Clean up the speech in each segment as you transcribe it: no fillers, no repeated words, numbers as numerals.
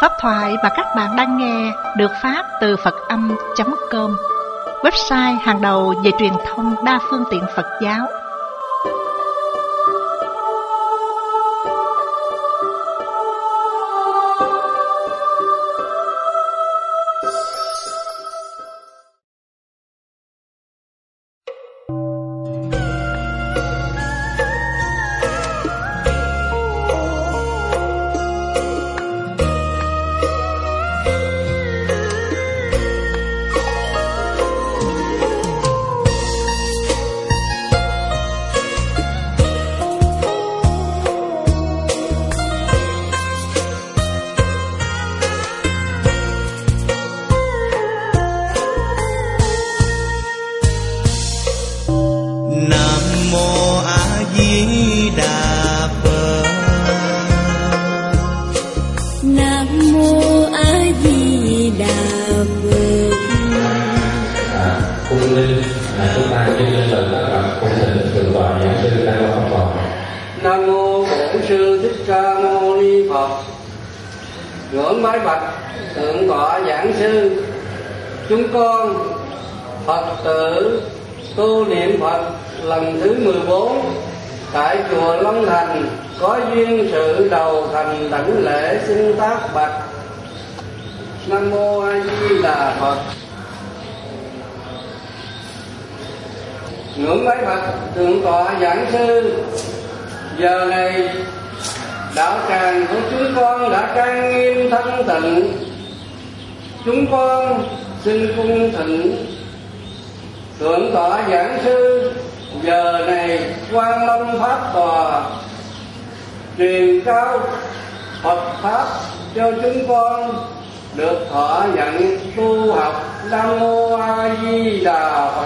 Pháp thoại mà các bạn đang nghe được phát từ Phật-âm.com, website hàng đầu về truyền thông đa phương tiện Phật giáo. Ngưỡng bái bạch thượng tọa giảng sư, chúng con Phật tử tu niệm Phật lần thứ 14 tại chùa Long Thành có duyên sự đầu thành đảnh lễ xin tác bạch. Nam mô A Di Đà Phật. Ngưỡng bái bạch thượng tọa giảng sư, giờ này đạo tràng của chúng con đã trang nghiêm thanh tịnh. Chúng con xin cung thỉnh thượng tọa giảng sư giờ này Quan Lâm Pháp Tòa truyền trao Phật pháp cho chúng con được thọ nhận tu học. Nam mô A Di Đà Phật.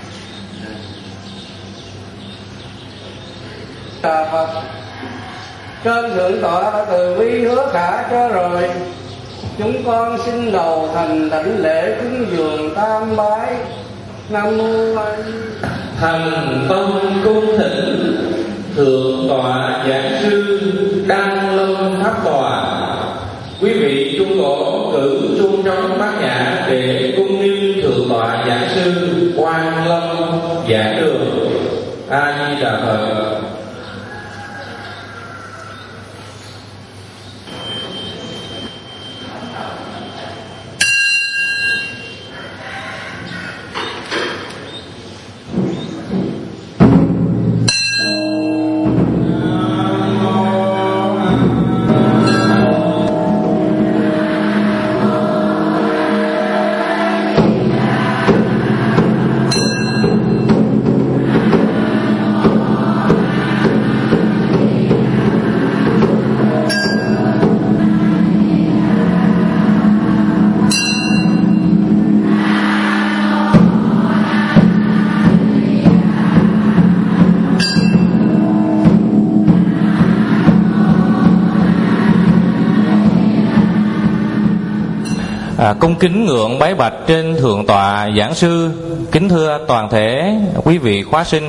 Đà Phật. Trên thượng tọa đã từ bi hứa khả cho rồi, chúng con xin đầu thành đảnh lễ cúng dường tam bái. Nam mô A Di Đà Phật. Thành tâm cung thỉnh thượng tọa giảng sư Đăng Lâm Pháp Tòa. Quý vị trung tổ cử chung trong bát nhã để cung nghinh thượng tọa giảng sư Quan Lâm giảng đường. A Di Đà Phật. Cung kính ngưỡng bái bạch trên thượng tọa giảng sư. Kính thưa toàn thể quý vị khóa sinh,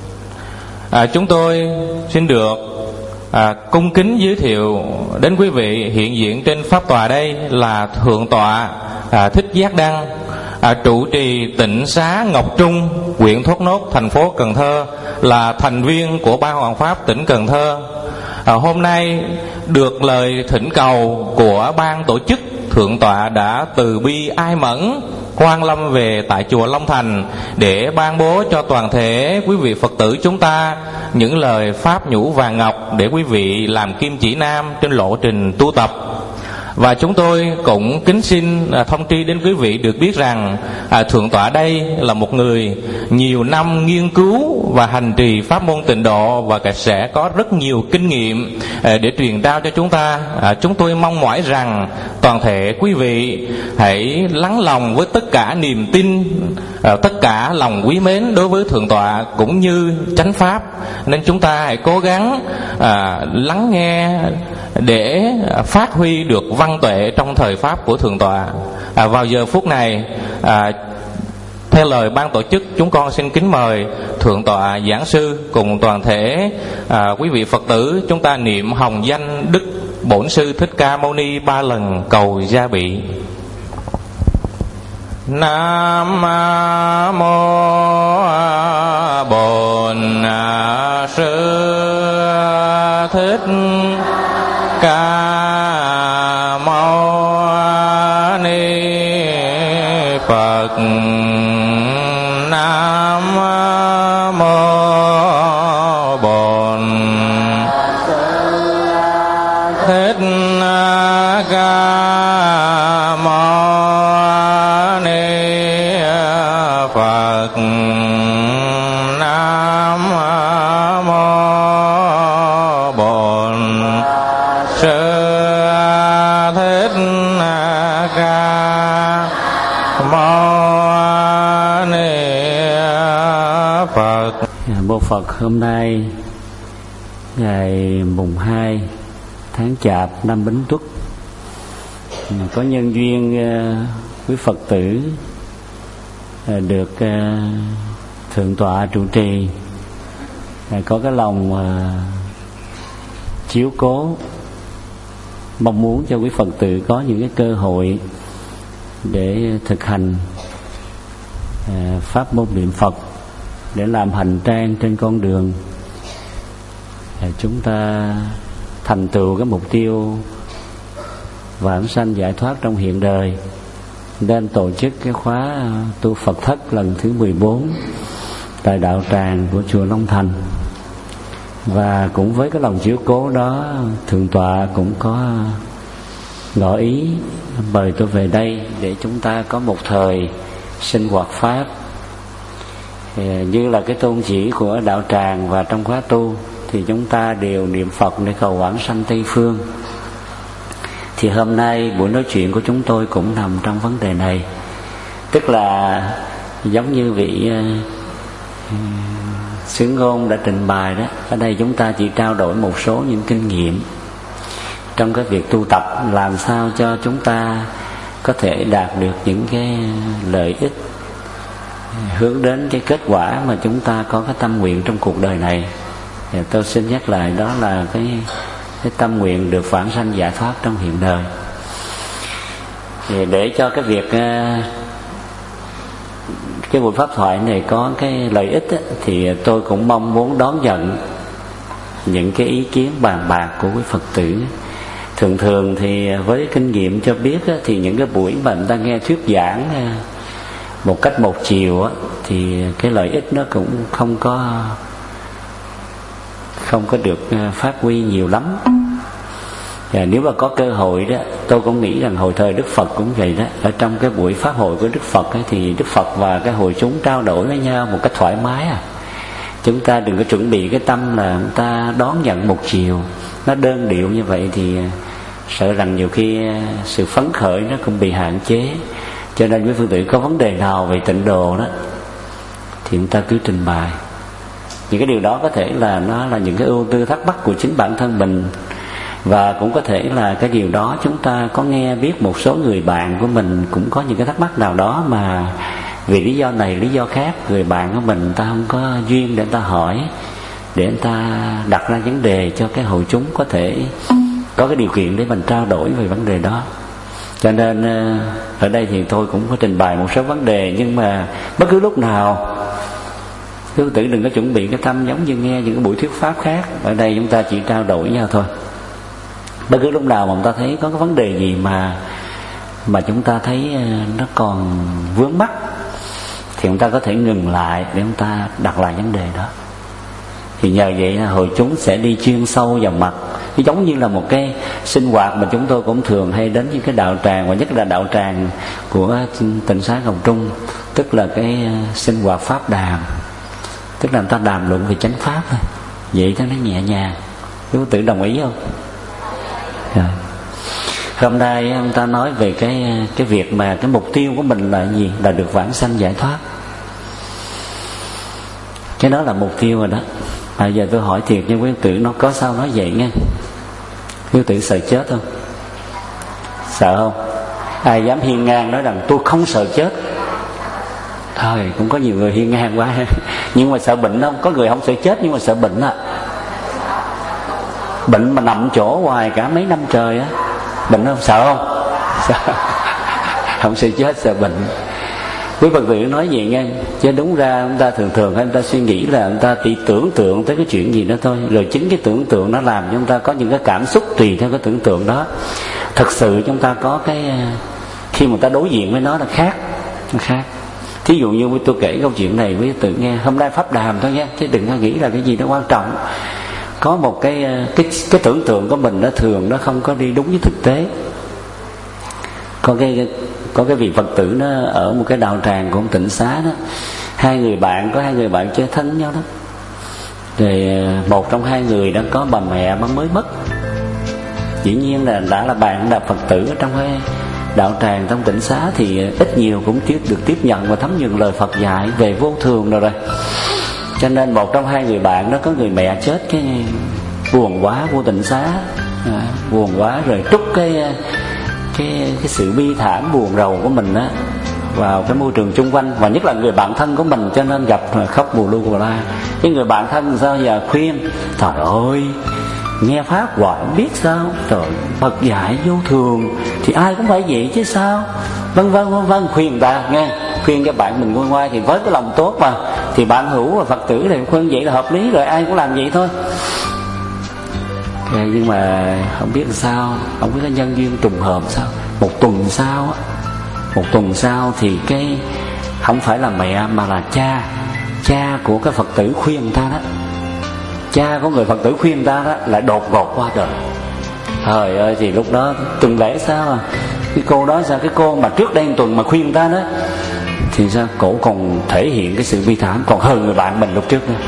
chúng tôi xin được cung kính giới thiệu đến quý vị hiện diện trên pháp tòa đây là thượng tọa Thích Giác Đăng, trụ trì tịnh xá Ngọc Trung, huyện Thốt Nốt, thành phố Cần Thơ, là thành viên của Ban Hoàng Pháp tỉnh Cần Thơ. Hôm nay được lời thỉnh cầu của ban tổ chức, thượng tọa đã từ bi ai mẫn quan lâm về tại chùa Long Thành để ban bố cho toàn thể quý vị Phật tử chúng ta những lời pháp nhũ vàng ngọc để quý vị làm kim chỉ nam trên lộ trình tu tập. Và chúng tôi cũng kính xin thông tri đến quý vị được biết rằng thượng tọa đây là một người nhiều năm nghiên cứu và hành trì pháp môn tịnh độ và sẽ có rất nhiều kinh nghiệm để truyền trao cho chúng ta. Chúng tôi mong mỏi rằng toàn thể quý vị hãy lắng lòng với tất cả niềm tin, tất cả lòng quý mến đối với thượng tọa cũng như chánh pháp, nên chúng ta hãy cố gắng lắng nghe để phát huy được văn tuệ trong thời pháp của thượng tọa. Vào giờ phút này, theo lời ban tổ chức, chúng con xin kính mời thượng tọa giảng sư cùng toàn thể quý vị Phật tử chúng ta niệm hồng danh Đức Bổn Sư Thích Ca Mâu Ni 3 lần cầu gia bị. Nam mô Bổn Sư Thích Ca Mâu Ni Phật. Nam mô Bổn Thích Ca Mâu Ni Phật. Nam mô Bổn Sư Thích Ca Mâu Ni Phật. Mô Phật, hôm nay ngày mùng 2 tháng Chạp năm Bính Tuất, có nhân duyên quý Phật tử được thượng tọa trụ trì có cái lòng chiếu cố, mong muốn cho quý Phật tử có những cái cơ hội để thực hành pháp môn niệm Phật, để làm hành trang trên con đường chúng ta thành tựu cái mục tiêu vãng sanh giải thoát trong hiện đời, nên tổ chức cái khóa tu Phật thất lần thứ 14 tại đạo tràng của chùa Long Thành. Và cũng với cái lòng chiếu cố đó, thượng tọa cũng có ngỏ ý mời tôi về đây để chúng ta có một thời sinh hoạt pháp. Như là cái tôn chỉ của đạo tràng và trong khóa tu thì chúng ta đều niệm Phật để cầu vãng sanh Tây Phương. Thì hôm nay buổi nói chuyện của chúng tôi cũng nằm trong vấn đề này. Tức là giống như vị Sứ Ngôn đã trình bày đó, ở đây chúng ta chỉ trao đổi một số những kinh nghiệm trong cái việc tu tập, làm sao cho chúng ta có thể đạt được những cái lợi ích, hướng đến cái kết quả mà chúng ta có cái tâm nguyện trong cuộc đời này. Thì tôi xin nhắc lại, đó là cái tâm nguyện được vãng sanh giải thoát trong hiện đời. Thì để cho cái việc cái buổi pháp thoại này có cái lợi ích á, thì tôi cũng mong muốn đón nhận những cái ý kiến bàn bạc của quý Phật tử. Thường thì với kinh nghiệm cho biết á, thì những cái buổi mà người ta nghe thuyết giảng một cách một chiều á, thì cái lợi ích nó cũng không có được phát huy nhiều lắm. Và nếu mà có cơ hội đó, tôi cũng nghĩ rằng hồi thời Đức Phật cũng vậy đó. Ở trong cái buổi pháp hội của Đức Phật ấy, thì Đức Phật và cái hội chúng trao đổi với nhau một cách thoải mái. Chúng ta đừng có chuẩn bị cái tâm là người ta đón nhận một chiều, nó đơn điệu như vậy thì sợ rằng nhiều khi sự phấn khởi nó cũng bị hạn chế. Cho nên với phương tử có vấn đề nào về tịnh độ đó thì chúng ta cứ trình bày. Những cái điều đó có thể là nó là những cái ưu tư thắc mắc của chính bản thân mình, và cũng có thể là cái điều đó chúng ta có nghe biết một số người bạn của mình cũng có những cái thắc mắc nào đó mà vì lý do này lý do khác người bạn của mình ta không có duyên để người ta hỏi, để người ta đặt ra vấn đề cho cái hội chúng có thể có cái điều kiện để mình trao đổi về vấn đề đó. Cho nên ở đây thì tôi cũng có trình bày một số vấn đề, nhưng mà bất cứ lúc nào quý tử đừng có chuẩn bị cái tâm giống như nghe những cái buổi thuyết pháp khác. Ở đây chúng ta chỉ trao đổi với nhau thôi. Bất cứ lúc nào mà chúng ta thấy có cái vấn đề gì mà chúng ta thấy nó còn vướng mắc thì chúng ta có thể ngừng lại để chúng ta đặt lại vấn đề đó. Thì nhờ vậy là hội chúng sẽ đi chuyên sâu vào mặt. Giống như là một cái sinh hoạt mà chúng tôi cũng thường hay đến những cái đạo tràng, và nhất là đạo tràng của Tịnh Xá Ngọc Trung, tức là cái sinh hoạt pháp đàm, tức là người ta đàm luận về chánh pháp thôi, vậy cho nó nhẹ nhàng. Quý tử đồng ý không? Rồi. Hôm nay ông ta nói về cái việc mà cái mục tiêu của mình là gì? Là được vãng sanh giải thoát. Cái đó là mục tiêu rồi đó. Bây giờ tôi hỏi thiệt nhưng quý tử nó có sao nói vậy nghe. Quý tử sợ chết không? Sợ không? Ai dám hiên ngang nói rằng tôi không sợ chết? Thôi cũng có nhiều người hiên ngang quá. Nhưng mà sợ bệnh không? Có người không sợ chết nhưng mà sợ bệnh á. Bệnh mà nằm chỗ hoài cả mấy năm trời á, bệnh không sợ không? Sợ. Không sợ chết, sợ bệnh. Quý Phật tử nói vậy nghe, chứ đúng ra chúng ta thường người ta suy nghĩ là người ta chỉ tưởng tượng tới cái chuyện gì đó thôi, rồi chính cái tưởng tượng nó làm cho chúng ta có những cái cảm xúc tùy theo cái tưởng tượng đó. Thực sự chúng ta có cái khi mà ta đối diện với nó là khác, nó khác. Thí dụ như tôi kể câu chuyện này với tự nghe, hôm nay pháp đàm thôi nha, chứ đừng có nghĩ là cái gì nó quan trọng. Có một cái tưởng tượng của mình nó thường nó không có đi đúng với thực tế. Có cái vị Phật tử nó ở một cái đạo tràng của ông Tịnh Xá đó, có hai người bạn chơi thân với nhau đó. Rồi một trong hai người đã có bà mẹ mới mất. Dĩ nhiên là đã là bạn đạo Phật tử ở trong cái đạo tràng trong Tịnh Xá thì ít nhiều cũng được tiếp nhận và thấm nhuần lời Phật dạy về vô thường rồi. Cho nên một trong hai người bạn đó có người mẹ chết, cái buồn quá vô Tịnh Xá, buồn quá rồi trút cái sự bi thảm buồn rầu của mình á vào cái môi trường chung quanh, và nhất là người bạn thân của mình, cho nên gặp khóc bù lu bù la. Cái người bạn thân sao giờ khuyên, trời ơi nghe pháp hoài không biết sao, trời Phật dạy vô thường thì ai cũng phải vậy chứ sao, vân vân khuyên người ta nghe, khuyên cho bạn mình nguôi ngoai thì với cái lòng tốt mà, thì bạn hữu và Phật tử thì khuyên vậy là hợp lý rồi, ai cũng làm vậy thôi. Nhưng mà không biết sao, không biết cái nhân duyên trùng hợp sao, một tuần sau thì cái không phải là mẹ mà là cha của cái Phật tử khuyên người ta đó, cha của người Phật tử khuyên người ta đó lại đột ngột qua đời. Trời ơi, thì lúc đó tuần lễ sao à, cái cô đó sao, cái cô mà trước đây một tuần mà khuyên người ta đó thì sao cổ còn thể hiện cái sự bi thảm còn hơn người bạn mình lúc trước nữa.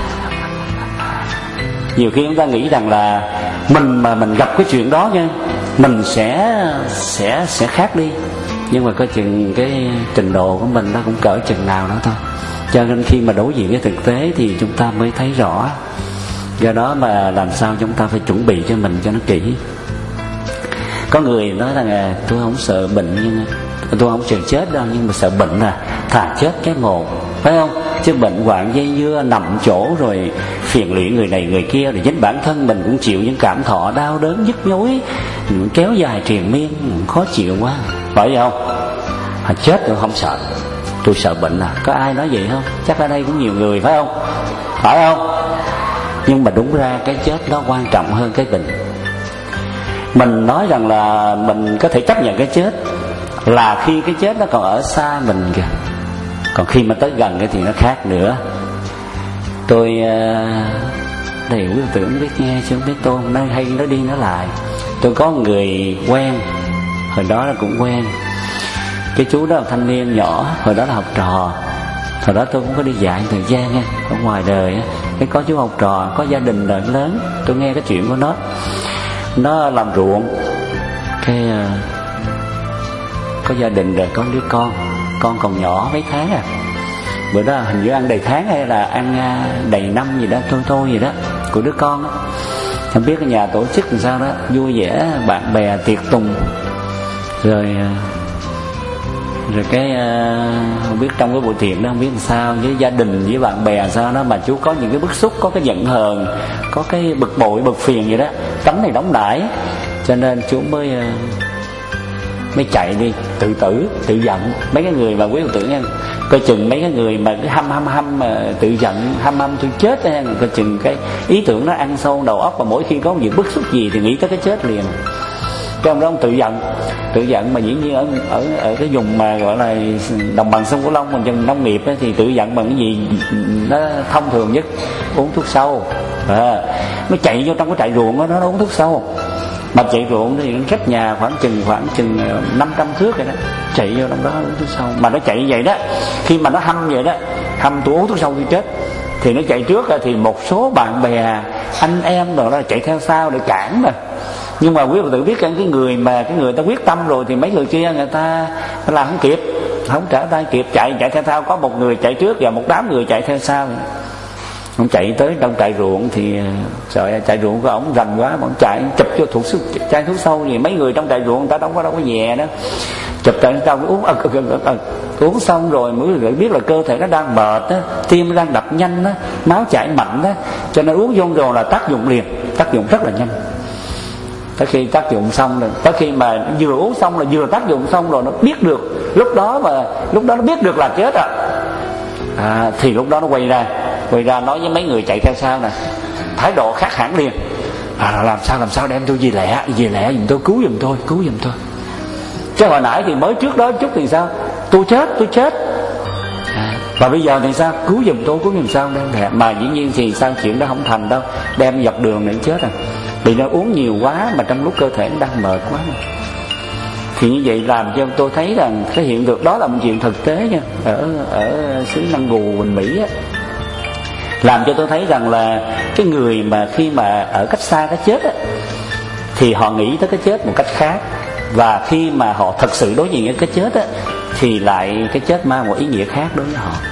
Nhiều khi chúng ta nghĩ rằng là mình gặp cái chuyện đó nha, mình sẽ khác đi, nhưng mà có chừng cái trình độ của mình nó cũng cỡ chừng nào đó thôi. Cho nên khi mà đối diện với thực tế thì chúng ta mới thấy rõ. Do đó mà làm sao chúng ta phải chuẩn bị cho mình cho nó kỹ. Có người nói rằng tôi không sợ bệnh, nhưng tôi không sợ chết đâu, nhưng mà sợ bệnh là thà chết cái một, phải không? Chứ bệnh hoạn dây dưa nằm chỗ rồi phiền lụy người này người kia, rồi chính bản thân mình cũng chịu những cảm thọ đau đớn nhức nhối kéo dài triền miên, khó chịu quá, phải không? Chết tôi không sợ, tôi sợ bệnh à? Có ai nói vậy không? Chắc ở đây cũng nhiều người, phải không? Phải không? Nhưng mà đúng ra cái chết nó quan trọng hơn cái bệnh. Mình nói rằng là mình có thể chấp nhận cái chết là khi cái chết nó còn ở xa mình kìa, còn khi mà tới gần thì nó khác nữa. Tôi đầy quý tưởng biết nghe chứ không biết tôi nói hay nói đi nói lại. Tôi có một người quen, hồi đó là cũng quen. Cái chú đó là thanh niên nhỏ, hồi đó là học trò. Hồi đó tôi cũng có đi dạy thời gian nha, ở ngoài đời á. Cái có chú học trò, có gia đình đời lớn. Tôi nghe cái chuyện của nó làm ruộng, cái có gia đình rồi, có đứa con còn nhỏ mấy tháng à. Bữa đó hình như ăn đầy tháng hay là ăn đầy năm gì đó, thôi gì đó, của đứa con đó. Không biết cái nhà tổ chức làm sao đó, vui vẻ, bạn bè tiệc tùng. Rồi cái không biết trong cái buổi tiệc đó không biết làm sao, với gia đình với bạn bè sao đó, mà chú có những cái bức xúc, có cái giận hờn, có cái bực bội bực phiền gì đó, tánh này đóng đãi, cho nên chú mới chạy đi tự giận. Mấy cái người mà quý Phật tử nha, coi chừng mấy cái người mà cứ hăm mà tự giận, hăm tôi chết nha, coi chừng cái ý tưởng nó ăn sâu đầu óc, và mỗi khi có một việc bức xúc gì thì nghĩ tới cái chết liền. Trong đó ông tự giận mà dĩ nhiên ở cái vùng mà gọi là đồng bằng sông Cửu Long, mình dân nông nghiệp ấy, thì tự giận bằng cái gì nó thông thường nhất, uống thuốc sâu. Nó chạy vô trong cái trại ruộng đó, nó uống thuốc sâu. Mà chạy ruộng thì nó cách nhà khoảng chừng 500 thước rồi đó, chạy vô trong đó uống thuốc sâu. Mà nó chạy vậy đó, khi mà nó hăm vậy đó, hăm tôi uống thuốc sâu tôi chết, thì nó chạy trước thì một số bạn bè anh em rồi đó chạy theo sau để cản mà. Nhưng mà quý Phật tử biết cái người ta quyết tâm rồi thì mấy người kia người ta làm không kịp, không trở tay kịp, chạy theo sau, có một người chạy trước và một đám người chạy theo sau. Ông chạy tới trong trại ruộng thì trời ơi, trại ruộng của ổng rành quá, mà ông chạy chụp cho chai thuốc sâu thì mấy người trong trại ruộng người ta đâu có về đó, chụp trại trong uống xong rồi mới biết là cơ thể nó đang mệt á, tim nó đang đập nhanh á, máu chảy mạnh á, cho nên uống vô rồi là tác dụng liền. tác dụng rất là nhanh. Tới khi tác dụng xong rồi, tới khi mà vừa uống xong là vừa tác dụng xong rồi, nó biết được lúc đó nó biết được là chết rồi. Thì lúc đó nó quay ra nói với mấy người chạy theo sau nè, thái độ khác hẳn liền. Làm sao đem tôi về lẹ giùm tôi, cứu giùm tôi. Chứ hồi nãy thì mới trước đó chút thì sao, tôi chết. Và bây giờ thì sao, cứu giùm sao đây. Mà dĩ nhiên thì sao chuyện đó không thành đâu, đem dọc đường để chết rồi. Vì nó uống nhiều quá mà trong lúc cơ thể nó đang mệt quá. Thì như vậy làm cho tôi thấy rằng cái hiện tượng đó là một chuyện thực tế nha. Ở xứ Năng Gù, Bình Mỹ á, làm cho tôi thấy rằng là cái người mà khi mà ở cách xa cái chết á, thì họ nghĩ tới cái chết một cách khác. Và khi mà họ thật sự đối diện với cái chết á, thì lại cái chết mang một ý nghĩa khác đối với họ.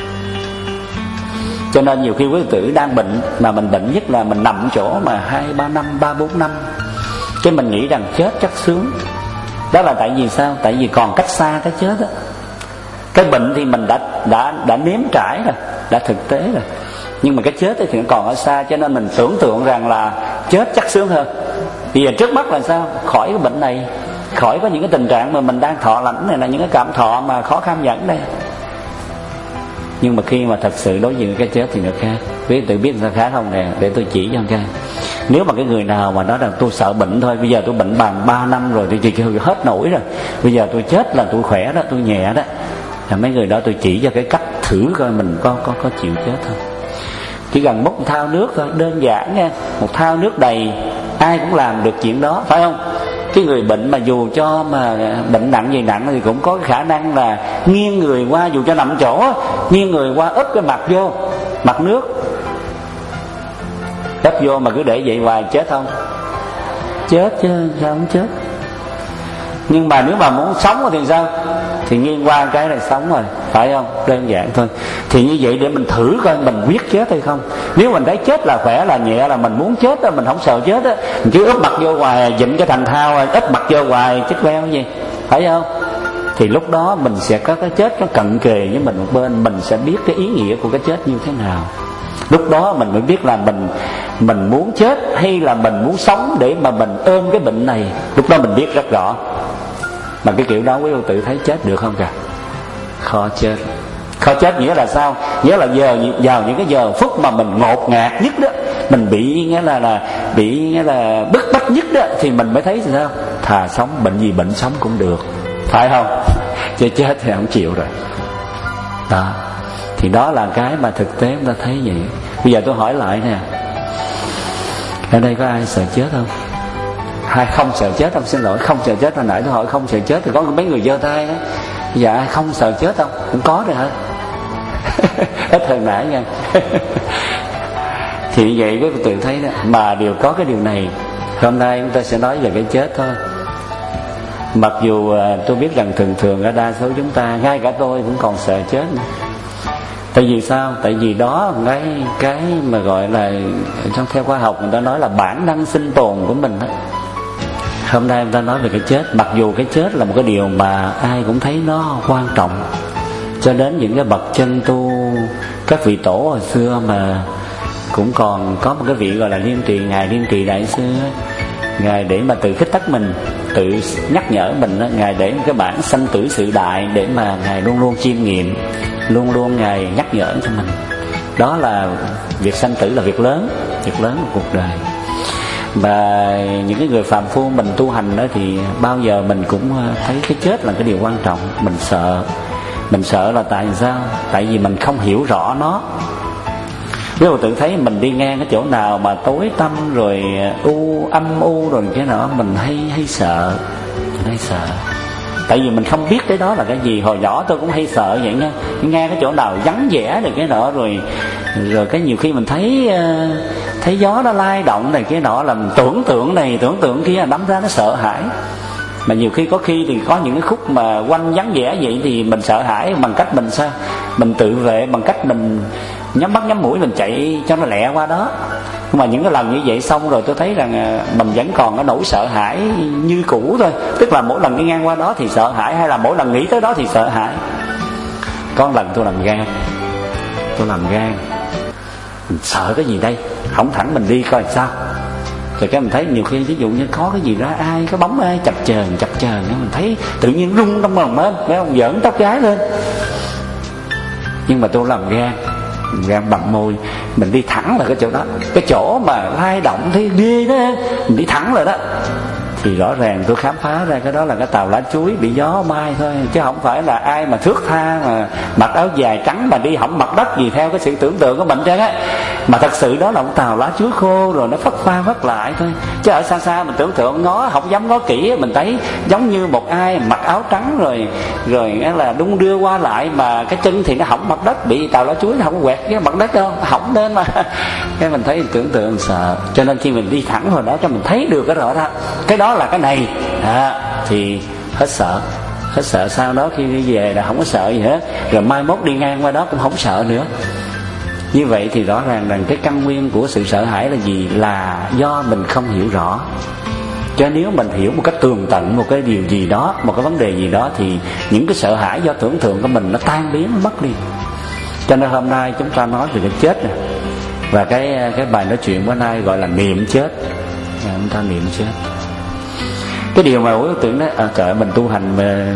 Cho nên nhiều khi quý tử đang bệnh, mà mình bệnh nhất là mình nằm chỗ mà 2-3 năm, 3-4 năm, cái mình nghĩ rằng chết chắc sướng. Đó là tại vì sao? Tại vì còn cách xa cái chết á. Cái bệnh thì mình đã nếm trải rồi, đã thực tế rồi. Nhưng mà cái chết thì nó còn ở xa, cho nên mình tưởng tượng rằng là chết chắc sướng hơn. Bây giờ trước mắt là sao? Khỏi cái bệnh này, khỏi có những cái tình trạng mà mình đang thọ lãnh này, là những cái cảm thọ mà khó kham dẫn đây. Nhưng mà khi mà thật sự đối diện với cái chết thì nó khác. Quý tự biết sao khác không nè, để tôi chỉ cho một cái. Nếu mà cái người nào mà nói rằng tôi sợ bệnh thôi, bây giờ tôi bệnh bằng 3 năm rồi, tôi chưa hết nổi rồi, bây giờ tôi chết là tôi khỏe đó, tôi nhẹ đó, là mấy người đó tôi chỉ cho cái cách thử coi mình có chịu chết không. Chỉ cần múc một thao nước thôi, đơn giản nha, một thao nước đầy, ai cũng làm được chuyện đó, phải không? Cái người bệnh mà dù cho mà bệnh nặng gì nặng thì cũng có cái khả năng là nghiêng người qua, dù cho nằm chỗ, nghiêng người qua úp cái mặt vô mặt nước, úp vô mà cứ để vậy hoài chết không? Chết chứ sao không chết. Nhưng mà nếu mà muốn sống thì sao? Thì nghiêng qua cái này sống rồi, phải không? Đơn giản thôi. Thì như vậy để mình thử coi mình quyết chết hay không. Nếu mình thấy chết là khỏe, là nhẹ, là mình muốn chết đó, mình không sợ chết á, mình cứ úp mặt vô hoài, dịnh cái thành thao, úp mặt vô hoài, chết queo gì, phải không? Thì lúc đó mình sẽ có cái chết nó cận kề với mình một bên, mình sẽ biết cái ý nghĩa của cái chết như thế nào. Lúc đó mình mới biết là mình muốn chết hay là mình muốn sống để mà mình ôm cái bệnh này. Lúc đó mình biết rất rõ. Mà cái kiểu đó quý vị tự thấy chết được không kìa? Khó chết. Khó chết nghĩa là sao? Nghĩa là vào những cái giờ phút mà mình ngột ngạt nhất đó, mình bị nghĩa là bức bách nhất đó, thì mình mới thấy sao? Thà sống, bệnh gì bệnh sống cũng được, phải không? Chứ chết thì không chịu rồi. Đó. Thì đó là cái mà thực tế chúng ta thấy vậy. Bây giờ tôi hỏi lại nè, ở đây có ai sợ chết không? Hay không sợ chết không? Xin lỗi, không sợ chết. Hồi nãy tôi hỏi không sợ chết thì có mấy người giơ tay đó. Dạ ai không sợ chết không? Cũng có rồi hả? Ít hơn nãy nha. Thì vậy quý vị tự thấy đó. Mà đều có cái điều này. Hôm nay chúng ta sẽ nói về cái chết thôi. Mặc dù tôi biết rằng thường ở đa số chúng ta, ngay cả tôi cũng còn sợ chết nữa. Tại vì sao? Tại vì đó cái mà gọi là trong theo khoa học người ta nói là bản năng sinh tồn của mình đó. Hôm nay người ta nói về cái chết. Mặc dù cái chết là một cái điều mà ai cũng thấy nó quan trọng, cho đến những cái bậc chân tu, các vị tổ hồi xưa mà cũng còn có một cái vị gọi là Liên Trì, Ngài Liên Trì Đại Sư, Ngài để mà tự khích tắc mình, tự nhắc nhở mình đó, Ngài để một cái bản sanh tử sự đại để mà Ngài luôn luôn chiêm nghiệm, luôn luôn Ngài nhắc nhở cho mình. Đó là việc sanh tử là việc lớn của cuộc đời. Và những cái người phàm phu mình tu hành đó thì bao giờ mình cũng thấy cái chết là cái điều quan trọng. Mình sợ là tại sao? Tại vì mình không hiểu rõ nó. Nếu mà tự thấy mình đi ngang cái chỗ nào mà tối tăm rồi âm u rồi cái nọ, mình hay sợ. Tại vì mình không biết cái đó là cái gì. Hồi nhỏ tôi cũng hay sợ vậy nha. Nghe cái chỗ nào vắng vẻ rồi cái nọ, rồi cái nhiều khi mình thấy gió nó lay động này cái nọ, là mình tưởng tượng này tưởng tượng kia, đâm ra nó sợ hãi. Mà nhiều khi có khi thì có những cái khúc mà quanh vắng vẻ vậy thì mình sợ hãi bằng cách mình sao? Mình tự vệ bằng cách mình nhắm mắt nhắm mũi, mình chạy cho nó lẹ qua đó. Nhưng mà những cái lần như vậy xong rồi tôi thấy rằng mình vẫn còn cái nỗi sợ hãi như cũ thôi. Tức là mỗi lần đi ngang qua đó thì sợ hãi, hay là mỗi lần nghĩ tới đó thì sợ hãi. Có một lần tôi làm gan, mình sợ cái gì đây, không thẳng mình đi coi sao. Rồi cái mình thấy nhiều khi ví dụ như có cái gì đó ai, cái bóng ai chập chờn mình thấy tự nhiên rung trong lòng lên, phải không, giỡn tóc gái lên. Nhưng mà tôi làm gan bằng môi, mình đi thẳng là cái chỗ đó, cái chỗ mà lay động thấy ghê đó, mình đi thẳng rồi đó. Thì rõ ràng tôi khám phá ra cái đó là cái tàu lá chuối bị gió mai thôi, chứ không phải là ai mà thước tha mà mặc áo dài trắng mà đi hỏng mặt đất gì theo cái sự tưởng tượng của mình trơn á. Mà thật sự đó là một tàu lá chuối khô rồi nó phất pha phất lại thôi. Chứ ở xa xa mình tưởng tượng ngó, không dám ngó kỹ, mình thấy giống như một ai mặc áo trắng rồi là đung đưa qua lại, mà cái chân thì nó hỏng mặt đất, bị tàu lá chuối nó không quẹt cái mặt đất đâu, hỏng lên mà. Cái mình thấy tưởng tượng sợ. Cho nên khi mình đi thẳng vào đó cho mình thấy được cái rõ đó, cái đó là cái này thì hết sợ. Sau đó khi đi về là không có sợ gì hết, rồi mai mốt đi ngang qua đó cũng không sợ nữa. Như vậy thì rõ ràng rằng cái căn nguyên của sự sợ hãi là gì? Là do mình không hiểu rõ. Cho nếu mình hiểu một cách tường tận một cái điều gì đó, một cái vấn đề gì đó, thì những cái sợ hãi do tưởng tượng của mình nó tan biến, nó mất đi. Cho nên hôm nay chúng ta nói về cái chết này. Và cái bài nói chuyện bữa nay gọi là niệm chết. Chúng ta niệm chết. Cái điều mà quý tưởng đó, trời mình tu hành mà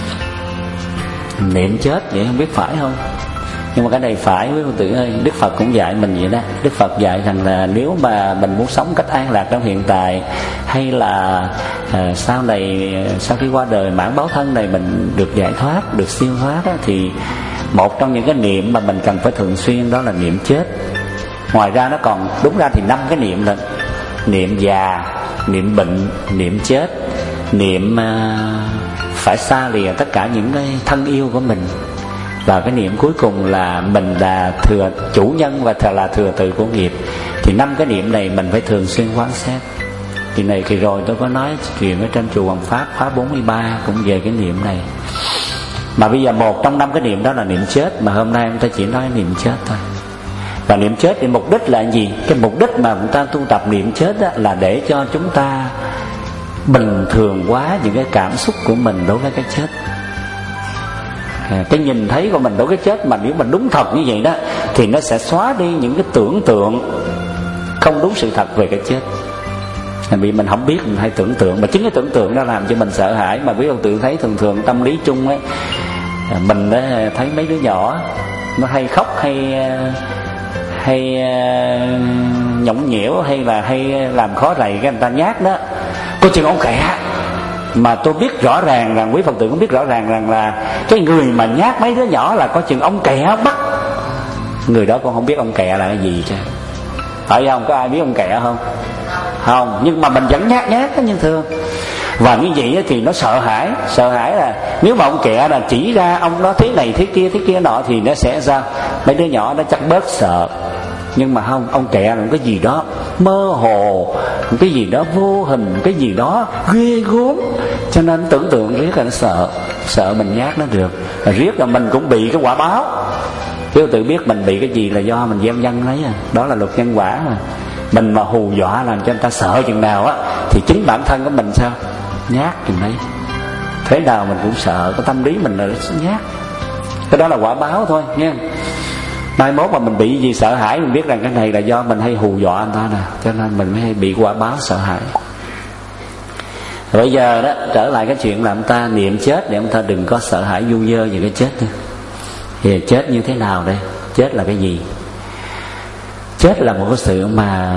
niệm chết vậy không biết phải không? Nhưng mà cái này phải quý tưởng ơi. Đức Phật cũng dạy mình vậy đó. Đức Phật dạy rằng là nếu mà mình muốn sống cách an lạc trong hiện tại, hay là sau này, sau khi qua đời mãn báo thân này mình được giải thoát, được siêu thoát đó, thì một trong những cái niệm mà mình cần phải thường xuyên đó là niệm chết. Ngoài ra nó còn, đúng ra thì 5 cái niệm là niệm già, niệm bệnh, niệm chết, niệm phải xa lìa tất cả những cái thân yêu của mình, và cái niệm cuối cùng là mình là chủ nhân và là thừa tự của nghiệp. Thì 5 cái niệm này mình phải thường xuyên quán xét. Thì này kỳ rồi tôi có nói chuyện ở trên chùa Hoàng Pháp khóa 43 cũng về cái niệm này. Mà bây giờ một trong 5 cái niệm đó là niệm chết, mà hôm nay chúng ta chỉ nói niệm chết thôi. Và niệm chết thì mục đích là gì? Cái mục đích mà chúng ta tu tập niệm chết đó là để cho chúng ta bình thường hóa những cái cảm xúc của mình đối với cái chết. Cái nhìn thấy của mình đối với cái chết mà nếu mình đúng thật như vậy đó, thì nó sẽ xóa đi những cái tưởng tượng không đúng sự thật về cái chết. Vì mình không biết, mình hay tưởng tượng, mà chính cái tưởng tượng đó làm cho mình sợ hãi. Mà biết không, tự thấy thường tâm lý chung ấy, mình đó thấy mấy đứa nhỏ nó hay khóc, hay nhõng nhẽo, hay là hay làm khó rầy cái người ta nhát đó, có chừng ông kẹ. Mà tôi biết rõ ràng rằng, quý Phật tử cũng biết rõ ràng rằng là cái người mà nhát mấy đứa nhỏ là có chừng ông kẹ bắt. Người đó cũng không biết ông kẹ là cái gì chứ, phải không? Có ai biết ông kẹ không? Không, nhưng mà mình vẫn nhát đó như thường. Và như vậy thì nó sợ hãi là nếu mà ông kẹ là chỉ ra ông đó thế này thế kia nọ thì nó sẽ sao? Mấy đứa nhỏ nó chắc bớt sợ. Nhưng mà không, ông kẹ là một cái gì đó mơ hồ, một cái gì đó vô hình, cái gì đó ghê gớm, cho nên tưởng tượng riết là nó sợ mình nhát nó được. Và riết là mình cũng bị cái quả báo. Nếu tự biết mình bị cái gì là do mình gieo nhân đấy, đó là luật nhân quả mà. Mình mà hù dọa làm cho người ta sợ chừng nào á, thì chính bản thân của mình sao? Nhát chừng đấy. Thế nào mình cũng sợ, cái tâm lý mình là nhát. Cái đó là quả báo thôi nha. Mai mốt mà mình bị gì sợ hãi, mình biết rằng cái này là do mình hay hù dọa người ta nè, cho nên mình mới hay bị quả báo sợ hãi. Rồi bây giờ đó, trở lại cái chuyện là chúng ta niệm chết để chúng ta đừng có sợ hãi du dơ về cái chết nữa. Thì chết như thế nào đây? Chết là cái gì? Chết là một cái sự mà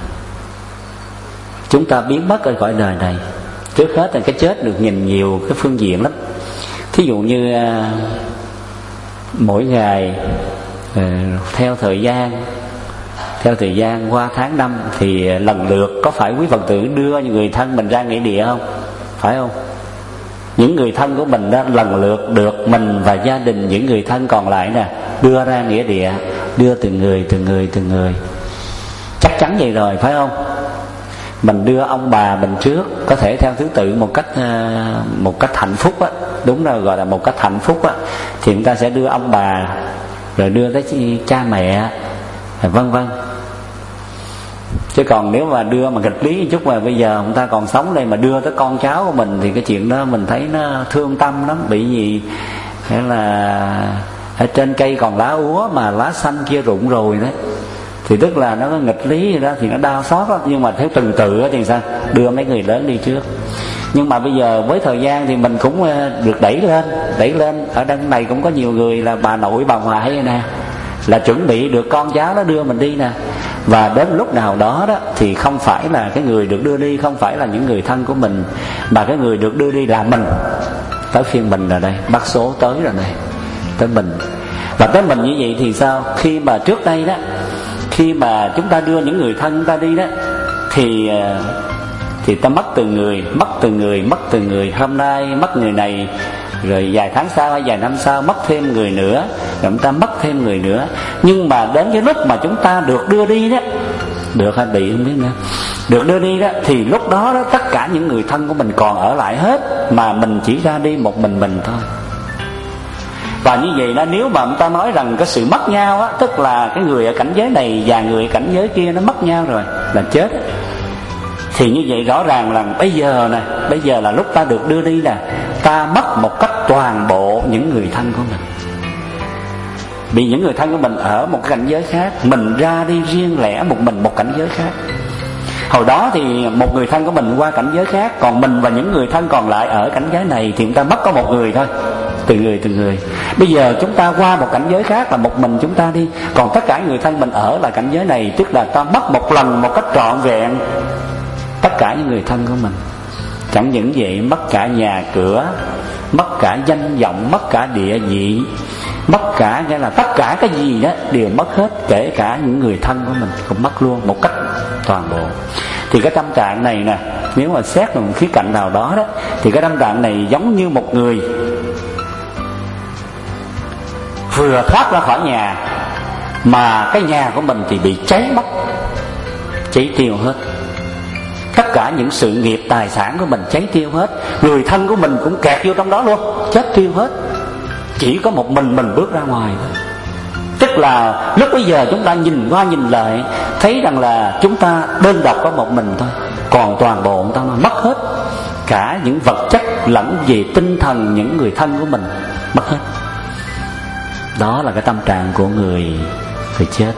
chúng ta biến mất ở cõi đời này. Trước hết là cái chết được nhìn nhiều cái phương diện lắm. Thí dụ như mỗi ngày, theo thời gian qua tháng năm thì lần lượt có phải quý Phật tử đưa những người thân mình ra nghĩa địa không? Phải không? Những người thân của mình đó lần lượt được mình và gia đình những người thân còn lại nè đưa ra nghĩa địa, đưa từng người. Chắc chắn vậy rồi, phải không? Mình đưa ông bà mình trước, có thể theo thứ tự một cách hạnh phúc á, đúng rồi, gọi là một cách hạnh phúc á, thì chúng ta sẽ đưa ông bà, rồi đưa tới cha mẹ, vân vân. Chứ còn nếu mà đưa mà nghịch lý một chút mà bây giờ người ta còn sống đây mà đưa tới con cháu của mình thì cái chuyện đó mình thấy nó thương tâm lắm. Bị gì hay là ở trên cây còn lá úa mà lá xanh kia rụng rồi đấy, Thì tức là nó có nghịch lý gì đó thì nó đau xót đó. Nhưng mà theo từng tự thì sao? Đưa mấy người lớn đi trước. Nhưng mà bây giờ với thời gian thì mình cũng được đẩy lên. Ở đằng này cũng có nhiều người là bà nội bà ngoại nè, là chuẩn bị được con cháu nó đưa mình đi nè. Và đến lúc nào đó đó thì không phải là cái người được đưa đi, không phải là những người thân của mình, mà cái người được đưa đi là mình. Tới phiên mình rồi đây, bắt số tới rồi này, tới mình. Và tới mình như vậy thì sao? Khi mà trước đây đó, khi mà chúng ta đưa những người thân ta đi đó, thì ta mất từng người. Hôm nay mất người này, rồi vài tháng sau hay vài năm sau mất thêm người nữa, rồi chúng ta mất thêm người nữa. Nhưng mà đến cái lúc mà chúng ta được đưa đi đó, được hay bị không biết nữa, được đưa đi đó, thì lúc đó đó tất cả những người thân của mình còn ở lại hết, mà mình chỉ ra đi một mình thôi. Và như vậy đó, nếu mà người ta nói rằng cái sự mất nhau á, tức là cái người ở cảnh giới này và người ở cảnh giới kia nó mất nhau rồi là chết á. Thì như vậy rõ ràng là bây giờ là lúc ta được đưa đi, là ta mất một cách toàn bộ những người thân của mình. Vì những người thân của mình ở một cảnh giới khác, mình ra đi riêng lẻ một mình một cảnh giới khác. Hồi đó thì một người thân của mình qua cảnh giới khác, còn mình và những người thân còn lại ở cảnh giới này thì chúng ta mất có một người thôi, từng người. Bây giờ chúng ta qua một cảnh giới khác là một mình chúng ta đi, còn tất cả người thân mình ở là cảnh giới này, tức là ta mất một lần một cách trọn vẹn tất cả những người thân của mình. Chẳng những vậy, mất cả nhà cửa, mất cả danh vọng, mất cả địa vị, mất cả, nghĩa là tất cả cái gì đó đều mất hết, kể cả những người thân của mình cũng mất luôn một cách toàn bộ. Thì cái tâm trạng này nè, nếu mà xét vào một khía cạnh nào đó đó, thì cái tâm trạng này giống như một người vừa thoát ra khỏi nhà, mà cái nhà của mình thì bị cháy mất, cháy tiêu hết. Tất cả những sự nghiệp tài sản của mình cháy tiêu hết, người thân của mình cũng kẹt vô trong đó luôn, chết tiêu hết. Chỉ có một mình bước ra ngoài thôi. Tức là lúc bây giờ chúng ta nhìn qua nhìn lại, thấy rằng là chúng ta đơn độc có một mình thôi, còn toàn bộ chúng ta mất hết. Cả những vật chất lẫn về tinh thần những người thân của mình mất hết. Đó là cái tâm trạng của người chết.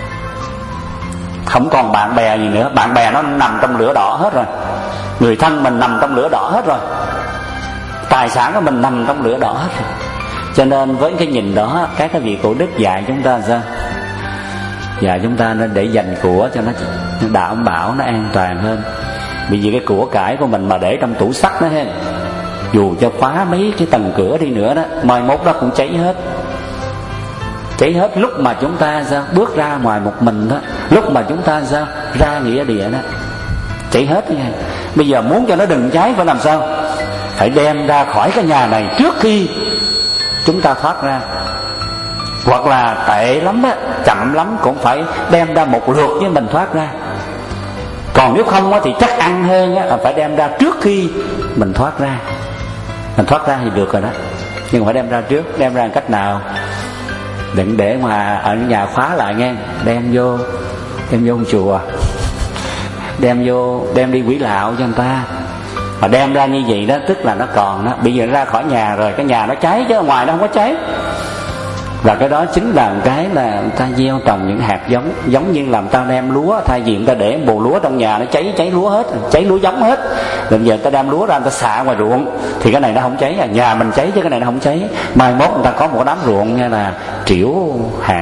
Không còn bạn bè gì nữa, bạn bè nó nằm trong lửa đỏ hết rồi, người thân mình nằm trong lửa đỏ hết rồi, tài sản của mình nằm trong lửa đỏ hết rồi. Cho nên với cái nhìn đó, các cái vị cổ đức dạy chúng ta sao? Dạy chúng ta nên để dành của cho nó đảm bảo, nó an toàn hơn. Bởi vì cái của cải của mình mà để trong tủ sắt đó, dù cho khóa mấy cái tầng cửa đi nữa đó, mai mốt đó cũng cháy hết. Cháy hết lúc mà chúng ta sao bước ra ngoài một mình đó, lúc mà chúng ta sao ra nghĩa địa đó, cháy hết nha. Bây giờ muốn cho nó đừng cháy phải làm sao? Phải đem ra khỏi cái nhà này trước khi chúng ta thoát ra. Hoặc là tệ lắm á, chậm lắm cũng phải đem ra một lượt với mình thoát ra. Còn nếu không á, thì chắc ăn hơn á, là phải đem ra trước khi mình thoát ra. Mình thoát ra thì được rồi đó, nhưng phải đem ra trước. Đem ra cách nào? Đừng để mà ở nhà khóa lại nghe. Đem vô chùa, đem đi quỷ lạo cho người ta. Mà đem ra như vậy đó, tức là nó còn đó. Bây giờ ra khỏi nhà rồi, cái nhà nó cháy chứ ngoài nó không có cháy. Và cái đó chính là cái là người ta gieo trồng những hạt giống. Giống như làm ta đem lúa, thay vì người ta để bồ lúa trong nhà nó cháy lúa hết, cháy lúa giống hết. Rồi giờ người ta đem lúa ra, người ta xạ ngoài ruộng, thì cái này nó không cháy, nhà mình cháy chứ cái này nó không cháy. Mai mốt người ta có một đám ruộng nghe là triểu hạt.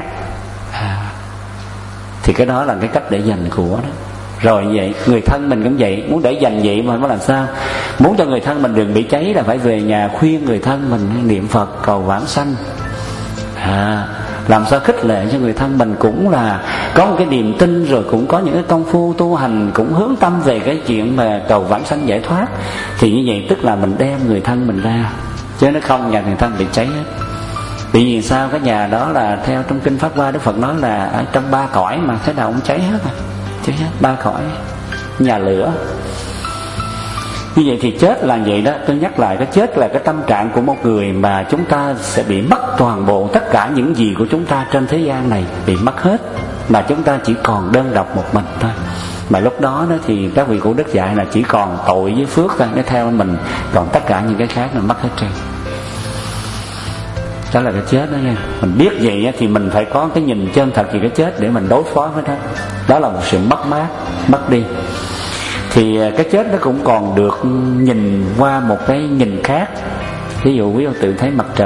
Thì cái đó là cái cách để dành của đó. Rồi vậy, người thân mình cũng vậy, muốn để dành vậy mà phải làm sao? Muốn cho người thân mình đừng bị cháy là phải về nhà khuyên người thân mình niệm Phật cầu vãng sanh. Làm sao khích lệ cho người thân mình cũng là có một cái niềm tin, rồi cũng có những cái công phu tu hành, cũng hướng tâm về cái chuyện mà cầu vãng sanh giải thoát. Thì như vậy tức là mình đem người thân mình ra, chứ nó không nhà người thân bị cháy hết. Vì vì sao? Cái nhà đó là theo trong kinh Pháp Hoa Đức Phật nói là ở trong 3 cõi mà thế nào cũng cháy hết à. Cháy hết 3 cõi, nhà lửa. Như vậy thì chết là vậy đó. Tôi nhắc lại, cái chết là cái tâm trạng của một người mà chúng ta sẽ bị mất toàn bộ tất cả những gì của chúng ta trên thế gian này, bị mất hết, mà chúng ta chỉ còn đơn độc một mình thôi. Mà lúc đó đó thì các vị cổ đức dạy là chỉ còn tội với phước thôi, nó theo mình, còn tất cả những cái khác là mất hết trơn. Đó là cái chết đó nha. Mình biết vậy thì mình phải có cái nhìn chân thật về cái chết để mình đối phó với nó. Đó là một sự mất mát, mất đi. Thì cái chết nó cũng còn được nhìn qua một cái nhìn khác. Ví dụ quý ông tự thấy mặt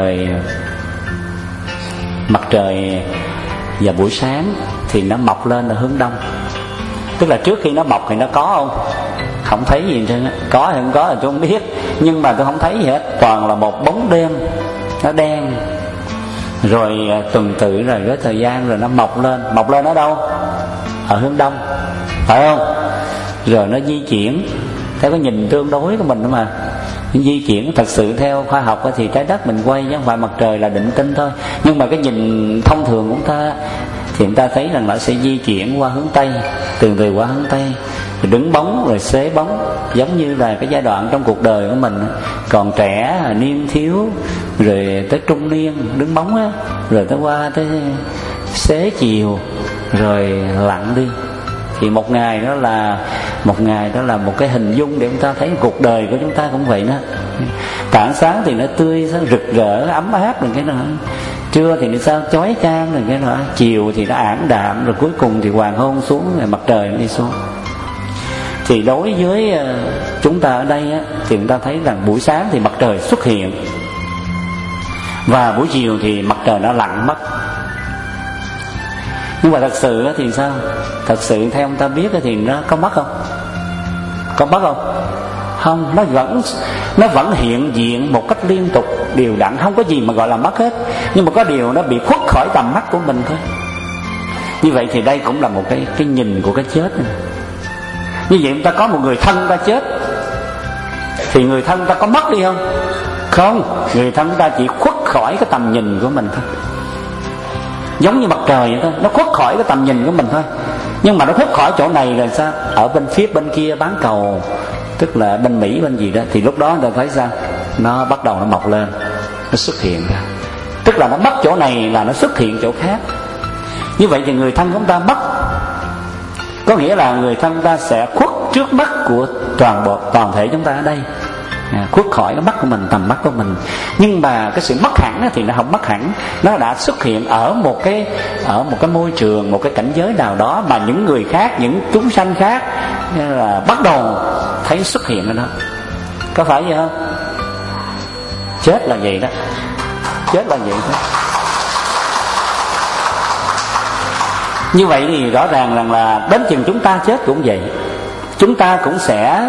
trời vào buổi sáng thì nó mọc lên là hướng đông. Tức là trước khi nó mọc thì nó có không? Không thấy gì hết. Có hay không có là tôi không biết, nhưng mà tôi không thấy gì hết. Toàn là một bóng đêm, nó đen. Rồi tuần tự rồi với thời gian rồi nó mọc lên ở đâu? Ở hướng đông, phải không? Rồi nó di chuyển theo cái nhìn tương đối của mình đó mà. Di chuyển thật sự theo khoa học thì trái đất mình quay chứ không phải mặt trời là định tinh thôi. Nhưng mà cái nhìn thông thường của chúng ta thì chúng ta thấy rằng nó sẽ di chuyển qua hướng Tây, từ qua hướng Tây, rồi đứng bóng rồi xế bóng, giống như là cái giai đoạn trong cuộc đời của mình. Còn trẻ, niên thiếu, rồi tới trung niên đứng bóng á, rồi tới qua tới xế chiều, rồi lặn đi. Thì một ngày đó là một cái hình dung để chúng ta thấy cuộc đời của chúng ta cũng vậy đó. Tảng sáng thì nó tươi, nó rực rỡ, ấm áp rồi cái đó. Trưa thì nó sao chói chang rồi cái đó. Chiều thì nó ảm đạm, rồi cuối cùng thì hoàng hôn xuống, rồi mặt trời nó đi xuống. Thì đối với chúng ta ở đây á, thì chúng ta thấy rằng buổi sáng thì mặt trời xuất hiện, và buổi chiều thì mặt trời nó lặn mất. Nhưng mà thật sự thì sao? Thật sự theo ông ta biết thì nó có mất không? Có mất không? Không, nó vẫn hiện diện một cách liên tục đều đặn, không có gì mà gọi là mất hết. Nhưng mà có điều nó bị khuất khỏi tầm mắt của mình thôi. Như vậy thì đây cũng là một cái nhìn của cái chết này. Như vậy chúng ta có một người thân ta chết, thì người thân ta có mất đi không? Không, người thân ta chỉ khuất khỏi cái tầm nhìn của mình thôi. Giống như mặt trời vậy thôi, nó khuất khỏi cái tầm nhìn của mình thôi. Nhưng mà nó khuất khỏi chỗ này rồi sao? Ở phía bên kia bán cầu, tức là bên Mỹ bên gì đó, thì lúc đó người ta thấy sao? Nó bắt đầu nó mọc lên, nó xuất hiện ra. Tức là nó mất chỗ này là nó xuất hiện chỗ khác. Như vậy thì người thân của chúng ta mất, có nghĩa là người thân ta sẽ khuất trước mắt của toàn thể chúng ta ở đây, khuất khỏi cái mắt của mình, tầm mắt của mình. Nhưng mà cái sự mất hẳn thì nó không mất hẳn, nó đã xuất hiện ở một cái môi trường, một cái cảnh giới nào đó mà những người khác, những chúng sanh khác là bắt đầu thấy xuất hiện ở đó. Có phải vậy không? Chết là vậy đó, chết là vậy đó. Như vậy thì rõ ràng rằng là đến chừng chúng ta chết cũng vậy, chúng ta cũng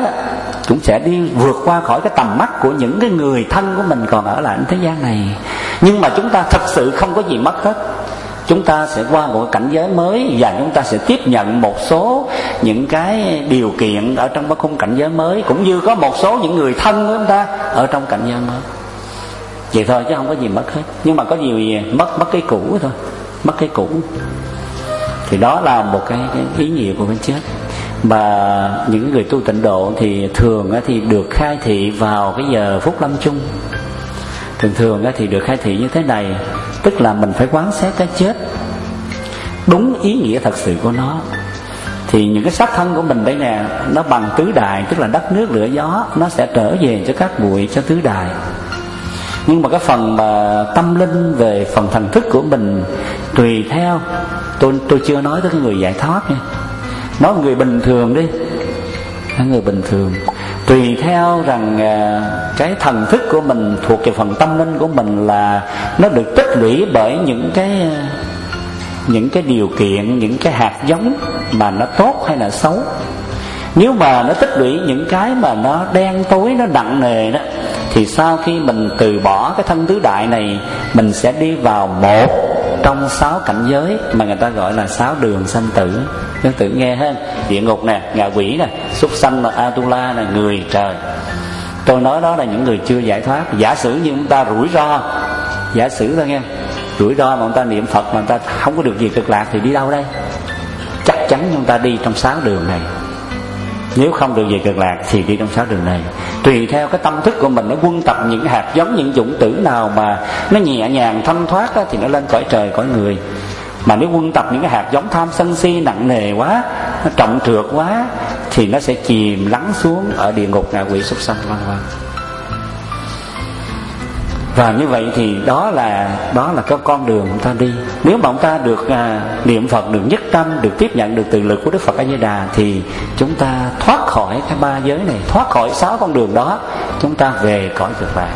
sẽ đi vượt qua khỏi cái tầm mắt của những cái người thân của mình còn ở lại thế gian này. Nhưng mà chúng ta thật sự không có gì mất hết. Chúng ta sẽ qua một cái cảnh giới mới, và chúng ta sẽ tiếp nhận một số những cái điều kiện ở trong cái khung cảnh giới mới, cũng như có một số những người thân của chúng ta ở trong cảnh giới mới. Vậy thôi chứ không có gì mất hết. Nhưng mà có điều gì mất cái cũ thôi, mất cái cũ. Thì đó là một cái ý nghĩa của cái chết. Mà những người tu tịnh độ thì thường thì được khai thị vào cái giờ phút lâm chung. Thường thì được khai thị như thế này, tức là mình phải quán xét cái chết đúng ý nghĩa thật sự của nó. Thì những cái xác thân của mình đây nè, nó bằng tứ đại, tức là đất nước lửa gió, nó sẽ trở về cho các bụi, cho tứ đại. Nhưng mà cái phần mà tâm linh, về phần thần thức của mình, tùy theo, tôi chưa nói tới cái người giải thoát nha, nói người bình thường đi, người bình thường, tùy theo rằng cái thần thức của mình thuộc về phần tâm linh của mình là nó được tích lũy bởi những cái điều kiện, những cái hạt giống mà nó tốt hay là xấu. Nếu mà nó tích lũy những cái mà nó đen tối, nó nặng nề đó, thì sau khi mình từ bỏ cái thân tứ đại này, mình sẽ đi vào một trong 6 cảnh giới mà người ta gọi là 6 đường sanh tử. Các tự nghe ha, địa ngục nè, ngạ quỷ nè, súc sanh là Atula nè, người trời. Tôi nói đó là những người chưa giải thoát. Giả sử như chúng ta rủi ro, giả sử thôi nghe, rủi ro mà chúng ta niệm Phật mà chúng ta không có được gì cực lạc thì đi đâu đây? Chắc chắn chúng ta đi trong 6 đường này. Nếu không được về cực lạc thì đi trong 6 đường này. Tùy theo cái tâm thức của mình, nó quân tập những hạt giống, những chủng tử nào mà nó nhẹ nhàng thanh thoát thì nó lên cõi trời, cõi người. Mà nếu quân tập những cái hạt giống tham sân si nặng nề quá, nó trọng trược quá, thì nó sẽ chìm lắng xuống ở địa ngục, ngạ quỷ, súc sanh vân vân. Và như vậy thì đó là cái con đường chúng ta đi. Nếu mà chúng ta được niệm Phật, được nhất tâm, được tiếp nhận được từ lực của Đức Phật A Di Đà, thì chúng ta thoát khỏi cái ba giới này, thoát khỏi 6 con đường đó, chúng ta về cõi Cực Lạc.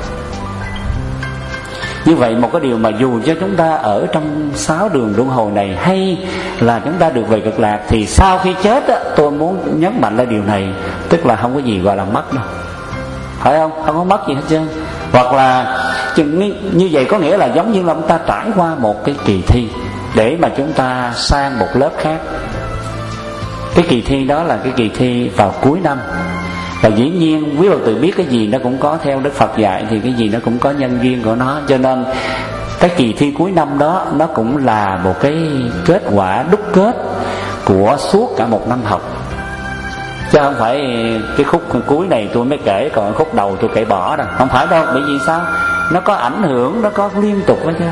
Như vậy một cái điều mà dù cho chúng ta ở trong 6 đường luân hồi này hay là chúng ta được về Cực Lạc, thì sau khi chết á, tôi muốn nhấn mạnh là điều này, tức là không có gì gọi là mất đâu, phải không? Không có mất gì hết trơn. Hoặc là như vậy có nghĩa là giống như là chúng ta trải qua một cái kỳ thi để mà chúng ta sang một lớp khác. Cái kỳ thi đó là cái kỳ thi vào cuối năm. Và dĩ nhiên quý Phật tử biết cái gì nó cũng có, theo Đức Phật dạy thì cái gì nó cũng có nhân duyên của nó. Cho nên cái kỳ thi cuối năm đó nó cũng là một cái kết quả đúc kết của suốt cả một năm học. Chứ không phải cái khúc cuối này tôi mới kể, còn khúc đầu tôi kể bỏ rồi. Không phải đâu, bởi vì sao? Nó có ảnh hưởng, nó có liên tục đó chứ.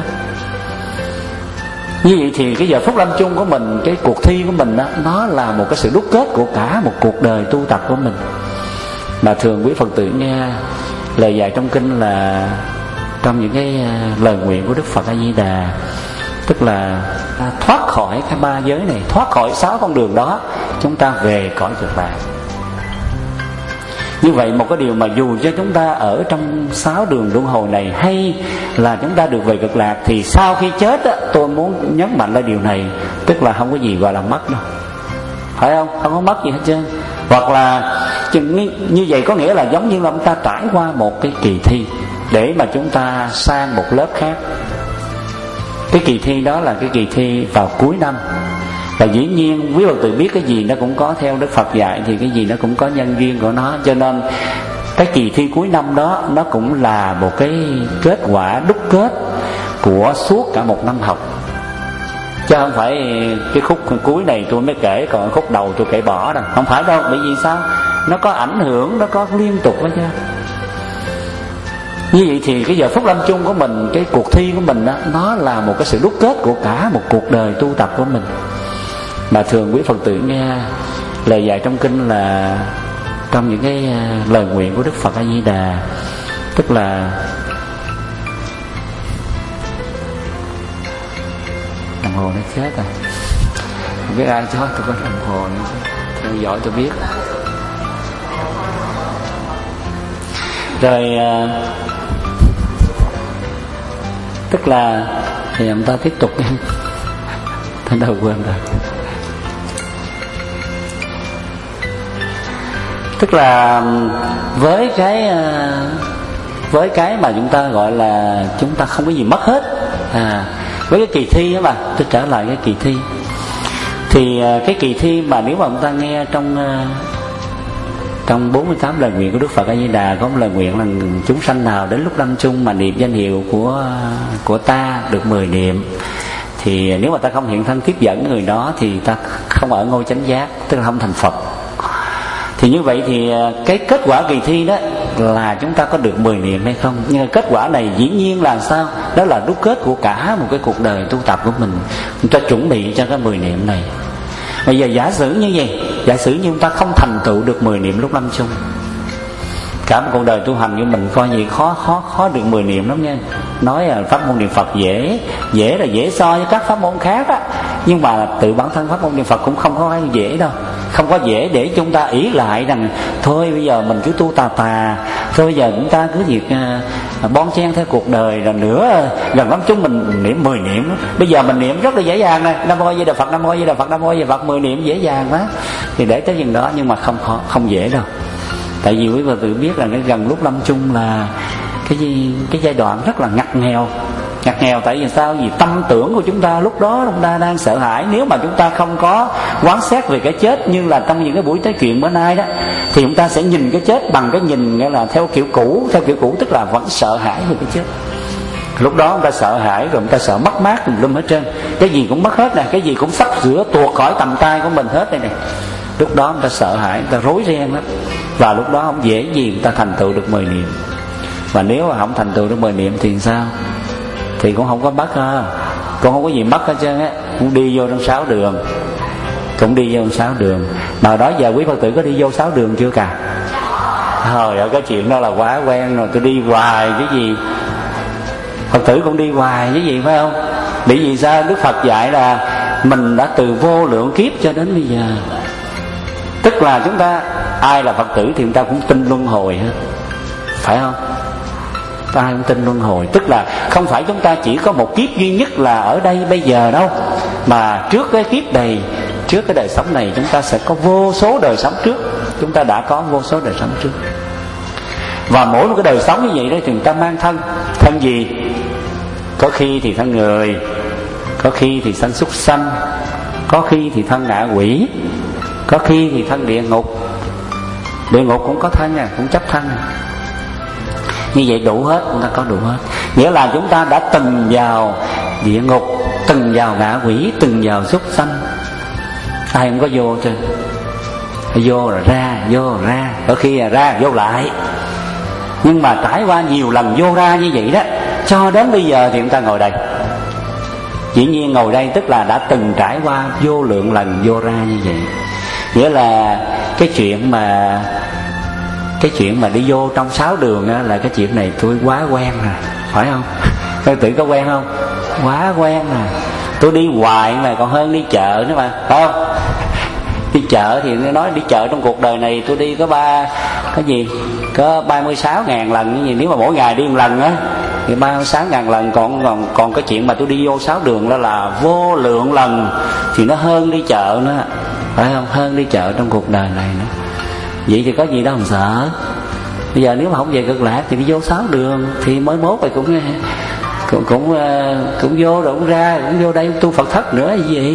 Như vậy thì cái giờ phút lâm chung của mình, cái cuộc thi của mình đó, nó là một cái sự đúc kết của cả một cuộc đời tu tập của mình. Mà thường quý Phật tử nghe lời dạy trong kinh là trong những cái lời nguyện của Đức Phật A Di Đà, tức là thoát khỏi cái ba giới này, thoát khỏi 6 con đường đó, chúng ta về cõi Cực Lạc. Như vậy một cái điều mà dù cho chúng ta ở trong 6 đường luân hồi này hay là chúng ta được về Cực Lạc, thì sau khi chết á, tôi muốn nhấn mạnh là điều này, tức là không có gì gọi là mất đâu, phải không? Không có mất gì hết trơn. Hoặc là như vậy có nghĩa là giống như là chúng ta trải qua một cái kỳ thi để mà chúng ta sang một lớp khác. Cái kỳ thi đó là cái kỳ thi vào cuối năm. Và dĩ nhiên quý Phật tử biết cái gì nó cũng có, theo Đức Phật dạy thì cái gì nó cũng có nhân duyên của nó. Cho nên cái kỳ thi cuối năm đó nó cũng là một cái kết quả đúc kết của suốt cả một năm học. Chứ không phải cái khúc cuối này tôi mới kể, còn khúc đầu tôi kể bỏ rồi. Không phải đâu, bởi vì sao? Nó có ảnh hưởng, nó có liên tục đó chứ. Như vậy thì cái giờ phút lâm chung của mình, cái cuộc thi của mình đó, nó là một cái sự đúc kết của cả một cuộc đời tu tập của mình. Mà thường quý Phật tử nghe lời dạy trong kinh là trong những cái lời nguyện của Đức Phật A Di Đà, tức là đồng hồ nó chết rồi, không biết ai cho tôi có đồng hồ nữa, theo dõi tôi biết. Rồi tức là thì chúng ta tiếp tục tôi đâu quên rồi. Tức là với cái mà chúng ta gọi là chúng ta không có gì mất hết. Với cái kỳ thi đó mà tôi trở lại cái kỳ thi, thì cái kỳ thi mà nếu mà chúng ta nghe trong 48 lời nguyện của Đức Phật A Di Đà, có một lời nguyện là chúng sanh nào đến lúc lâm chung mà niệm danh hiệu của ta được 10 niệm, thì nếu mà ta không hiện thân tiếp dẫn người đó thì ta không ở ngôi chánh giác, tức là không thành Phật. Thì như vậy thì cái kết quả kỳ thi đó là chúng ta có được 10 niệm hay không. Nhưng kết quả này dĩ nhiên là sao? Đó là đúc kết của cả một cái cuộc đời tu tập của mình. Chúng ta chuẩn bị cho cái 10 niệm này. Bây giờ giả sử như vậy, giả sử như chúng ta không thành tựu được 10 niệm lúc lâm chung, cả một cuộc đời tu hành của mình coi gì khó được 10 niệm lắm nha. Nói là pháp môn niệm Phật dễ là dễ so với các pháp môn khác á, nhưng mà tự bản thân pháp môn niệm Phật cũng không có dễ đâu. Không có dễ để chúng ta ý lại rằng thôi bây giờ mình cứ tu tà, thôi bây giờ chúng ta cứ việc bon chen theo cuộc đời, rồi nữa gần lắm chúng mình niệm 10 niệm. Bây giờ mình niệm rất là dễ dàng nè, Nam Mô A Di Đà Phật, Nam Mô A Di Đà Phật, Nam Mô A Di Đà Phật, 10 niệm dễ dàng quá. Thì để tới chừng đó, nhưng mà không dễ đâu. Tại vì quý Phật tử biết là cái gần lúc lâm chung là cái giai đoạn rất là ngặt nghèo. Tại vì sao? Vì tâm tưởng của chúng ta lúc đó chúng ta đang sợ hãi. Nếu mà chúng ta không có quán xét về cái chết như là trong những cái buổi nói chuyện bữa nay đó, thì chúng ta sẽ nhìn cái chết bằng cái nhìn nghĩa là theo kiểu cũ, tức là vẫn sợ hãi về cái chết. Lúc đó chúng ta sợ hãi, rồi chúng ta sợ mất mát tùm lum hết trơn, cái gì cũng mất hết nè, cái gì cũng sắp sửa tuột khỏi tầm tay của mình hết đây nè. Lúc đó chúng ta sợ hãi, chúng ta rối ren lắm, và lúc đó không dễ gì chúng ta thành tựu được 10 niệm. Và nếu mà không thành tựu được 10 niệm thì sao? Thì cũng không có mất ha, cũng không có gì mất hết trơn á, cũng đi vô trong 6 đường, mà đó giờ quý Phật tử có đi vô 6 đường chưa cả? Trời ơi, cái chuyện đó là quá quen rồi, tôi đi hoài chứ gì. Phật tử cũng đi hoài cái gì phải không? Bởi vì sao? Đức Phật dạy là mình đã từ vô lượng kiếp cho đến bây giờ. Tức là chúng ta ai là Phật tử thì chúng ta cũng tin luân hồi hết, phải không? Ai cũng tin luân hồi. Tức là không phải chúng ta chỉ có một kiếp duy nhất là ở đây bây giờ đâu, mà trước cái kiếp này, trước cái đời sống này, chúng ta sẽ có vô số đời sống trước. Chúng ta đã có vô số đời sống trước. Và mỗi một cái đời sống như vậy đó thì người ta mang thân. Thân gì? Có khi thì thân người, có khi thì thân súc sanh, có khi thì thân ngạ quỷ, có khi thì thân địa ngục. Địa ngục cũng có thân à, cũng chấp thân à. Như vậy đủ hết, chúng ta có đủ hết. Nghĩa là chúng ta đã từng vào địa ngục, từng vào ngạ quỷ, từng vào súc sanh. Ai không có vô chứ? Vô rồi ra, vô rồi ra, có khi là ra vô lại. Nhưng mà trải qua nhiều lần vô ra như vậy đó, cho đến bây giờ thì chúng ta ngồi đây. Dĩ nhiên ngồi đây tức là đã từng trải qua vô lượng lần vô ra như vậy. Nghĩa là cái chuyện mà đi vô trong 6 đường á, là cái chuyện này tôi quá quen rồi, phải không? Các tự có quen không? Quá quen rồi. Tôi đi hoài mà còn hơn đi chợ nữa mà, phải không? Đi chợ thì nói đi chợ trong cuộc đời này tôi đi có 36.000 lần như vậy. Nếu mà mỗi ngày đi một lần á thì 36.000 lần. Còn cái chuyện mà tôi đi vô 6 đường đó là vô lượng lần, thì nó hơn đi chợ nữa, phải không? Hơn đi chợ trong cuộc đời này nữa. Vậy thì có gì đâu mà sợ. Bây giờ nếu mà không về Cực Lạc thì đi vô 6 đường, thì mới mốt thì cũng vô rồi cũng ra, cũng vô đây tu Phật thất nữa gì vậy.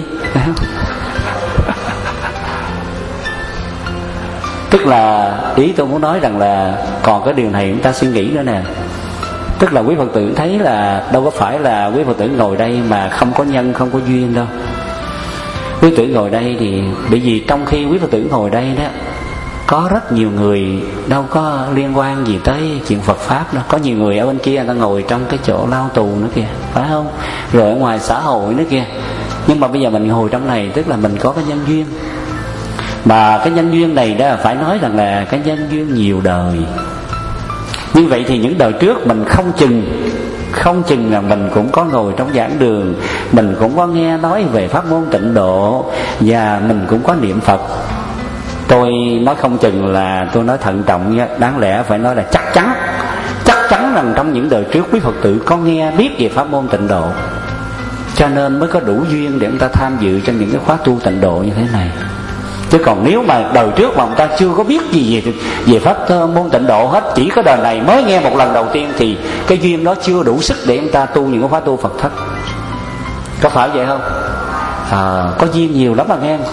Tức là ý tôi muốn nói rằng là còn cái điều này chúng ta suy nghĩ nữa nè. Tức là quý Phật tử thấy là đâu có phải là quý Phật tử ngồi đây mà không có nhân, không có duyên đâu. Quý Phật tử ngồi đây thì bởi vì trong khi quý Phật tử ngồi đây đó, có rất nhiều người đâu có liên quan gì tới chuyện Phật Pháp đâu. Có nhiều người ở bên kia người ta ngồi trong cái chỗ lao tù nữa kìa, phải không? Rồi ở ngoài xã hội nữa kìa. Nhưng mà bây giờ mình ngồi trong này, tức là mình có cái nhân duyên. Mà cái nhân duyên này đó phải nói rằng là cái nhân duyên nhiều đời. Như vậy thì những đời trước mình không chừng là mình cũng có ngồi trong giảng đường, mình cũng có nghe nói về pháp môn tịnh độ, và mình cũng có niệm Phật. Tôi nói không chừng là tôi nói thận trọng nha, đáng lẽ phải nói là chắc chắn rằng trong những đời trước quý Phật tử có nghe biết về pháp môn tịnh độ, cho nên mới có đủ duyên để chúng ta tham dự trong những cái khóa tu tịnh độ như thế này. Chứ còn nếu mà đời trước mà người ta chưa có biết gì về pháp môn tịnh độ hết, chỉ có đời này mới nghe một lần đầu tiên, thì cái duyên đó chưa đủ sức để người ta tu những cái khóa tu Phật thất. Có phải vậy không? Có duyên nhiều lắm mà nghe.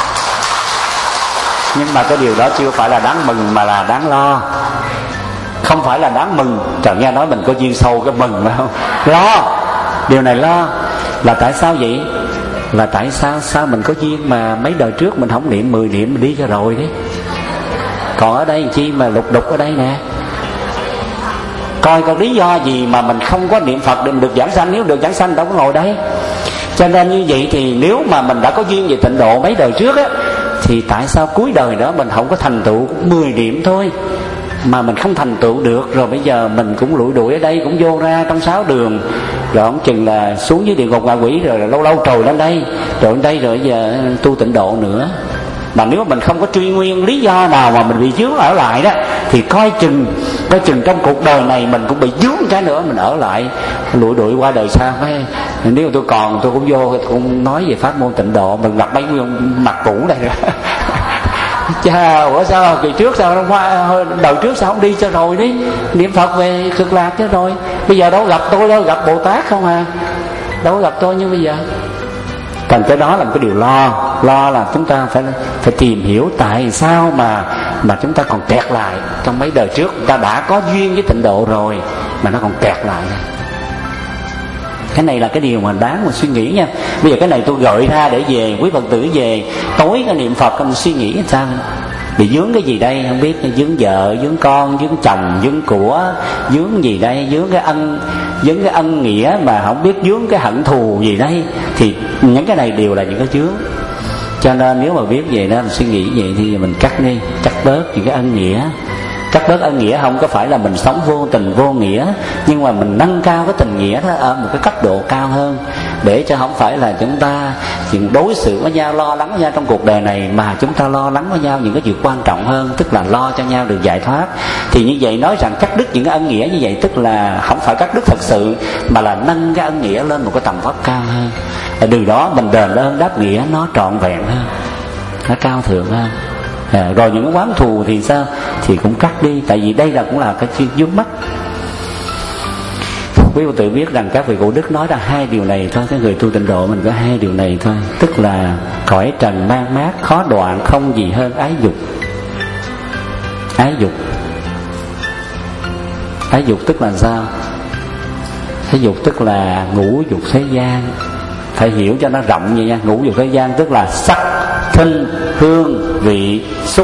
Nhưng mà cái điều đó chưa phải là đáng mừng mà là đáng lo. Không phải là đáng mừng, trời nghe nói mình có duyên sâu cái mừng phải không? Lo, điều này lo. Là tại sao vậy? Là tại sao mình có duyên mà mấy đời trước mình không niệm 10 niệm mình đi cho rồi đấy. Còn ở đây chi mà lục đục ở đây nè. Coi có lý do gì mà mình không có niệm Phật để mình được giảng sanh. Nếu được giảng sanh đâu có ngồi đây. Cho nên như vậy thì nếu mà mình đã có duyên về tịnh độ mấy đời trước á, thì tại sao cuối đời đó mình không có thành tựu 10 niệm thôi mà mình không thành tựu được? Rồi bây giờ mình cũng lủi đuổi ở đây, cũng vô ra trong 6 đường, rồi không chừng là xuống dưới địa ngục ngạ quỷ, rồi lâu lâu trồi lên đây, rồi giờ tu tịnh độ nữa. Mà nếu mình không có truy nguyên lý do nào mà mình bị vướng ở lại đó, thì coi chừng trong cuộc đời này mình cũng bị vướng cái nữa, mình ở lại lủi đuổi qua đời sau. Nếu tôi còn tôi cũng vô, tôi cũng nói về pháp môn tịnh độ, mình gặp mấy nguyên mặt cũ này rồi. Chà, ủa sao kỳ trước sao đời trước sao không đi cho rồi đi niệm Phật về Cực Lạc cho rồi. Bây giờ đâu gặp tôi, đâu gặp Bồ Tát không à, đâu gặp tôi như bây giờ. Thành cái đó là một cái điều lo là chúng ta phải tìm hiểu tại sao mà chúng ta còn kẹt lại. Trong mấy đời trước chúng ta đã có duyên với tịnh độ rồi mà nó còn kẹt lại. Cái này là cái điều mà đáng mà suy nghĩ nha. Bây giờ cái này tôi gợi ra để về quý Phật tử về tối cái niệm Phật mình suy nghĩ sao. Bị vướng cái gì đây không biết, vướng vợ, vướng con, vướng chồng, vướng của, vướng gì đây, vướng cái ân nghĩa mà không biết, vướng cái hận thù gì đây. Thì những cái này đều là những cái vướng. Cho nên nếu mà biết vậy đó, mình suy nghĩ vậy thì mình cắt bớt những cái ân nghĩa, Cắt bớt ân nghĩa không có phải là mình sống vô tình vô nghĩa, nhưng mà mình nâng cao cái tình nghĩa đó ở một cái cấp độ cao hơn, để cho không phải là chúng ta chuyện đối xử với nhau, lo lắng với nhau trong cuộc đời này, mà chúng ta lo lắng với nhau những cái việc quan trọng hơn, tức là lo cho nhau được giải thoát. Thì như vậy nói rằng cắt đứt những cái ân nghĩa như vậy, tức là không phải cắt đứt thật sự, mà là nâng cái ân nghĩa lên một cái tầm vóc cao hơn. Từ đó mình đền ơn đáp nghĩa nó trọn vẹn hơn, nó cao thượng hơn. Rồi những cái oán thù thì sao? Thì cũng cắt đi, tại vì đây là cũng là cái chuyện vướng mắc. Quý vị tự biết rằng các vị cổ đức nói ra hai điều này thôi, cái người tu tịnh độ mình có hai điều này thôi, tức là cõi trần man mát khó đoạn, không gì hơn ái dục. Ái dục, ái dục tức là sao? Ái dục tức là ngũ dục thế gian, phải hiểu cho nó rộng vậy nha. Ngũ dục thế gian tức là sắc, thinh, hương, vị, xúc.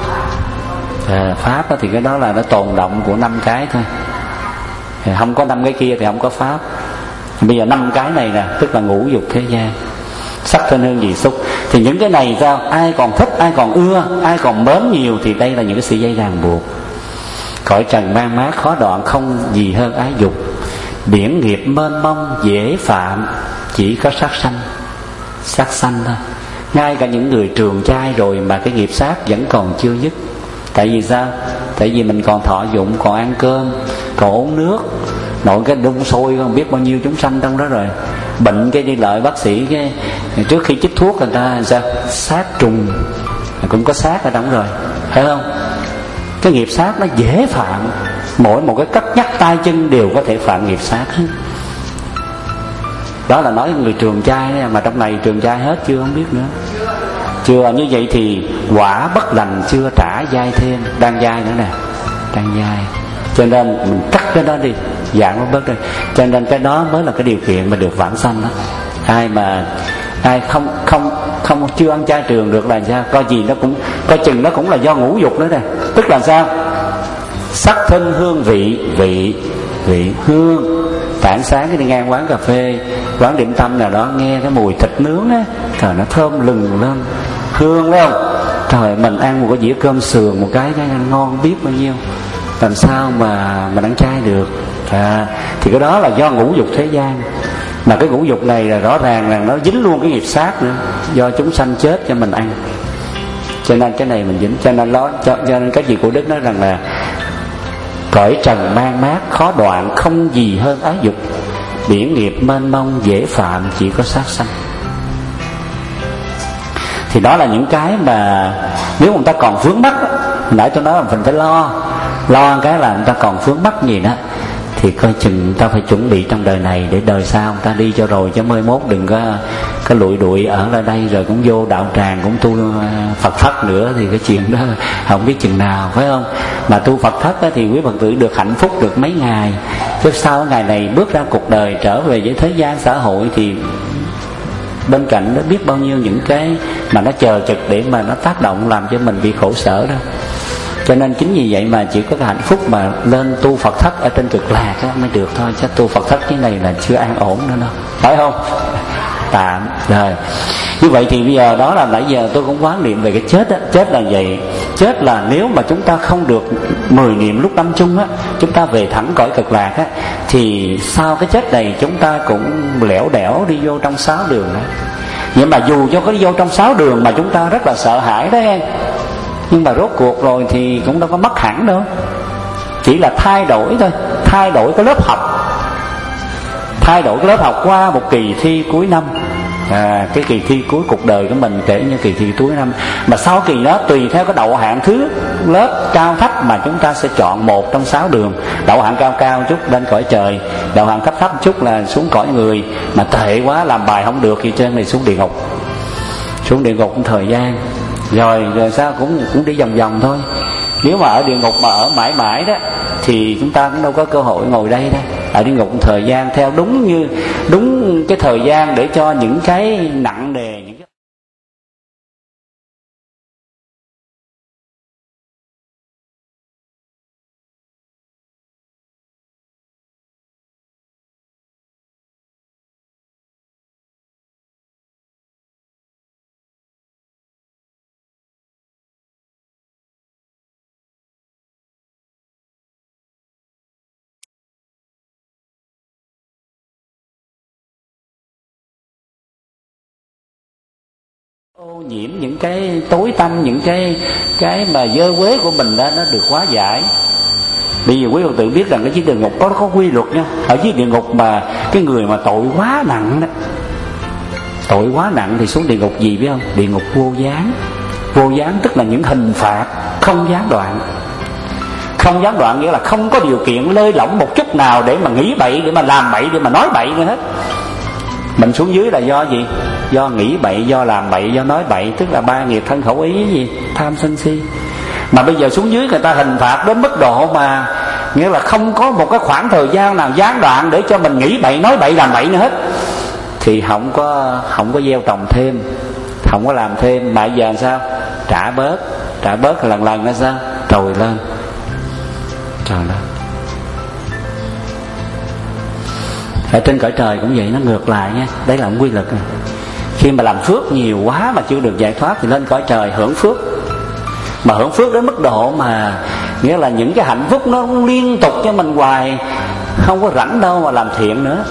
Pháp thì cái đó là nó tồn động của 5 cái thôi, không có 5 cái kia thì không có pháp. Bây giờ 5 cái này nè, tức là ngũ dục thế gian, sắc, thinh, hương, vị, xúc. Thì những cái này sao? Ai còn thích, ai còn ưa, ai còn mến nhiều thì đây là những cái sợi dây ràng buộc. Cõi trần man mát khó đoạn, không gì hơn ái dục. Biển nghiệp mênh mông dễ phạm, chỉ có sát sanh. Sát sanh thôi. Ngay cả những người trường trai rồi mà cái nghiệp sát vẫn còn chưa dứt. Tại vì sao? Tại vì mình còn thọ dụng, còn ăn cơm, còn uống nước, nội cái đun sôi không biết bao nhiêu chúng sanh trong đó rồi. Bệnh cái đi lợi bác sĩ cái trước khi chích thuốc người ta sao? Sát trùng cũng có sát ở trong rồi, phải không? Cái nghiệp sát nó dễ phạm, mỗi một cái cất nhắc tay chân đều có thể phạm nghiệp sát hết. Đó là nói người trường trai đấy, mà trong này trường trai hết chưa không biết nữa. Chưa, như vậy thì quả bất lành chưa trả dai thêm, đang dai nữa nè, đang dai. Cho nên mình cắt cái đó đi, giảm nó bớt đi. Cho nên cái đó mới là cái điều kiện mà được vãng sanh đó. Ai không chưa ăn chay trường được là sao? Coi gì nó cũng coi chừng nó cũng là do ngũ dục nữa nè. Tức là sao? Sắc, thinh, hương, vị, hương. Tảng sáng cái đi ngang quán cà phê, quán điểm tâm nào đó, nghe cái mùi thịt nướng á, trời nó thơm lừng lên, hương phải không? Trời, mình ăn một cái dĩa cơm sườn một cái ngon biết bao nhiêu, làm sao mà mình ăn chay được? Thì cái đó là do ngũ dục thế gian. Mà cái ngũ dục này là rõ ràng là nó dính luôn cái nghiệp sát nữa, do chúng sanh chết cho mình ăn. Cho nên cái này mình dính. Cho nên các vị cổ đức nói rằng là cõi trần man mát khó đoạn, không gì hơn ái dục. Biển nghiệp mênh mông dễ phạm, chỉ có sát sanh. Thì đó là những cái mà nếu người ta còn vướng mắc, nãy tôi nói là mình phải lo cái là người ta còn vướng mắc gì đó, thì coi chừng người ta phải chuẩn bị trong đời này để đời sau người ta đi cho rồi, chứ mới mốt đừng có lụi đụi ở lại đây rồi cũng vô đạo tràng cũng tu Phật thất nữa, thì cái chuyện đó không biết chừng nào, phải không? Mà tu Phật thất thì quý Phật tử được hạnh phúc được mấy ngày, chứ sau ngày này bước ra cuộc đời trở về với thế gian xã hội thì bên cạnh nó biết bao nhiêu những cái mà nó chờ chực để mà nó tác động làm cho mình bị khổ sở đó. Cho nên chính vì vậy mà chỉ có cái hạnh phúc mà lên tu Phật thất ở trên cực lạc mới được thôi, chứ tu Phật thất cái này là chưa an ổn nữa đâu, phải không? Tạm rồi. Như vậy thì bây giờ đó là nãy giờ tôi cũng quán niệm về cái chết á. Chết là vậy. Chết là nếu mà chúng ta không được 10 niệm lúc năm chung á, chúng ta về thẳng cõi cực lạc á, thì sau cái chết này chúng ta cũng lẻo đẻo đi vô trong 6 đường đó. Nhưng mà dù cho có đi vô trong 6 đường mà chúng ta rất là sợ hãi đấy, nhưng mà rốt cuộc rồi thì cũng đâu có mất hẳn đâu, chỉ là thay đổi thôi, thay đổi cái lớp học qua một kỳ thi cuối năm. Cái kỳ thi cuối cuộc đời của mình kể như kỳ thi cuối năm, mà sau kỳ đó tùy theo cái đậu hạng thứ lớp cao thấp mà chúng ta sẽ chọn một trong 6 đường. Đậu hạng cao cao chút lên cõi trời, đậu hạng thấp thấp chút là xuống cõi người, mà tệ quá làm bài không được thì trên này xuống địa ngục. Xuống địa ngục một thời gian rồi sao cũng đi vòng vòng thôi. Nếu mà ở địa ngục mà ở mãi mãi đó thì chúng ta cũng đâu có cơ hội ngồi đây đâu. Ở địa ngục một thời gian theo đúng cái thời gian để cho những cái nặng nề, những cái Ô nhiễm những cái tối tăm, những cái mà dơ quế của mình đó, nó được hóa giải. Bây giờ quý Phật tử biết rằng cái chiếc địa ngục có quy luật nha. Ở chiếc địa ngục mà cái người mà tội quá nặng đó, tội quá nặng thì xuống địa ngục gì biết không? Địa ngục vô gián. Vô gián tức là những hình phạt không gián đoạn. Không gián đoạn nghĩa là không có điều kiện lơi lỏng một chút nào để mà nghĩ bậy, để mà làm bậy, để mà nói bậy nữa hết. Mình xuống dưới là do gì? Do nghĩ bậy, do làm bậy, do nói bậy. Tức là ba nghiệp thân khẩu ý gì? Tham sân si. Mà bây giờ xuống dưới người ta hình phạt đến mức độ mà nghĩa là không có một cái khoảng thời gian nào gián đoạn để cho mình nghĩ bậy, nói bậy, làm bậy nữa hết. Thì không có gieo trồng thêm, không có làm thêm. Mà giờ sao? Trả bớt lần nó sao? Trồi lên. Ở trên cõi trời cũng vậy, nó ngược lại nha. Đấy là quy luật. Khi mà làm phước nhiều quá mà chưa được giải thoát thì lên cõi trời hưởng phước. Mà hưởng phước đến mức độ mà nghĩa là những cái hạnh phúc nó liên tục cho mình hoài, không có rảnh đâu mà làm thiện nữa.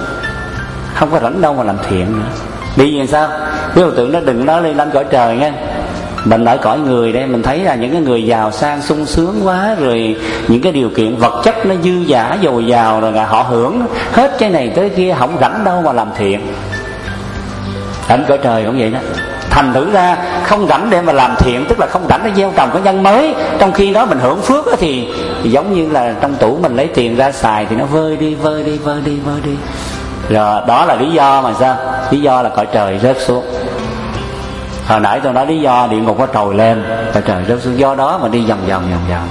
Vì vậy sao? Quý Phật tử nó đừng nói lên cõi trời nha. Mình ở cõi người đây mình thấy là những cái người giàu sang sung sướng quá, rồi những cái điều kiện vật chất nó dư dả dồi dào, rồi họ hưởng hết cái này tới kia, không rảnh đâu mà làm thiện. Ở cõi trời cũng vậy đó. Thành thử ra không rảnh để mà làm thiện, tức là không rảnh để gieo trồng cái nhân mới. Trong khi đó mình hưởng phước thì giống như là trong tủ mình lấy tiền ra xài thì nó vơi đi. Rồi đó là lý do mà sao? Lý do là cõi trời rớt xuống. Hồi nãy tôi nói lý do địa ngục nó trồi lên, cõi trời rớt xuống. Do đó mà đi vòng vậy đó.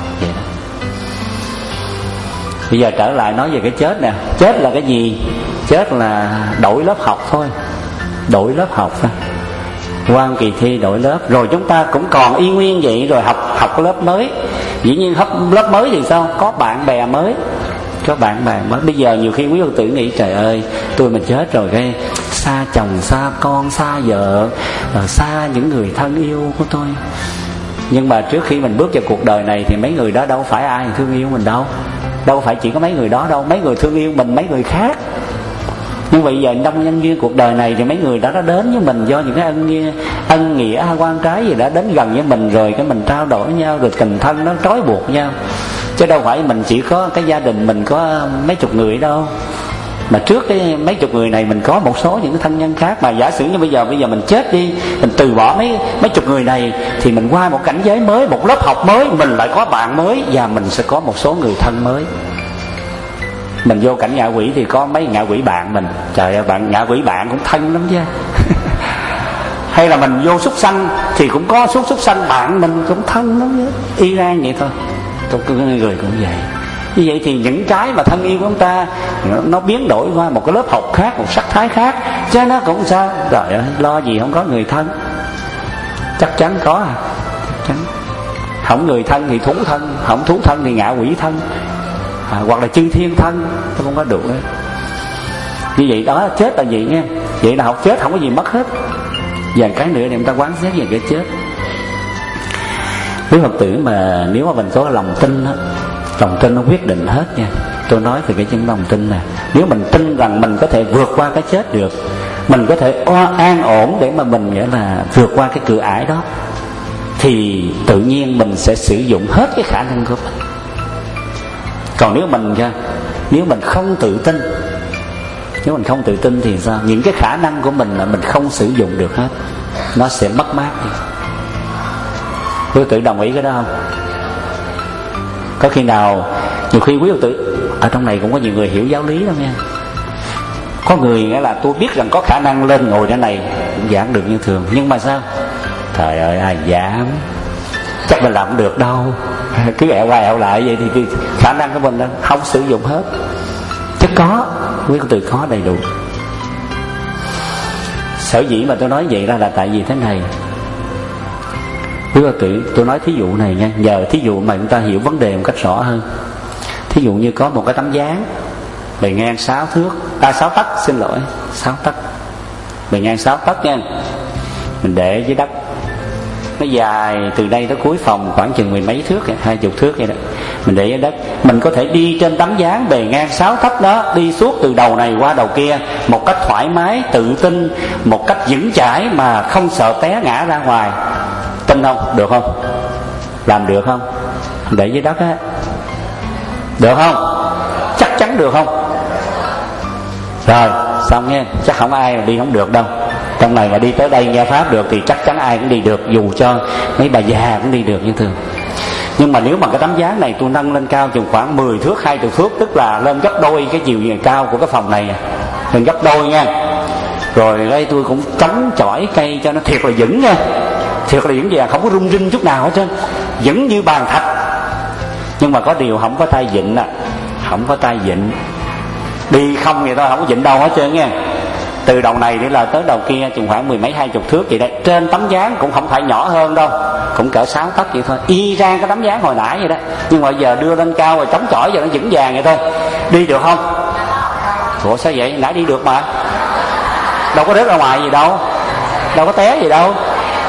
Bây giờ trở lại nói về cái chết nè. Chết là cái gì? Chết là đổi lớp học thôi. Đổi lớp học thôi. Qua kỳ thi đổi lớp. Rồi chúng ta cũng còn y nguyên vậy. Rồi học cái lớp mới. Dĩ nhiên lớp mới thì sao? Có bạn bè mới. Bây giờ nhiều khi quý Phật tử nghĩ trời ơi, tôi mà chết rồi cái xa chồng, xa con, xa vợ, xa những người thân yêu của tôi. Nhưng mà trước khi mình bước vào cuộc đời này thì mấy người đó đâu phải ai thương yêu mình đâu. Đâu phải chỉ có mấy người đó đâu. Mấy người thương yêu mình, mấy người khác. Nhưng bây giờ trong nhân duyên cuộc đời này thì mấy người đó đã đến với mình do những cái ân nghĩa quan trái gì đã đến gần với mình, rồi cái mình trao đổi nhau, rồi tình thân nó trói buộc nhau. Chứ đâu phải mình chỉ có cái gia đình mình có mấy chục người đâu. Mà trước cái mấy chục người này mình có một số những cái thân nhân khác. Mà giả sử như bây giờ mình chết đi, mình từ bỏ mấy chục người này, thì mình qua một cảnh giới mới, một lớp học mới, mình lại có bạn mới, và mình sẽ có một số người thân mới. Mình vô cảnh ngạ quỷ thì có mấy ngạ quỷ bạn mình. Trời ơi, bạn ngạ quỷ bạn cũng thân lắm chứ. Hay là mình vô súc sanh thì cũng có số súc sanh bạn mình cũng thân lắm chứ. Y ra vậy thôi. Con người cũng vậy. Như vậy thì những cái mà thân yêu của chúng ta nó biến đổi qua một cái lớp học khác, một sắc thái khác, chứ nó cũng sao? Trời ơi, lo gì không có người thân. Chắc chắn có à. Chắc chắn. Không người thân thì thú thân, không thú thân thì ngạ quỷ thân, hoặc là chư thiên thân. Nó không có được đấy. Như vậy đó, chết là gì nha. Vậy là học chết không có gì mất hết. Và cái nữa thì chúng ta quán xét về cái chết. Quý Phật tử mà nếu mà mình có lòng tin đó, lòng tin nó quyết định hết nha. Tôi nói về cái chân lòng tin nè. Nếu mình tin rằng mình có thể vượt qua cái chết được, mình có thể an ổn để mà mình nghĩa là vượt qua cái cửa ải đó, thì tự nhiên mình sẽ sử dụng hết cái khả năng của mình. Còn nếu mình không tự tin, nếu mình không tự tin thì sao? Những cái khả năng của mình là mình không sử dụng được hết, nó sẽ mất mát đi. Quý Phật tử đồng ý cái đó không? Có khi nào nhiều khi quý Phật tử ở trong này cũng có nhiều người hiểu giáo lý lắm nha. Có người nghĩa là tôi biết rằng có khả năng lên ngồi trên này cũng giảng được như thường, nhưng mà sao? Trời ơi, ai dám, chắc mình làm không được đâu. Cứ ẹo qua ẹo lại vậy thì khả năng của mình không sử dụng hết. Chứ có, quý Phật tử có đầy đủ. Sở dĩ mà tôi nói vậy là tại vì thế này. Quý Phật tử, tôi nói thí dụ này nha, nhờ thí dụ mà chúng ta hiểu vấn đề một cách rõ hơn. Thí dụ như có một cái tấm dáng bề ngang 6 tấc, 6 tấc, bề ngang 6 tấc nha. Mình để dưới đất, nó dài từ đây tới cuối phòng khoảng chừng mười mấy thước, 20 thước vậy đó. Mình để ở đất, mình có thể đi trên tấm ván bề ngang 6 tấc đó, đi suốt từ đầu này qua đầu kia một cách thoải mái, tự tin, một cách vững chãi mà không sợ té ngã ra ngoài. Tin không? Được không? Làm được không? Để dưới đất á, được không? Chắc chắn được không? Rồi xong nha, chắc không ai mà đi không được đâu. Trong này mà đi tới đây nghe pháp được thì chắc chắn ai cũng đi được, dù cho mấy bà già cũng đi được như thường. Nhưng mà nếu mà cái tấm ván này tôi nâng lên cao chừng khoảng 10 thước, 20 thước, tức là lên gấp đôi cái chiều cao của cái phòng này, lên gấp đôi nha. Rồi đây tôi cũng chống chổi cây cho nó thiệt là vững nha, thiệt là vững vàng, không có rung rinh chút nào hết trơn, vững như bàn thạch. Nhưng mà có điều không có tay vịn à, không có tay vịn. Đi không vậy thôi, không có vịn đâu hết trơn nha. Từ đầu này đến là tới đầu kia chừng khoảng 10 mấy 20 thước vậy đấy. Trên tấm ván cũng không phải nhỏ hơn đâu, cũng cỡ 6 tấc vậy thôi, y rang cái tấm ván hồi nãy vậy đó. Nhưng mà giờ đưa lên cao rồi chống chổi giờ nó vững vàng vậy thôi. Đi được không? Ủa sao vậy? Nãy đi được mà, đâu có rớt ra ngoài gì đâu, đâu có té gì đâu.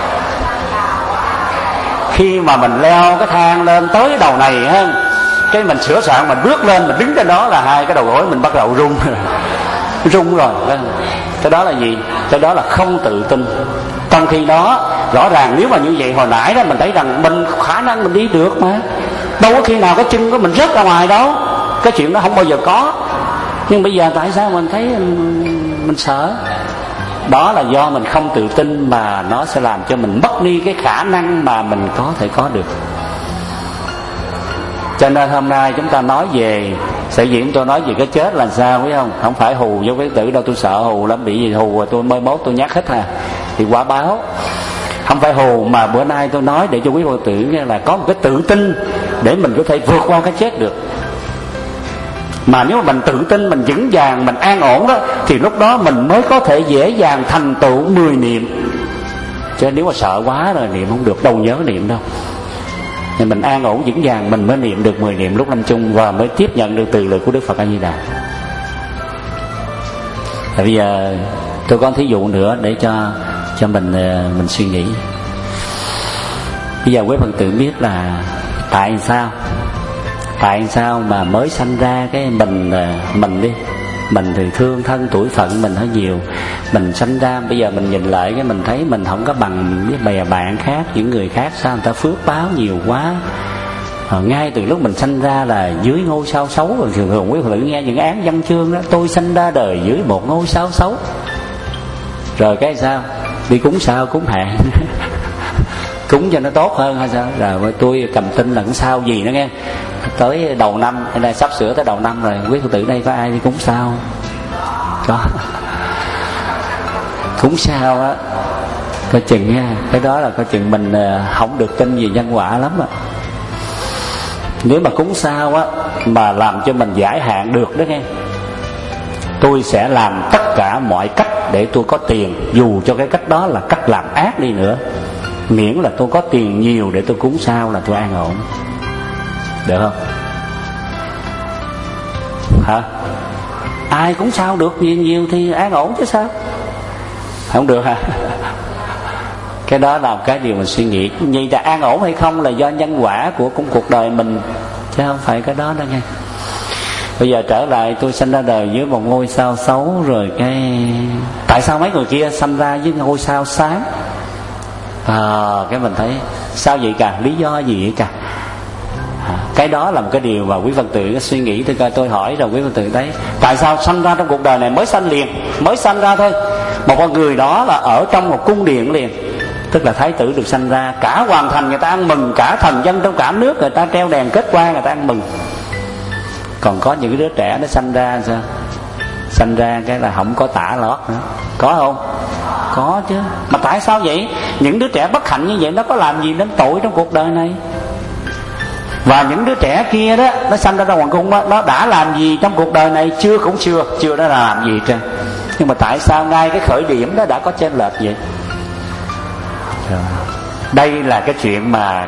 Khi mà mình leo cái thang lên tới đầu này ha, cái mình sửa soạn mình bước lên, mình đứng trên đó là hai cái đầu gối mình bắt đầu rung rung rồi. Cái đó là gì? Cái đó là không tự tin. Trong khi đó rõ ràng nếu mà như vậy hồi nãy đó mình thấy rằng mình khả năng mình đi được mà, đâu có khi nào cái chân của mình rớt ra ngoài đâu, cái chuyện đó không bao giờ có. Nhưng bây giờ tại sao mình thấy mình sợ? Đó là do mình không tự tin, mà nó sẽ làm cho mình mất đi cái khả năng mà mình có thể có được. Cho nên hôm nay chúng ta nói về, sở dĩ tôi nói về cái chết là sao biết không? Không phải hù vô cái tử đâu, tôi sợ hù lắm, bị gì hù rồi tôi mới mốt tôi nhát hết à, thì quả báo. Không phải hù, mà bữa nay tôi nói để cho quý Phật tử nghe là có một cái tự tin để mình có thể vượt qua cái chết được. Mà nếu mà mình tự tin, mình vững vàng, mình an ổn đó, thì lúc đó mình mới có thể dễ dàng thành tựu 10 niệm. Chứ nếu mà sợ quá rồi niệm không được, đâu nhớ niệm đâu. Thì mình an ổn vững vàng mình mới niệm được 10 niệm lúc lâm chung, và mới tiếp nhận được từ lời của Đức Phật A Di Đà. Bây giờ tôi có thí dụ nữa để cho mình suy nghĩ. Bây giờ quý Phật tử biết là tại sao mà mới sanh ra cái mình đi, mình thì thương thân tuổi phận mình hơi nhiều, mình sanh ra bây giờ mình nhìn lại cái mình thấy mình không có bằng với bè bạn khác, những người khác sao người ta phước báo nhiều quá. Ngay từ lúc mình sanh ra là dưới ngôi sao xấu rồi. Thường quý Phật tử nghe những án văn chương đó, tôi sanh ra đời dưới một ngôi sao xấu, rồi cái sao đi cúng sao cúng hạn cúng cho nó tốt hơn hay sao. Rồi tôi cầm tin là cũng sao gì nữa nghe. Tới đầu năm, đây sắp sửa tới đầu năm rồi, quý Phật tử đây có ai đi cúng sao? Có. Cúng sao á, coi chừng nha, cái đó là coi chừng mình không được tin về nhân quả lắm á. Nếu mà cúng sao á mà làm cho mình giải hạn được đó nghe, tôi sẽ làm tất cả mọi cách để tôi có tiền, dù cho cái cách đó là cách làm ác đi nữa, miễn là tôi có tiền nhiều để tôi cúng sao là tôi an ổn. Được không? Hả? Ai cúng sao được nhiều thì an ổn chứ sao? Không được hả? Cái đó là cái điều mình suy nghĩ. Vậy là an ổn hay không là do nhân quả của cuộc đời mình, chứ không phải cái đó đâu nghe. Bây giờ trở lại, tôi sinh ra đời dưới một ngôi sao xấu rồi tại sao mấy người kia sanh ra với ngôi sao sáng? Cái mình thấy sao vậy cả, lý do gì vậy cả? Cái đó là một cái điều mà quý Phật tử suy nghĩ. Tôi hỏi rồi quý Phật tử thấy tại sao sanh ra trong cuộc đời này, mới sanh liền, mới sanh ra thôi, một con người đó là ở trong một cung điện liền, tức là thái tử được sanh ra, cả hoàng thành người ta ăn mừng, cả thần dân trong cả nước người ta treo đèn kết hoa, người ta ăn mừng. Còn có những đứa trẻ nó sanh ra sao? Sanh ra cái là không có tả lót nữa, có không? Có chứ. Mà tại sao vậy? Những đứa trẻ bất hạnh như vậy nó có làm gì đến tội trong cuộc đời này? Và những đứa trẻ kia đó, nó sanh ra trong hoàng cung đó, nó đã làm gì trong cuộc đời này? Chưa đã làm gì trơn. Nhưng mà tại sao ngay cái khởi điểm đó đã có chênh lệch vậy? Đây là cái chuyện mà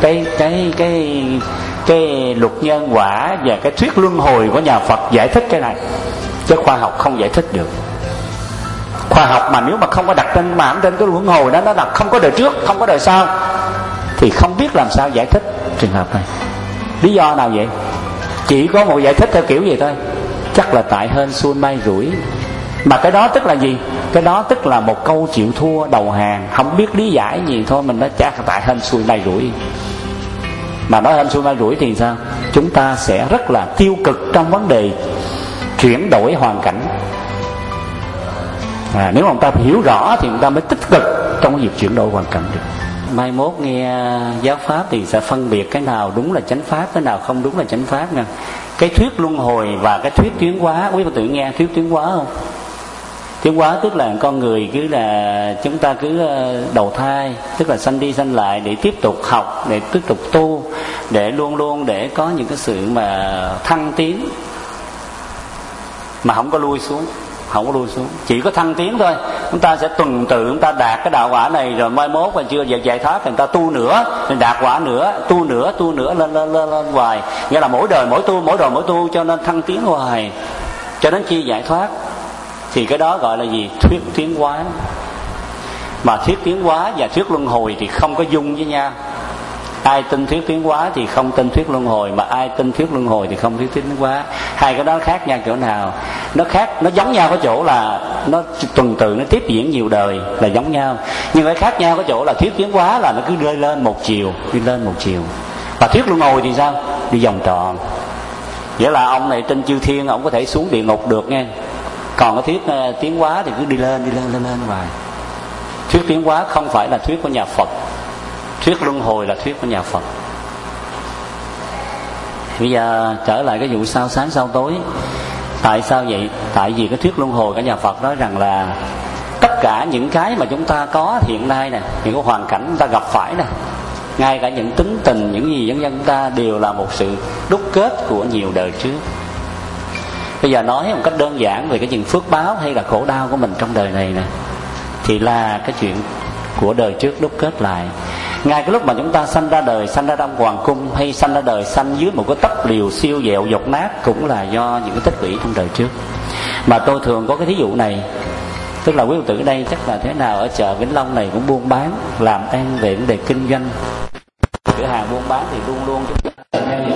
cái luật nhân quả và cái thuyết luân hồi của nhà Phật giải thích cái này, chứ khoa học không giải thích được. Khoa học mà nếu mà không có đặt trên mảng trên cái luân hồi đó, nó là không có đời trước, không có đời sau, thì không biết làm sao giải thích trường hợp này. Lý do nào vậy? Chỉ có một giải thích theo kiểu gì thôi, chắc là tại hên xui may rủi. Mà cái đó tức là gì? Cái đó tức là một câu chịu thua đầu hàng, không biết lý giải gì thôi, mình nói chắc là tại hên xui may rủi. Mà nói hên xui may rủi thì sao? Chúng ta sẽ rất là tiêu cực trong vấn đề chuyển đổi hoàn cảnh. Nếu mà chúng ta hiểu rõ thì chúng ta mới tích cực trong cái việc chuyển đổi hoàn cảnh được. Mai mốt nghe giáo pháp thì sẽ phân biệt cái nào đúng là chánh pháp, cái nào không đúng là chánh pháp nha. Cái thuyết luân hồi và cái thuyết tiến hóa, quý Phật tử nghe thuyết tiến hóa không? Tiến hóa tức là con người cứ là chúng ta cứ đầu thai, tức là sanh đi sanh lại để tiếp tục học, để tiếp tục tu, để luôn luôn để có những cái sự mà thăng tiến, mà không có lui xuống, không có lui xuống, chỉ có thăng tiến thôi. Chúng ta sẽ tuần tự chúng ta đạt cái đạo quả này, rồi mai mốt mà chưa giải thoát thì chúng ta tu nữa, rồi đạt quả nữa, tu nữa lên hoài. Nghĩa là mỗi đời mỗi tu, cho nên thăng tiến hoài cho đến khi giải thoát. Thì cái đó gọi là gì? Thuyết tiến hóa. Mà thuyết tiến hóa và thuyết luân hồi thì không có dung với nhau. Ai tin thuyết tiến hóa thì không tin thuyết luân hồi, mà ai tin thuyết luân hồi thì không thuyết tiến hóa. Hai cái đó khác nhau chỗ nào? Nó khác, nó giống nhau cái chỗ là nó tuần tự, nó tiếp diễn nhiều đời là giống nhau. Nhưng cái khác nhau cái chỗ là thuyết tiến hóa là nó cứ đi lên một chiều. Và thuyết luân hồi thì sao? Đi vòng tròn. Nghĩa là ông này trên chư thiên, ông có thể xuống địa ngục được nghe. Còn cái thuyết tiến hóa thì cứ đi lên hoài. Thuyết tiến hóa không phải là thuyết của nhà Phật, thuyết luân hồi là thuyết của nhà Phật. Bây giờ trở lại cái vụ sao sáng sao tối. Tại sao vậy? Tại vì cái thuyết luân hồi của nhà Phật nói rằng là tất cả những cái mà chúng ta có hiện nay nè, những cái hoàn cảnh chúng ta gặp phải nè, ngay cả những tính tình, những gì dân chúng ta đều là một sự đúc kết của nhiều đời trước. Bây giờ nói một cách đơn giản về cái chuyện phước báo hay là khổ đau của mình trong đời này nè, thì là cái chuyện của đời trước đúc kết lại. Ngay cái lúc mà chúng ta sanh ra đời, sanh ra trong hoàng cung, hay sanh ra đời sanh dưới một cái tấc liều siêu dẹo dột nát, cũng là do những cái tích lũy trong đời trước. Mà tôi thường có cái thí dụ này, tức là quý Phật tử ở đây chắc là thế nào ở chợ Vĩnh Long này cũng buôn bán, làm ăn về vấn đề kinh doanh, cửa hàng buôn bán thì luôn luôn chúng ta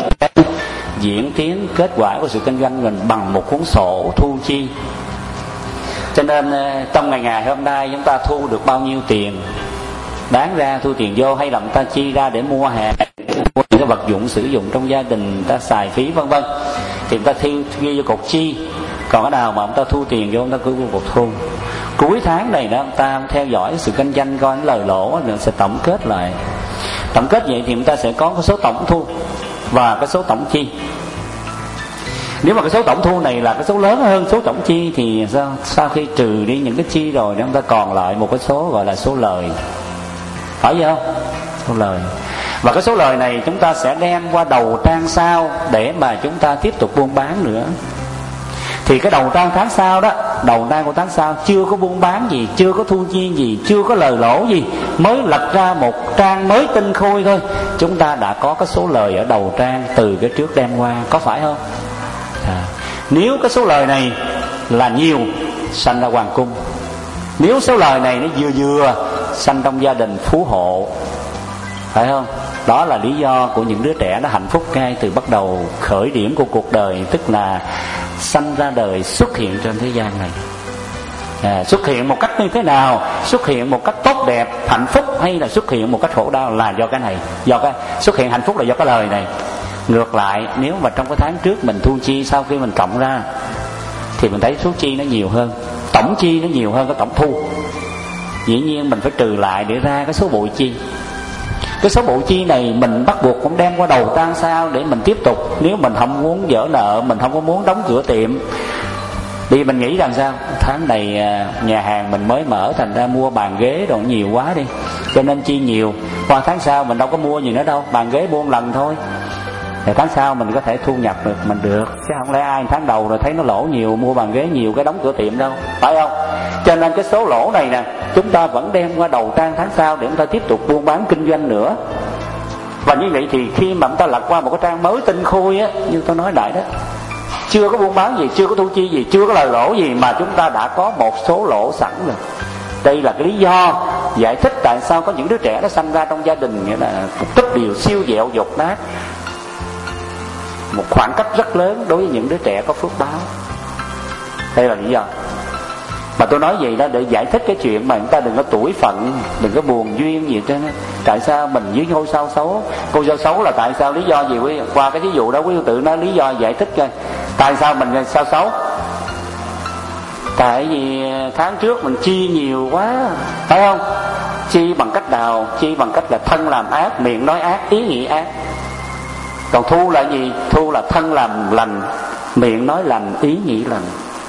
diễn tiến kết quả của sự kinh doanh mình bằng một cuốn sổ thu chi. Cho nên trong ngày hôm nay chúng ta thu được bao nhiêu tiền, đáng ra thu tiền vô, hay là người ta chi ra để mua hàng, mua những cái vật dụng sử dụng trong gia đình, người ta xài phí vân vân, thì người ta ghi vô cột chi. Còn cái nào mà người ta thu tiền vô, người ta cứ vô cột thu. Cuối tháng này đó, người ta theo dõi sự kinh doanh, coi cái lời lỗ rồi sẽ tổng kết lại. Tổng kết vậy thì người ta sẽ có cái số tổng thu và cái số tổng chi. Nếu mà cái số tổng thu này là cái số lớn hơn số tổng chi thì sau khi trừ đi những cái chi rồi, chúng ta còn lại một cái số gọi là số lời, phải không? Số lời. Và cái số lời này chúng ta sẽ đem qua đầu trang sau để mà chúng ta tiếp tục buôn bán nữa. Thì cái đầu trang tháng sau đó, đầu trang của tháng sau chưa có buôn bán gì, chưa có thu chi gì, chưa có lời lỗ gì, mới lật ra một trang mới tinh khôi thôi, chúng ta đã có cái số lời ở đầu trang từ cái trước đem qua, có phải không? Nếu cái số lời này là nhiều, sanh ra hoàng cung. Nếu số lời này nó vừa sanh trong gia đình phú hộ, phải không? Đó là lý do của những đứa trẻ nó hạnh phúc ngay từ bắt đầu khởi điểm của cuộc đời, tức là sanh ra đời, xuất hiện trên thế gian này. Xuất hiện một cách như thế nào, xuất hiện một cách tốt đẹp, hạnh phúc, hay là xuất hiện một cách khổ đau là do cái này. Do cái xuất hiện hạnh phúc là do cái lời này. Ngược lại, nếu mà trong cái tháng trước mình thu chi, sau khi mình cộng ra thì mình thấy số chi nó nhiều hơn, tổng chi nó nhiều hơn cái tổng thu. Dĩ nhiên mình phải trừ lại để ra cái số bội chi. Cái số bội chi này mình bắt buộc cũng đem qua đầu trang sao để mình tiếp tục. Nếu mình không muốn vỡ nợ, mình không có muốn đóng cửa tiệm, vì mình nghĩ rằng sao, tháng này nhà hàng mình mới mở, thành ra mua bàn ghế đồ nhiều quá đi, cho nên chi nhiều. Qua tháng sau mình đâu có mua gì nữa đâu, bàn ghế mua một lần thôi, thì tháng sau mình có thể thu nhập được, mình được. Chứ không lẽ ai tháng đầu rồi thấy nó lỗ nhiều, mua bàn ghế nhiều cái đóng cửa tiệm đâu, phải không? Cho nên cái số lỗ này nè, chúng ta vẫn đem qua đầu trang tháng sau để chúng ta tiếp tục buôn bán kinh doanh nữa. Và như vậy thì khi mà chúng ta lật qua một cái trang mới tinh khôi á, như tôi nói đại đó, chưa có buôn bán gì, chưa có thu chi gì, chưa có lời lỗ gì, mà chúng ta đã có một số lỗ sẵn rồi. Đây là cái lý do giải thích tại sao có những đứa trẻ nó sanh ra trong gia đình nghĩa là một tích điều siêu dẹo dột nát, một khoảng cách rất lớn đối với những đứa trẻ có phước báo. Đây là lý do. Mà tôi nói gì đó để giải thích cái chuyện mà chúng ta đừng có tuổi phận, đừng có buồn duyên gì trên. Tại sao mình với ngôi sao xấu? Ngôi sao xấu là tại sao, lý do gì? Qua cái ví dụ đó quý vị tự nói lý do giải thích coi. Tại sao mình sao xấu? Tại vì tháng trước mình chi nhiều quá, phải không? Chi bằng cách nào? Chi bằng cách là thân làm ác, miệng nói ác, ý nghĩ ác. Còn thu là gì? Thu là thân làm lành, miệng nói lành, ý nghĩ lành.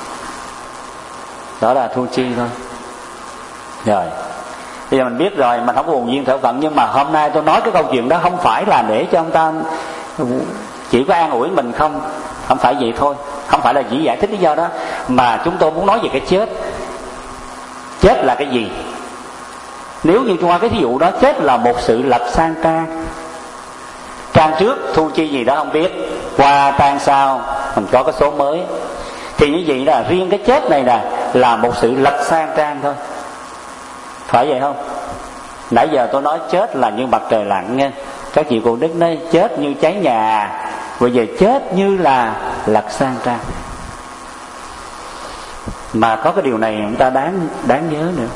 Đó là thu chi thôi. Rồi bây giờ mình biết rồi, mình không có buồn duyên thở phận. Nhưng mà hôm nay tôi nói cái câu chuyện đó không phải là để cho ông ta chỉ có an ủi mình không. Không phải vậy thôi. Không phải là chỉ giải thích lý do đó, mà chúng tôi muốn nói về cái chết. Chết là cái gì? Nếu như qua cái thí dụ đó, chết là một sự lập sang trang. Trang trước thu chi gì đó không biết, qua trang sau mình có cái số mới. Thì như vậy là riêng cái chết này nè là một sự lập sang trang thôi. Phải vậy không? Nãy giờ tôi nói chết là như mặt trời lặn nha. Các chị cô Đức nói chết như cháy nhà, bây giờ chết như là lật sang trang. Mà có cái điều này chúng ta đáng nhớ nữa,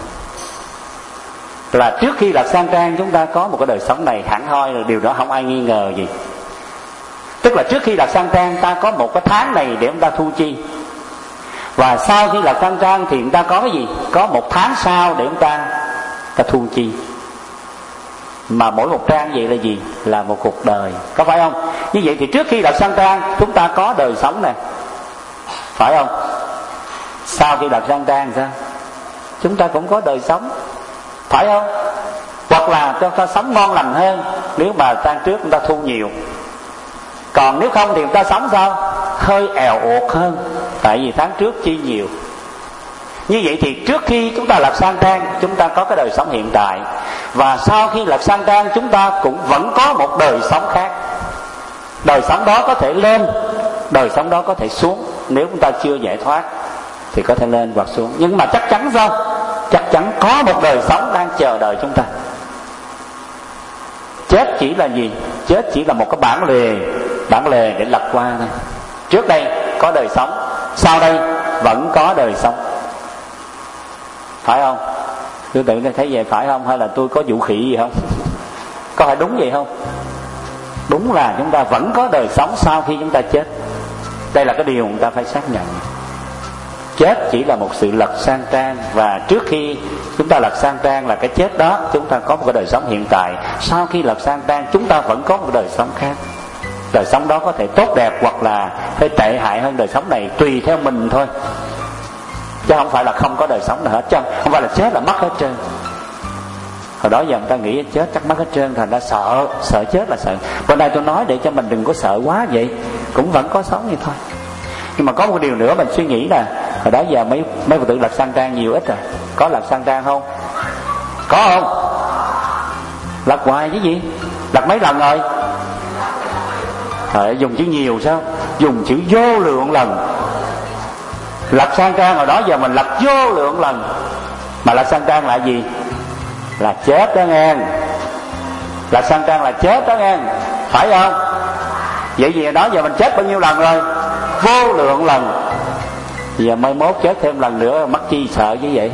là trước khi lật sang trang chúng ta có một cái đời sống này hẳn hoi, là điều đó không ai nghi ngờ gì. Tức là trước khi lật sang trang ta có một cái tháng này để chúng ta thu chi, và sau khi lật sang trang thì chúng ta có cái gì? Có một tháng sau để chúng ta thu chi. Mà mỗi một trang vậy là gì? Là một cuộc đời, có phải không? Như vậy thì trước khi lật sang trang chúng ta có đời sống này, phải không? Sau khi lật sang trang sao? Chúng ta cũng có đời sống, phải không? Hoặc là cho ta sống ngon lành hơn nếu mà trang trước chúng ta thu nhiều. Còn nếu không thì chúng ta sống sao? Hơi èo uột hơn, tại vì tháng trước chi nhiều. Như vậy thì trước khi chúng ta lật sang trang chúng ta có cái đời sống hiện tại, và sau khi lật sang trang chúng ta cũng vẫn có một đời sống khác. Đời sống đó có thể lên, đời sống đó có thể xuống. Nếu chúng ta chưa giải thoát thì có thể lên hoặc xuống. Nhưng mà chắc chắn sao? Chắc chắn có một đời sống đang chờ đợi chúng ta. Chết chỉ là gì? Chết chỉ là một cái bản lề để lật qua thôi. Trước đây có đời sống, sau đây vẫn có đời sống, phải không? Tôi tự thấy vậy phải không? Hay là tôi có vũ khí gì không? Có phải đúng vậy không? Đúng là chúng ta vẫn có đời sống sau khi chúng ta chết. Đây là cái điều chúng ta phải xác nhận. Chết chỉ là một sự lật sang trang, và trước khi chúng ta lật sang trang là cái chết đó, chúng ta có một cái đời sống hiện tại. Sau khi lật sang trang chúng ta vẫn có một đời sống khác. Đời sống đó có thể tốt đẹp hoặc là hơi tệ hại hơn đời sống này, tùy theo mình thôi, chứ không phải là không có đời sống nào hết trơn. Không phải là chết là mất hết trơn. Hồi đó giờ người ta nghĩ chết chắc mất hết trơn, thành ra sợ chết là sợ. Bữa nay tôi nói để cho mình đừng có sợ quá vậy, cũng vẫn có sống vậy thôi. Nhưng mà có một điều nữa mình suy nghĩ là hồi đó giờ mấy Phật tử lật sang trang nhiều ít rồi. Có lật sang trang không? Có không? Lật hoài chứ gì? Lật mấy lần rồi? Dùng chữ nhiều sao? Dùng chữ vô lượng lần. Lật sang trang hồi đó giờ mình lật vô lượng lần. Mà lật sang trang là gì? Là chết đó nghe. Lật sang trang là chết đó nghe, phải không? Vậy vì đó giờ mình chết bao nhiêu lần rồi? Vô lượng lần. Giờ mai mốt chết thêm lần nữa mắc chi sợ chứ vậy.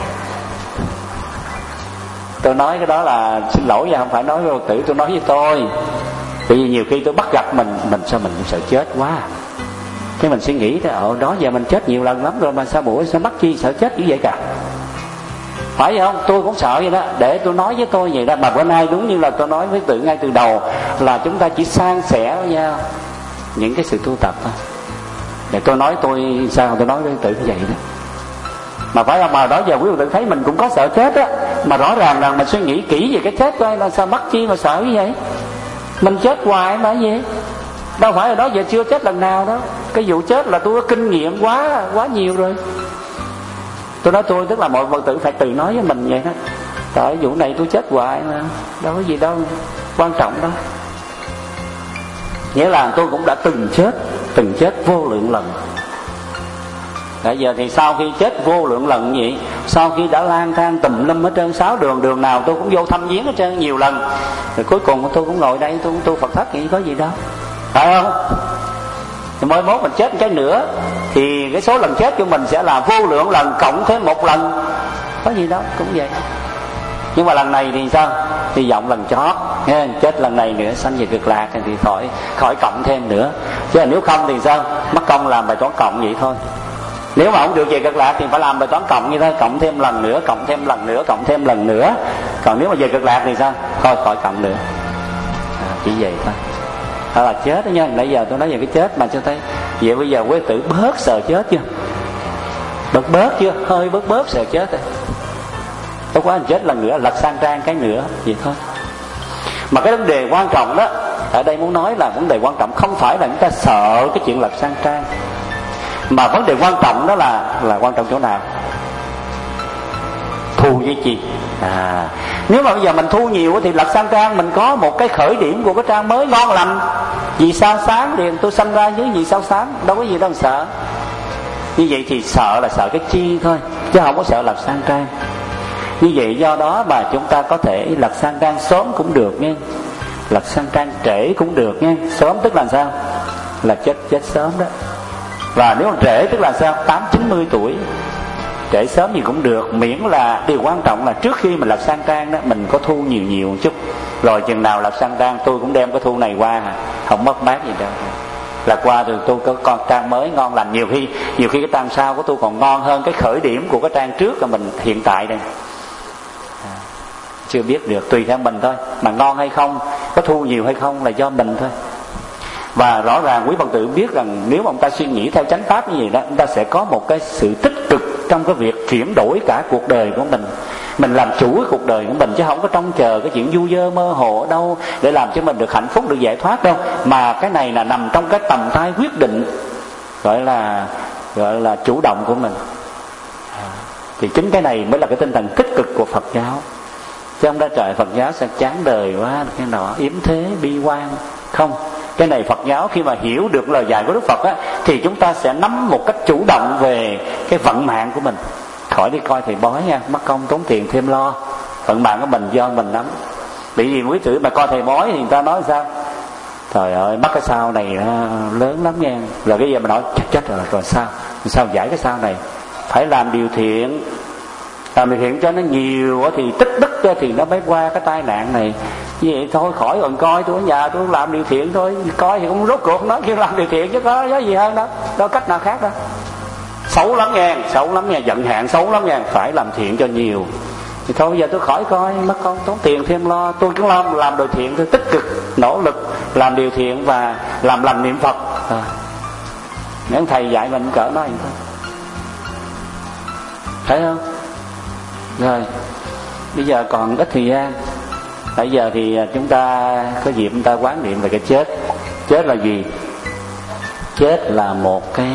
Tôi nói cái đó là xin lỗi nha, không phải nói với Phật tử, tôi nói với tôi. Tại vì nhiều khi tôi bắt gặp mình sao mình cũng sợ chết quá. Cái mình suy nghĩ đó, đó giờ mình chết nhiều lần lắm rồi mà sao mắc chi sợ chết như vậy cả. Phải không? Tôi cũng sợ vậy đó. Để tôi nói với tôi vậy đó. Mà bữa nay đúng như là tôi nói với tự ngay từ đầu, là chúng ta chỉ san sẻ với nhau những cái sự tu tập thôi. Để tôi nói tôi sao tôi nói với tự như vậy đó. Mà phải không? Mà đó giờ quý vị tự thấy mình cũng có sợ chết á, mà rõ ràng rằng mình suy nghĩ kỹ về cái chết coi là sao mắc chi mà sợ như vậy. Mình chết hoài mà gì? Đâu phải là đó giờ chưa chết lần nào đó. Cái vụ chết là tôi có kinh nghiệm quá nhiều rồi. Tôi nói tôi tức là mọi Phật tử phải tự nói với mình vậy đó. Tại vụ này tôi chết hoài mà, đâu có gì đâu quan trọng đâu. Nghĩa là tôi cũng đã từng chết từng chết vô lượng lần. Bây giờ thì sau khi chết vô lượng lần vậy, sau khi đã lang thang tùm lum hết trơn 6 đường, đường nào tôi cũng vô thăm viếng hết trơn nhiều lần, rồi cuối cùng tôi cũng ngồi đây tôi cũng tu Phật thất, vậy có gì đâu, phải không? Thì mới mốt mình chết một cái nữa thì cái số lần chết của mình sẽ là vô lượng lần cộng thêm 1 lần, có gì đâu, cũng vậy. Nhưng mà lần này thì sao? Hy vọng lần chót, chết lần này nữa sanh về Cực Lạc thì khỏi cộng thêm nữa. Chứ nếu không thì sao? Mất công làm bài toán cộng vậy thôi. Nếu mà không được về Cực Lạc thì phải làm bài toán cộng như thế, cộng thêm lần nữa, cộng thêm lần nữa, cộng thêm lần nữa. Còn nếu mà về Cực Lạc thì sao? Thôi khỏi cộng nữa. Chỉ vậy thôi. Đó là chết đó nha. Nãy giờ tôi nói về cái chết mà cho thấy. Vậy bây giờ quý tử bớt sợ chết chưa? Bớt chưa? Hơi bớt sợ chết rồi. Tốt quá, chết lần nữa lật sang trang cái nữa, vậy thôi. Mà cái vấn đề quan trọng đó, ở đây muốn nói là vấn đề quan trọng không phải là chúng ta sợ cái chuyện lật sang trang, mà vấn đề quan trọng đó là quan trọng chỗ nào? Thu với chi? Nếu mà bây giờ mình thu nhiều thì lật sang trang mình có một cái khởi điểm của cái trang mới ngon lành, vì sao sáng liền tôi sanh ra dưới vì sao sáng, đâu có gì đâu sợ. Như vậy thì sợ là sợ cái chi thôi, chứ không có sợ lật sang trang. Như vậy do đó mà chúng ta có thể lật sang trang sớm cũng được nha, lật sang trang trễ cũng được nha. Sớm tức là sao? Là chết sớm đó. Và nếu mà trễ tức là sao? 8-90 tuổi. Trễ sớm gì cũng được, miễn là điều quan trọng là trước khi mình lật sang trang đó mình có thu nhiều một chút. Rồi chừng nào lật sang trang tôi cũng đem cái thu này qua, không mất mát gì đâu. Là qua rồi tôi có con trang mới ngon lành, nhiều khi cái trang sau của tôi còn ngon hơn cái khởi điểm của cái trang trước là mình hiện tại đây. Chưa biết được, tùy theo mình thôi. Mà ngon hay không, có thu nhiều hay không là do mình thôi. Và rõ ràng quý Phật tử biết rằng nếu mà ông ta suy nghĩ theo chánh pháp như vậy đó, ông ta sẽ có một cái sự tích cực trong cái việc chuyển đổi cả cuộc đời của mình. Mình làm chủ cái cuộc đời của mình, chứ không có trông chờ cái chuyện du dơ mơ hồ ở đâu để làm cho mình được hạnh phúc, được giải thoát đâu. Mà cái này là nằm trong cái tầm tay quyết định, gọi là chủ động của mình. Thì chính cái này mới là cái tinh thần tích cực của Phật giáo. Chứ không ra trời Phật giáo sẽ chán đời quá, cái nọ yếm thế bi quan. Không, cái này Phật giáo khi mà hiểu được lời dạy của Đức Phật á, thì chúng ta sẽ nắm một cách chủ động về cái vận mạng của mình. Khỏi đi coi thầy bói nha, mất công tốn tiền thêm lo. Vận mạng của mình do mình nắm. Bởi vì quý tử mà coi thầy bói thì người ta nói sao? Trời ơi, mắc cái sao này lớn lắm nha. Rồi cái giờ mình nói chết rồi sao giải cái sao này? Phải làm điều thiện, làm điều thiện cho nó nhiều thì tích đức thì nó mới qua cái tai nạn này. Như vậy thôi khỏi còn coi, tôi ở nhà tôi làm điều thiện thôi. Coi thì cũng rốt cuộc nói chứ làm điều thiện chứ có gì hơn đâu, đâu cách nào khác đâu. Xấu lắm nha, giận hạn xấu lắm nha. Phải làm thiện cho nhiều. Thì thôi bây giờ tôi khỏi coi, mất công tốn tiền thêm lo. Tôi cứ làm điều thiện tôi tích cực, nỗ lực làm điều thiện và làm lành niệm Phật. Nếu thầy dạy mình cỡ nói vậy thôi, thấy không? Rồi bây giờ còn ít thời gian. Bây giờ thì chúng ta có dịp chúng ta quán niệm về cái chết. Chết là gì? Chết là một cái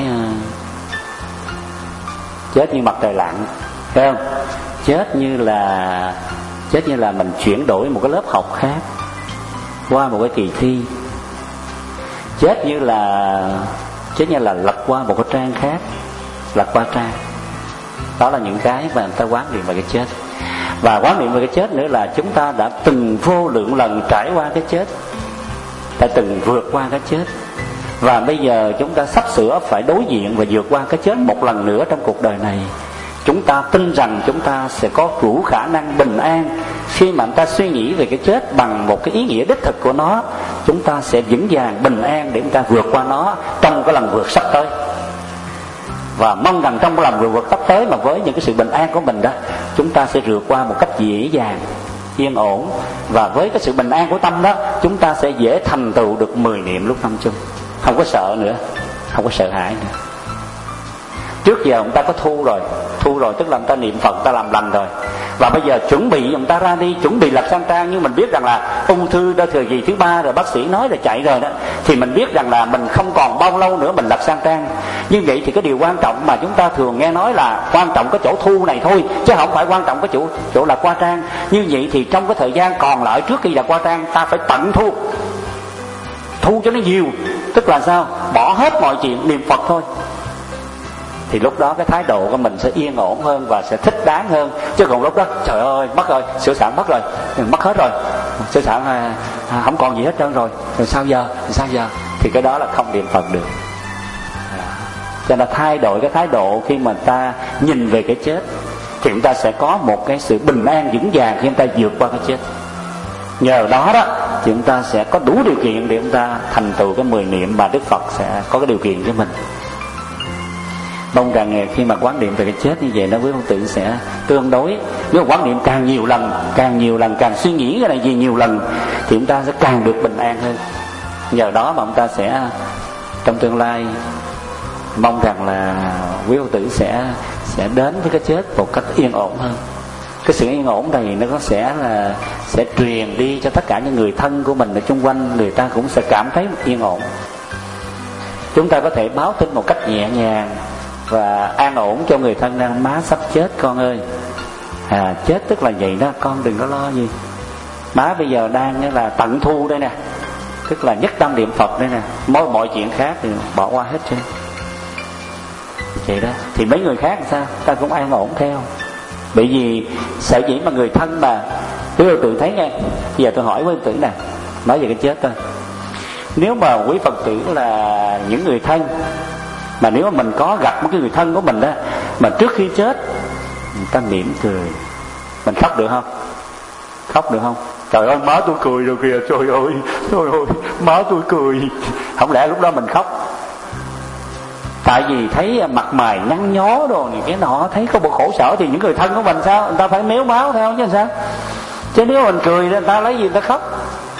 chết như mặt trời lặn, thấy không? Chết như là mình chuyển đổi một cái lớp học khác qua một cái kỳ thi. Chết như là lật qua một cái trang khác, lật qua trang. Đó là những cái mà người ta quán niệm về cái chết. Và quán niệm về cái chết nữa là chúng ta đã từng vô lượng lần trải qua cái chết, đã từng vượt qua cái chết. Và bây giờ chúng ta sắp sửa phải đối diện và vượt qua cái chết một lần nữa trong cuộc đời này. Chúng ta tin rằng chúng ta sẽ có đủ khả năng bình an. Khi mà chúng ta suy nghĩ về cái chết bằng một cái ý nghĩa đích thực của nó, chúng ta sẽ vững vàng bình an để chúng ta vượt qua nó trong cái lần vượt sắp tới. Và mong rằng trong cái lần vượt sắp tới mà với những cái sự bình an của mình đó, chúng ta sẽ vượt qua một cách dễ dàng, yên ổn. Và với cái sự bình an của tâm đó, chúng ta sẽ dễ thành tựu được 10 niệm lúc năm chung. Không có sợ nữa, không có sợ hãi nữa. Trước giờ chúng ta có thu rồi tức là chúng ta niệm Phật, ta làm lành rồi. Và bây giờ chuẩn bị chúng ta ra đi, chuẩn bị lật sang trang. Nhưng mình biết rằng là ung thư đã thời kỳ thứ 3 rồi, bác sĩ nói là chạy rồi đó. Thì mình biết rằng là mình không còn bao lâu nữa mình lật sang trang. Như vậy thì cái điều quan trọng mà chúng ta thường nghe nói là quan trọng cái chỗ thu này thôi, chứ không phải quan trọng cái chỗ là qua trang. Như vậy thì trong cái thời gian còn lại trước khi là qua trang, ta phải tận thu cho nó nhiều. Tức là sao? Bỏ hết mọi chuyện, niệm Phật thôi, thì lúc đó cái thái độ của mình sẽ yên ổn hơn và sẽ thích đáng hơn. Chứ còn lúc đó trời ơi mất rồi, sửa soạn mất rồi, mất hết rồi, sửa soạn không còn gì hết trơn rồi sao giờ thì cái đó là không niệm Phật được. Cho nên thay đổi cái thái độ khi mà ta nhìn về cái chết thì chúng ta sẽ có một cái sự bình an vững vàng khi chúng ta vượt qua cái chết. Nhờ đó đó thì chúng ta sẽ có đủ điều kiện để chúng ta thành tựu cái 10 niệm mà Đức Phật sẽ có cái điều kiện cho mình. Mong rằng khi mà quán niệm về cái chết như vậy đó, quý Phật tử sẽ tương đối. Nếu mà quán niệm càng nhiều lần, càng suy nghĩ cái này gì nhiều lần thì chúng ta sẽ càng được bình an hơn. Nhờ đó mà chúng ta sẽ trong tương lai mong rằng là quý Phật tử sẽ đến với cái chết một cách yên ổn hơn. Cái sự yên ổn này nó sẽ truyền đi cho tất cả những người thân của mình ở xung quanh, người ta cũng sẽ cảm thấy yên ổn. Chúng ta có thể báo tin một cách nhẹ nhàng và an ổn cho người thân đang: má sắp chết con ơi. Chết tức là vậy đó, con đừng có lo gì. Má bây giờ đang là tận thu đây nè, tức là nhất tâm niệm Phật đây nè, mọi chuyện khác thì bỏ qua hết trơn. Vậy đó thì mấy người khác sao ta cũng an ổn theo. Bởi vì sở dĩ mà người thân mà quý Phật tử thấy nghe. Giờ tôi hỏi quý Phật tử nè, nói về cái chết thôi. Nếu mà quý Phật tử là những người thân, mà nếu mà mình có gặp một cái người thân của mình đó, mà trước khi chết người ta mỉm cười, mình khóc được không? Khóc được không? Trời ơi má tôi cười rồi kìa, trời ơi má tôi cười. Không lẽ lúc đó mình khóc? Tại vì thấy mặt mày nhăn nhó đồ này cái nọ, thấy có bộ khổ sở thì những người thân của mình sao? Người ta phải méo máu theo chứ sao? Chứ nếu mình cười người ta lấy gì người ta khóc?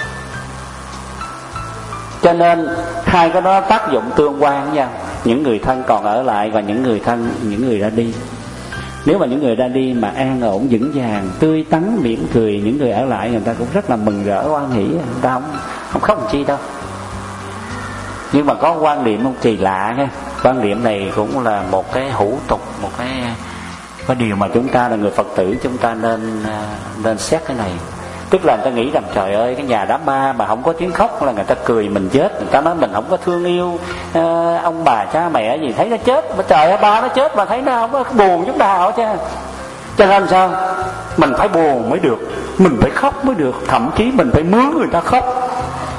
Cho nên hai cái đó tác dụng tương quan nha. Những người thân còn ở lại và những người ra đi. Nếu mà những người ra đi mà an ổn vững vàng, tươi tắn mỉm cười, những người ở lại người ta cũng rất là mừng rỡ hoan hỉ, người ta không khóc làm chi đâu. Nhưng mà có quan niệm không kỳ lạ ha. Quan niệm này cũng là một cái hủ tục, một cái điều mà chúng ta là người Phật tử chúng ta nên xét cái này. Tức là người ta nghĩ rằng trời ơi cái nhà đám ma mà không có tiếng khóc là người ta cười mình chết, người ta nói mình không có thương yêu ông bà cha mẹ gì, thấy nó chết mà trời ơi ba nó chết mà thấy nó không có buồn chúng ta hả chứ. Cho nên sao mình phải buồn mới được, mình phải khóc mới được, thậm chí mình phải mướn người ta khóc.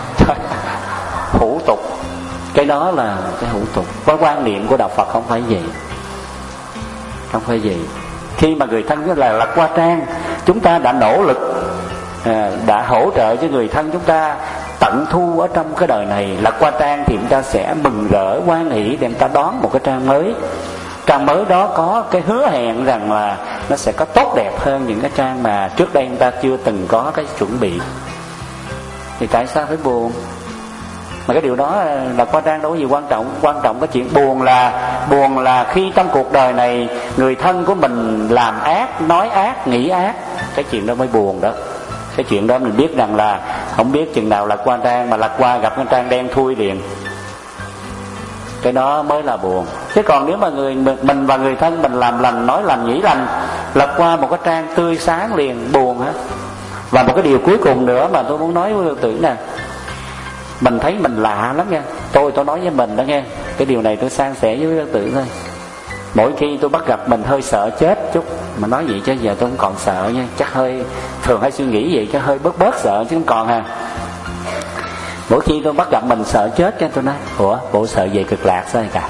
Hủ tục, cái đó là cái hủ tục. Cái quan niệm của đạo Phật không phải vậy, không phải vậy. Khi mà người thân là Lạc Qua Trang, chúng ta đã nỗ lực, đã hỗ trợ cho người thân chúng ta tận thu ở trong cái đời này. Lạc Qua Trang thì chúng ta sẽ mừng rỡ hoan hỷ để chúng ta đón một cái trang mới. Trang mới đó có cái hứa hẹn rằng là nó sẽ có tốt đẹp hơn những cái trang mà trước đây chúng ta chưa từng có cái chuẩn bị. Thì tại sao phải buồn? Mà cái điều đó là Qua Trang đâu có gì quan trọng. Quan trọng cái chuyện buồn là khi trong cuộc đời này người thân của mình làm ác, nói ác, nghĩ ác, cái chuyện đó mới buồn đó. Cái chuyện đó mình biết rằng là không biết chừng nào Lạc Qua Trang mà Lạc Qua gặp cái trang đen thui liền, cái đó mới là buồn. Chứ còn nếu mà mình và người thân mình làm lành, nói lành, nghĩ lành, Lạc Qua một cái trang tươi sáng liền, buồn hết. Và một cái điều cuối cùng nữa mà tôi muốn nói với Phật tử nè, mình thấy mình lạ lắm nha. Tôi nói với mình đó nghe, cái điều này tôi san sẻ với Phật tử thôi. Mỗi khi tôi bắt gặp mình hơi sợ chết chút, mà nói vậy chứ giờ tôi không còn sợ nha, chắc thường hay suy nghĩ vậy chứ hơi bớt sợ chứ không còn ha. Mỗi khi tôi bắt gặp mình sợ chết cho tôi nói: ủa bộ sợ về Cực Lạc sao vậy cả?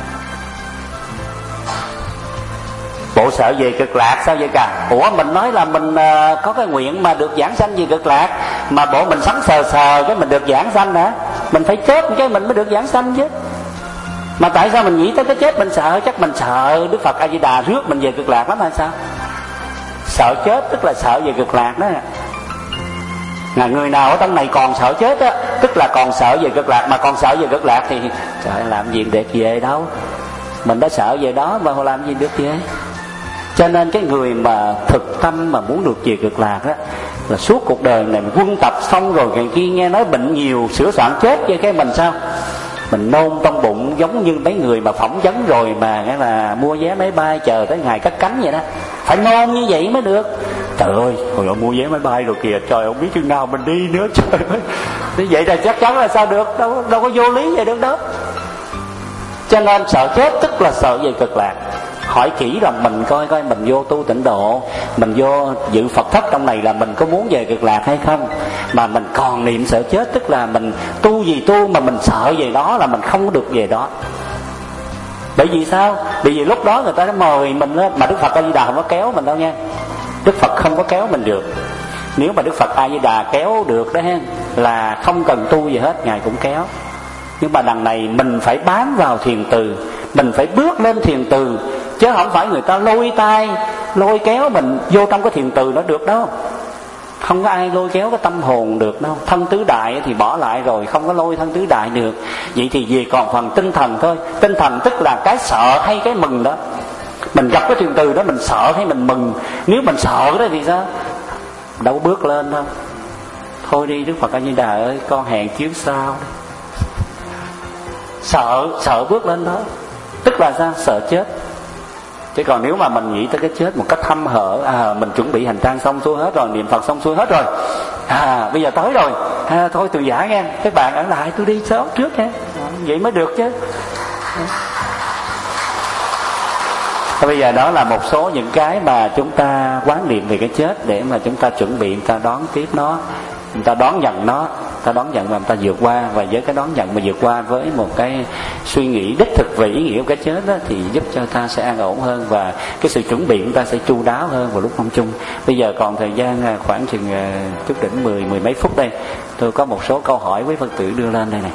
Bộ sợ về Cực Lạc sao vậy cả? Ủa mình nói là mình có cái nguyện mà được giảng sanh về Cực Lạc, mà bộ mình sống sờ cái mình được giảng sanh hả? Mình phải chết cái mình mới được giảng sanh chứ. Mà tại sao mình nghĩ tới cái chết mình sợ? Chắc mình sợ Đức Phật A Di Đà rước mình về Cực Lạc lắm hay sao? Sợ chết tức là sợ về Cực Lạc đó. Người nào ở trong này còn sợ chết á, tức là còn sợ về Cực Lạc. Mà còn sợ về Cực Lạc thì trời làm gì được về đâu, mình đã sợ về đó mà làm gì được về. Cho nên cái người mà thực tâm mà muốn được về Cực Lạc á, là suốt cuộc đời này mình quân tập xong rồi ngày kia nghe nói bệnh nhiều, sửa soạn chết với cái mình sao? Mình nôn trong bụng giống như mấy người mà phỏng vấn rồi mà nghĩa là mua vé máy bay chờ tới ngày cất cánh vậy đó. Phải nôn như vậy mới được. Trời ơi, hồi đó mua vé máy bay rồi kìa, trời không biết chừng nào mình đi nữa, trời ơi. Như vậy là chắc chắn là sao được, đâu có vô lý vậy được đâu. Cho nên sợ chết tức là sợ về cực lạc. Hỏi kỹ rằng mình coi mình vô tu tịnh độ, mình vô dự Phật thất trong này là mình có muốn về cực lạc hay không. Mà mình còn niệm sợ chết tức là mình tu gì tu mà mình sợ về đó, là mình không có được về đó. Bởi vì sao? Bởi vì lúc đó người ta đã mời mình đó, mà Đức Phật A Di Đà không có kéo mình đâu nha. Đức Phật không có kéo mình được. Nếu mà Đức Phật A Di Đà kéo được đó là không cần tu gì hết, Ngài cũng kéo. Nhưng mà đằng này mình phải bám vào thiền từ, mình phải bước lên thiền từ, chứ không phải người ta lôi tay lôi kéo mình vô trong cái thiền từ nó được đâu. Không có ai lôi kéo cái tâm hồn được đâu. Thân tứ đại thì bỏ lại rồi, không có lôi thân tứ đại được. Vậy thì về còn phần tinh thần thôi. Tinh thần tức là cái sợ hay cái mừng đó. Mình gặp cái thiền từ đó mình sợ hay mình mừng. Nếu mình sợ đó thì sao? Đâu bước lên đâu. Thôi đi Đức Phật A Di Đà ơi, con hẹn chiếu sau. Sợ bước lên đó tức là sao? Sợ chết. Chứ còn nếu mà mình nghĩ tới cái chết một cách hăm hở, mình chuẩn bị hành trang xong xuôi hết rồi, niệm Phật xong xuôi hết rồi, bây giờ tới rồi, thôi từ giả nghe, các bạn ở lại tôi đi sớm trước nha, vậy mới được chứ. Bây giờ đó là một số những cái mà chúng ta quán niệm về cái chết để mà chúng ta chuẩn bị, chúng ta đón tiếp nó, chúng ta đón nhận nó, ta đón nhận và chúng ta vượt qua. Và với cái đón nhận mà vượt qua với một cái suy nghĩ đích thực về ý nghĩa của cái chết đó, thì giúp cho ta sẽ an ổn hơn, và cái sự chuẩn bị chúng ta sẽ chu đáo hơn vào lúc lâm chung. Bây giờ còn thời gian khoảng chừng chút đỉnh mười mấy phút đây, tôi có một số câu hỏi quý Phật tử đưa lên đây này.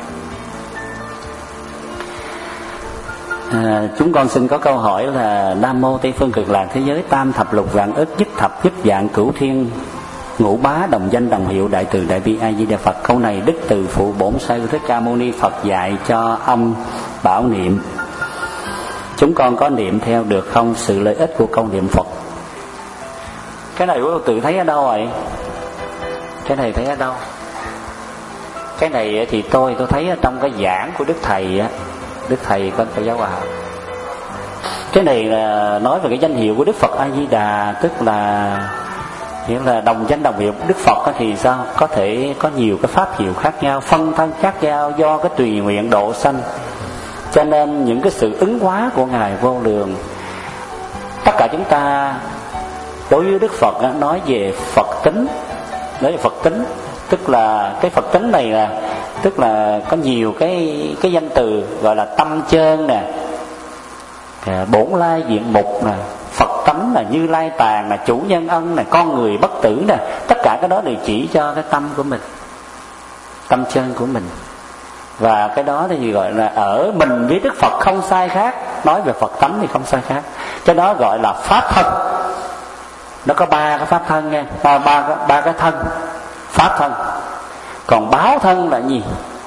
Chúng con xin có câu hỏi là: Nam mô Tây phương cực lạc thế giới tam thập lục vạn ức nhất thập nhất vạn cửu thiên ngũ bá đồng danh đồng hiệu đại từ đại bi A Di Đà Phật. Câu này Đức Từ Phụ Bổn Sư Thích Ca Mâu Ni Phật dạy cho ông bảo niệm. Chúng con có niệm theo được không? Sự lợi ích của câu niệm Phật. Cái này quý Phật tử thấy ở đâu vậy? Cái này thấy ở đâu? Cái này thì tôi thấy ở trong cái giảng của Đức Thầy á, Đức Thầy con Phật giáo Hòa Hảo. Cái này là nói về cái danh hiệu của Đức Phật A Di Đà, tức là nghĩa là đồng danh đồng hiệu. Đức Phật thì sao? Có thể có nhiều cái pháp hiệu khác nhau, phân thân khác nhau do cái tùy nguyện độ sanh. Cho nên những cái sự ứng hóa của Ngài vô lượng. Tất cả chúng ta đối với Đức Phật nói về Phật tính, nói về Phật tính, tức là cái Phật tính này là tức là có nhiều cái danh từ, gọi là tâm chơn nè, bổn lai diện mục nè, Phật tánh là Như Lai Tàng là chủ nhân ân nè, con người bất tử nè. Tất cả cái đó đều chỉ cho cái tâm của mình, tâm chân của mình. Và cái đó thì gọi là ở mình với Đức Phật không sai khác. Nói về Phật tánh thì không sai khác. Cái đó gọi là pháp thân. Nó có ba cái pháp thân nha, ba cái thân, pháp thân. Còn báo thân là gì?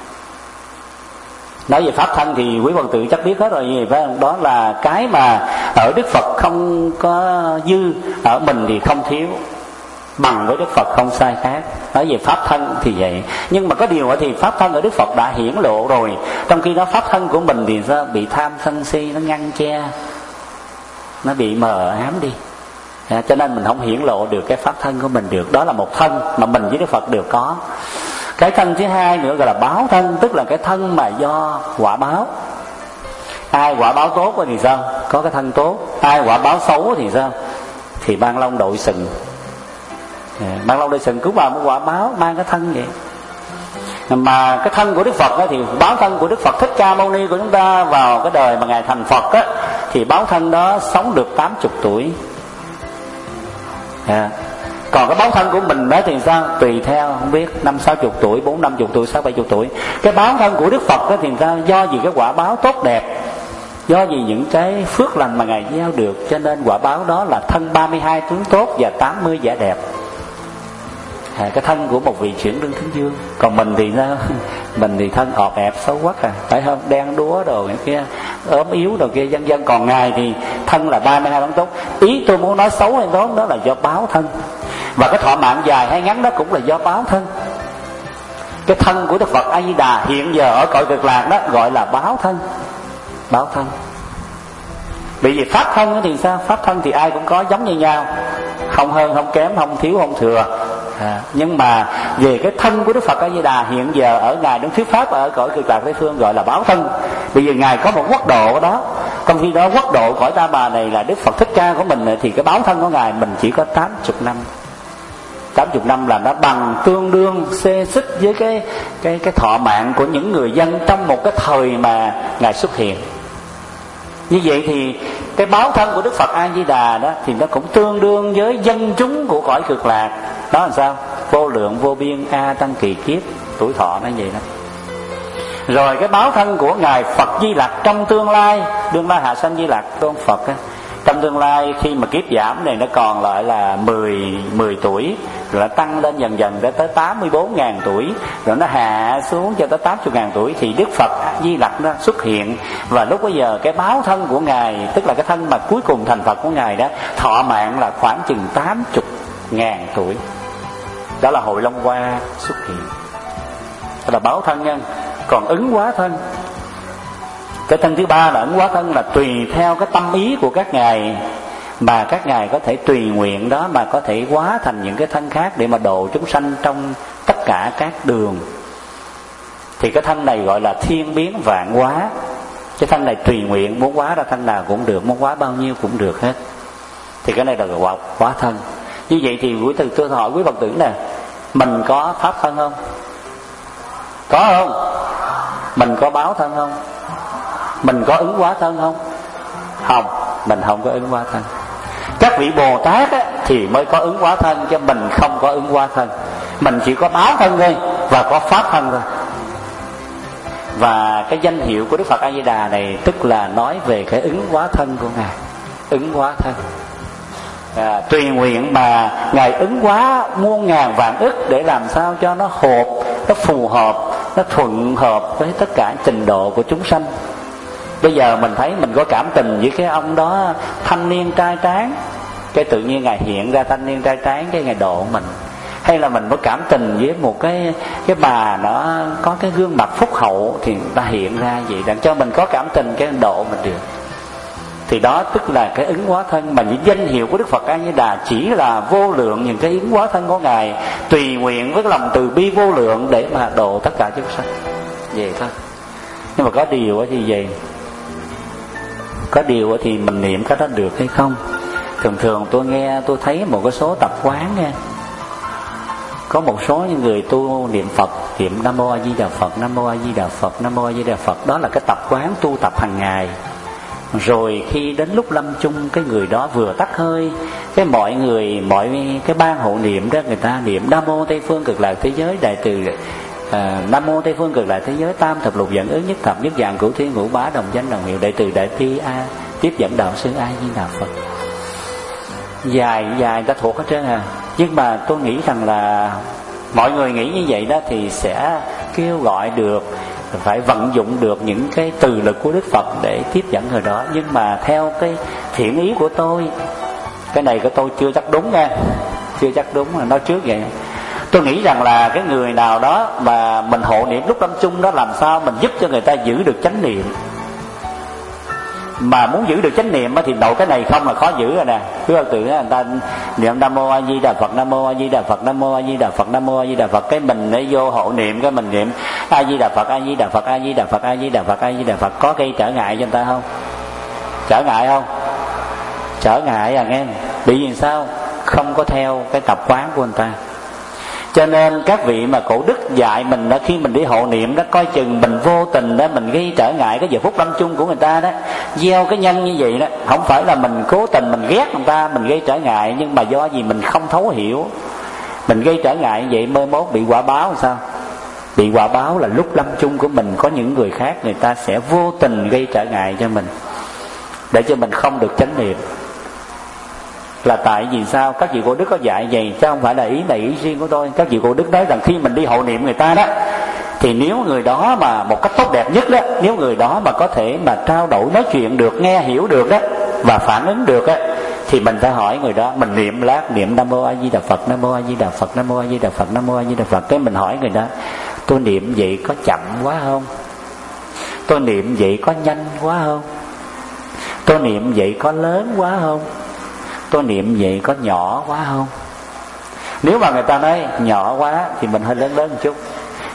Nói về pháp thân thì quý Phật tử chắc biết hết rồi gì, phải không? Đó là cái mà ở Đức Phật không có dư, ở mình thì không thiếu, bằng với Đức Phật không sai khác. Nói về pháp thân thì vậy. Nhưng mà có điều thì pháp thân ở Đức Phật đã hiển lộ rồi, trong khi đó pháp thân của mình thì sao? Bị tham sân si nó ngăn che, nó bị mờ ám đi. Cho nên mình không hiển lộ được cái pháp thân của mình được. Đó là một thân mà mình với Đức Phật đều có. Cái thân thứ hai nữa gọi là báo thân, tức là cái thân mà do quả báo. Ai quả báo tốt thì sao? Có cái thân tốt. Ai quả báo xấu thì sao? Thì ban long đội sừng. Ban long đội sừng cũng vào một quả báo, mang cái thân vậy. Mà cái thân của Đức Phật thì báo thân của Đức Phật Thích Ca Mâu Ni của chúng ta vào cái đời mà Ngài thành Phật á, thì báo thân đó sống được 80 tuổi. Còn cái báo thân của mình đó thì sao? Tùy theo, không biết 50-60 tuổi, 40-50 tuổi, 60-70 tuổi. Cái báo thân của Đức Phật đó thì sao? Do vì cái quả báo tốt đẹp, do vì những cái phước lành mà Ngài gieo được, cho nên quả báo đó là thân 32 tướng tốt và 80 vẻ đẹp. Cái thân của một vị chuyển lương thính dương. Còn mình thì sao? Mình thì thân ọp ẹp xấu quắc phải không? Đen đúa đồ kia, ốm yếu đồ kia vân vân. Còn Ngài thì thân là 32 tướng tốt. Ý tôi muốn nói xấu hay tốt đó là do báo thân. Và cái thọ mạng dài hay ngắn đó cũng là do báo thân. Cái thân của Đức Phật A Di Đà hiện giờ ở cõi Cực Lạc đó gọi là báo thân. Báo thân. Bởi vì pháp thân thì sao? Pháp thân thì ai cũng có giống như nhau, không hơn không kém, không thiếu không thừa. Nhưng mà về cái thân của Đức Phật A Di Đà hiện giờ ở Ngài Đứng Thuyết Pháp ở cõi Cực Lạc Tây Phương gọi là báo thân. Bây giờ Ngài có một quốc độ ở đó, trong khi đó quốc độ cõi Ta Bà này là Đức Phật Thích Ca của mình, thì cái báo thân của Ngài mình chỉ có 80 năm. 80 năm là nó bằng tương đương xê xích với cái thọ mạng của những người dân trong một cái thời mà Ngài xuất hiện. Như vậy thì cái báo thân của Đức Phật A Di Đà đó thì nó cũng tương đương với dân chúng của cõi Cực Lạc. Đó là sao? Vô lượng vô biên a tăng kỳ kiếp, tuổi thọ nó vậy đó. Rồi cái báo thân của Ngài Phật Di Lặc trong tương lai, đương lai hạ sanh Di Lặc tôn Phật á, trong tương lai khi mà kiếp giảm này nó còn lại là 10 tuổi, rồi nó tăng lên dần dần để tới 84.000 tuổi, rồi nó hạ xuống cho tới 80.000 tuổi, thì Đức Phật Di Lặc nó xuất hiện. Và lúc bấy giờ cái báo thân của Ngài, tức là cái thân mà cuối cùng thành Phật của Ngài đó, thọ mạng là khoảng chừng 80.000 tuổi. Đó là Hội Long Hoa xuất hiện. Đó là báo thân nhân. Còn ứng hóa thân, cái thân thứ ba là ứng hóa thân, là tùy theo cái tâm ý của các ngài mà các ngài có thể tùy nguyện đó mà có thể hóa thành những cái thân khác để mà độ chúng sanh trong tất cả các đường. Thì cái thân này gọi là thiên biến vạn hóa. Cái thân này tùy nguyện, muốn hóa ra thân nào cũng được, muốn hóa bao nhiêu cũng được hết. Thì cái này là gọi hóa thân. Như vậy thì tôi hỏi quý Phật tử nè, mình có pháp thân không? Có không? Mình có báo thân không? Mình có ứng hóa thân không? Không, mình không có ứng hóa thân. Các vị Bồ Tát á, thì mới có ứng hóa thân, chứ mình không có ứng hóa thân. Mình chỉ có báo thân thôi và có pháp thân thôi. Và cái danh hiệu của Đức Phật A Di Đà này tức là nói về cái ứng hóa thân của Ngài. Ứng hóa thân, tùy nguyện mà Ngài ứng hóa muôn ngàn vạn ức để làm sao cho nó hợp, nó phù hợp, nó thuận hợp với tất cả trình độ của chúng sanh. Bây giờ mình thấy mình có cảm tình với cái ông đó thanh niên trai tráng, cái tự nhiên Ngài hiện ra thanh niên trai tráng, cái Ngài độ mình. Hay là mình có cảm tình với một cái bà nó có cái gương mặt phúc hậu, thì người ta hiện ra vậy để cho mình có cảm tình, cái độ mình được. Thì đó tức là cái ứng hóa thân. Mà những danh hiệu của Đức Phật A Di Đà chỉ là vô lượng những cái ứng hóa thân của Ngài, tùy nguyện với lòng từ bi vô lượng để mà độ tất cả chúng sanh. Vậy thôi. Nhưng mà có điều thì vậy, có điều thì mình niệm cái đó được hay không? Thường tôi thấy một cái số tập quán nha, có một số những người tu niệm Phật, niệm Nam Mô A Di Đà Phật, Nam Mô A Di Đà Phật, Nam Mô A Di Đà Phật. Đó là cái tập quán tu tập hàng ngày. Rồi khi đến lúc lâm chung, cái người đó vừa tắt hơi, mọi cái ban hộ niệm đó, người ta niệm Nam Mô Tây Phương Cực Lạc Thế Giới Đại Từ, Nam Mô Tây Phương Cực Lạc Thế Giới Tam Thập Lục Dẫn Ứng Nhất Thập Nhất Dạng Cửu Thiên Ngũ Bá Đồng Danh Đồng Hiệu Đại Từ Đại Bi A Tiếp Dẫn Đạo Sư A Di Đà Phật. Dài người ta thuộc hết trơn à. Nhưng mà tôi nghĩ rằng là mọi người nghĩ như vậy đó thì sẽ kêu gọi được, phải vận dụng được những cái từ lực của Đức Phật để tiếp dẫn người đó. Nhưng mà theo cái thiện ý của tôi, cái này của tôi chưa chắc đúng nha, chưa chắc đúng, là nói trước vậy. Tôi nghĩ rằng là cái người nào đó mà mình hộ niệm lúc lâm chung đó, làm sao mình giúp cho người ta giữ được chánh niệm. Mà muốn giữ được chánh niệm thì nội cái này không là khó giữ rồi nè. Quý Phật tử người ta niệm Nam Mô A Di Đà Phật, Nam Mô A Di Đà Phật, Nam Mô A Di Đà Phật, Nam Mô A Di Đà Phật, cái mình để vô hộ niệm, cái mình niệm A Di Đà Phật, A Di Đà Phật, A Di Đà Phật, A Di Đà Phật, A Di Đà Phật, có gây trở ngại cho người ta không? Trở ngại không? Trở ngại à nghe. Bị vì sao? Không có theo cái tập quán của người ta. Cho nên các vị mà cổ đức dạy mình đó, khi mình đi hộ niệm đó, coi chừng mình vô tình đó, mình gây trở ngại cái giờ phút lâm chung của người ta đó. Gieo cái nhân như vậy đó, không phải là mình cố tình mình ghét người ta, mình gây trở ngại, nhưng mà do gì mình không thấu hiểu, mình gây trở ngại như vậy, mới mốt bị quả báo làm sao? Bị quả báo là lúc lâm chung của mình có những người khác, người ta sẽ vô tình gây trở ngại cho mình, để cho mình không được chánh niệm. Là tại vì sao? Các vị Cô Đức có dạy vậy, chứ không phải là ý này ý riêng của tôi. Các vị Cô Đức nói rằng khi mình đi hộ niệm người ta đó, thì nếu người đó mà một cách tốt đẹp nhất đó, nếu người đó mà có thể mà trao đổi, nói chuyện được, nghe hiểu được đó, và phản ứng được á, thì mình phải hỏi người đó. Mình niệm lát, niệm Nam Mô A Di Đà Phật, Nam Mô A Di Đà Phật, Nam Mô A Di Đà Phật, Nam Mô A Di Đà Phật. Cái mình hỏi người đó, tôi niệm vậy có chậm quá không? Tôi niệm vậy có nhanh quá không? Tôi niệm vậy có lớn quá không? Tôi niệm vậy có nhỏ quá không? Nếu mà người ta nói nhỏ quá thì mình hơi lớn một chút.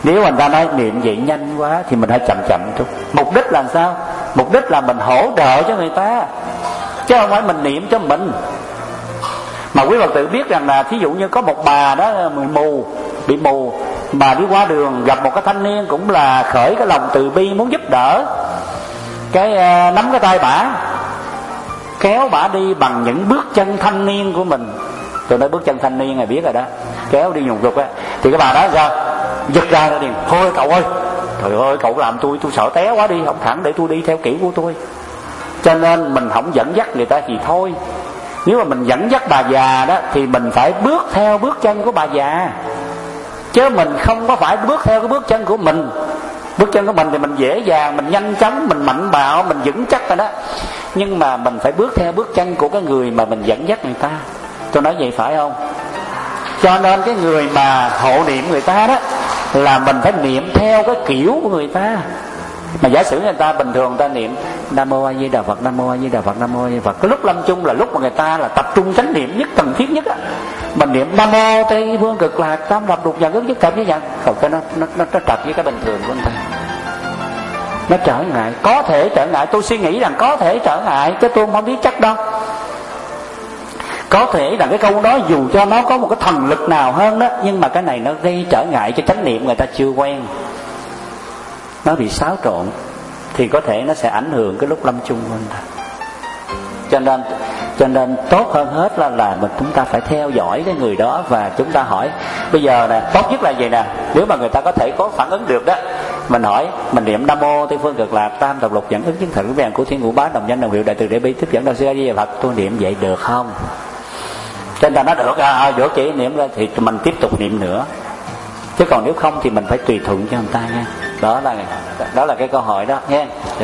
Nếu người ta nói niệm vậy nhanh quá thì mình hãy chậm chậm chút. Mục đích là sao? Mục đích là mình hỗ trợ cho người ta, chứ không phải mình niệm cho mình. Mà quý Phật tử biết rằng là thí dụ như có một bà đó bị mù, bà đi qua đường gặp một cái thanh niên cũng là khởi cái lòng từ bi muốn giúp đỡ, cái nắm cái tay bả, kéo bả đi bằng những bước chân thanh niên của mình. Tôi nói bước chân thanh niên này biết rồi đó, kéo đi nhùng dục á. Thì cái bà đó ra giật ra rồi liền, thôi cậu ơi, trời ơi cậu làm tôi sợ té quá, đi không thẳng để tôi đi theo kiểu của tôi. Cho nên mình không dẫn dắt người ta thì thôi. Nếu mà mình dẫn dắt bà già đó thì mình phải bước theo bước chân của bà già, chứ mình không có phải bước theo cái bước chân của mình. Bước chân của mình thì mình dễ dàng, mình nhanh chóng, mình mạnh bạo, mình vững chắc rồi đó. Nhưng mà mình phải bước theo bước chân của cái người mà mình dẫn dắt người ta. Tôi nói vậy phải không? Cho nên cái người mà hộ niệm người ta đó là mình phải niệm theo cái kiểu của người ta. Mà giả sử người ta bình thường người ta niệm Nam Mô A Di Đà Phật, Nam Mô A Di Đà Phật, Nam Mô A Di Đà Phật, cái lúc lâm chung là lúc mà người ta là tập trung chánh niệm nhất, cần thiết nhất á. Mình niệm Nam Mô Tây Phương Cực Lạc Tam Thập Lục Nhận Ứng Nhất Thập với dạng, còn cái nó trật với cái bình thường của người ta. Nó trở ngại, có thể trở ngại, tôi suy nghĩ rằng có thể trở ngại, chứ tôi không biết chắc đâu. Có thể là cái câu đó dù cho nó có một cái thần lực nào hơn đó, nhưng mà cái này nó gây trở ngại cho chánh niệm người ta chưa quen, nó bị xáo trộn, thì có thể nó sẽ ảnh hưởng cái lúc lâm chung của người ta. Cho nên tốt hơn hết là chúng ta phải theo dõi cái người đó, và chúng ta hỏi. Bây giờ nè, tốt nhất là vậy nè, nếu mà người ta có thể có phản ứng được đó, mình hỏi, mình niệm Nam Mô Tây Phương Cực Lạc Tam Thập Lục Nhận Ứng Nhất Thập Vẹn của Thiên Ngũ Bá Đồng Danh Đồng Hiệu Đại Từ Đại Bi Tiếp Dẫn Đạo Sư A Di Đà Phật, tôi niệm vậy được không? Cho nên ta nói được, dỗ chỉ niệm ra thì mình tiếp tục niệm nữa, chứ còn nếu không thì mình phải tùy thuận cho người ta nha. Đó là cái câu hỏi đó nha. Rồi.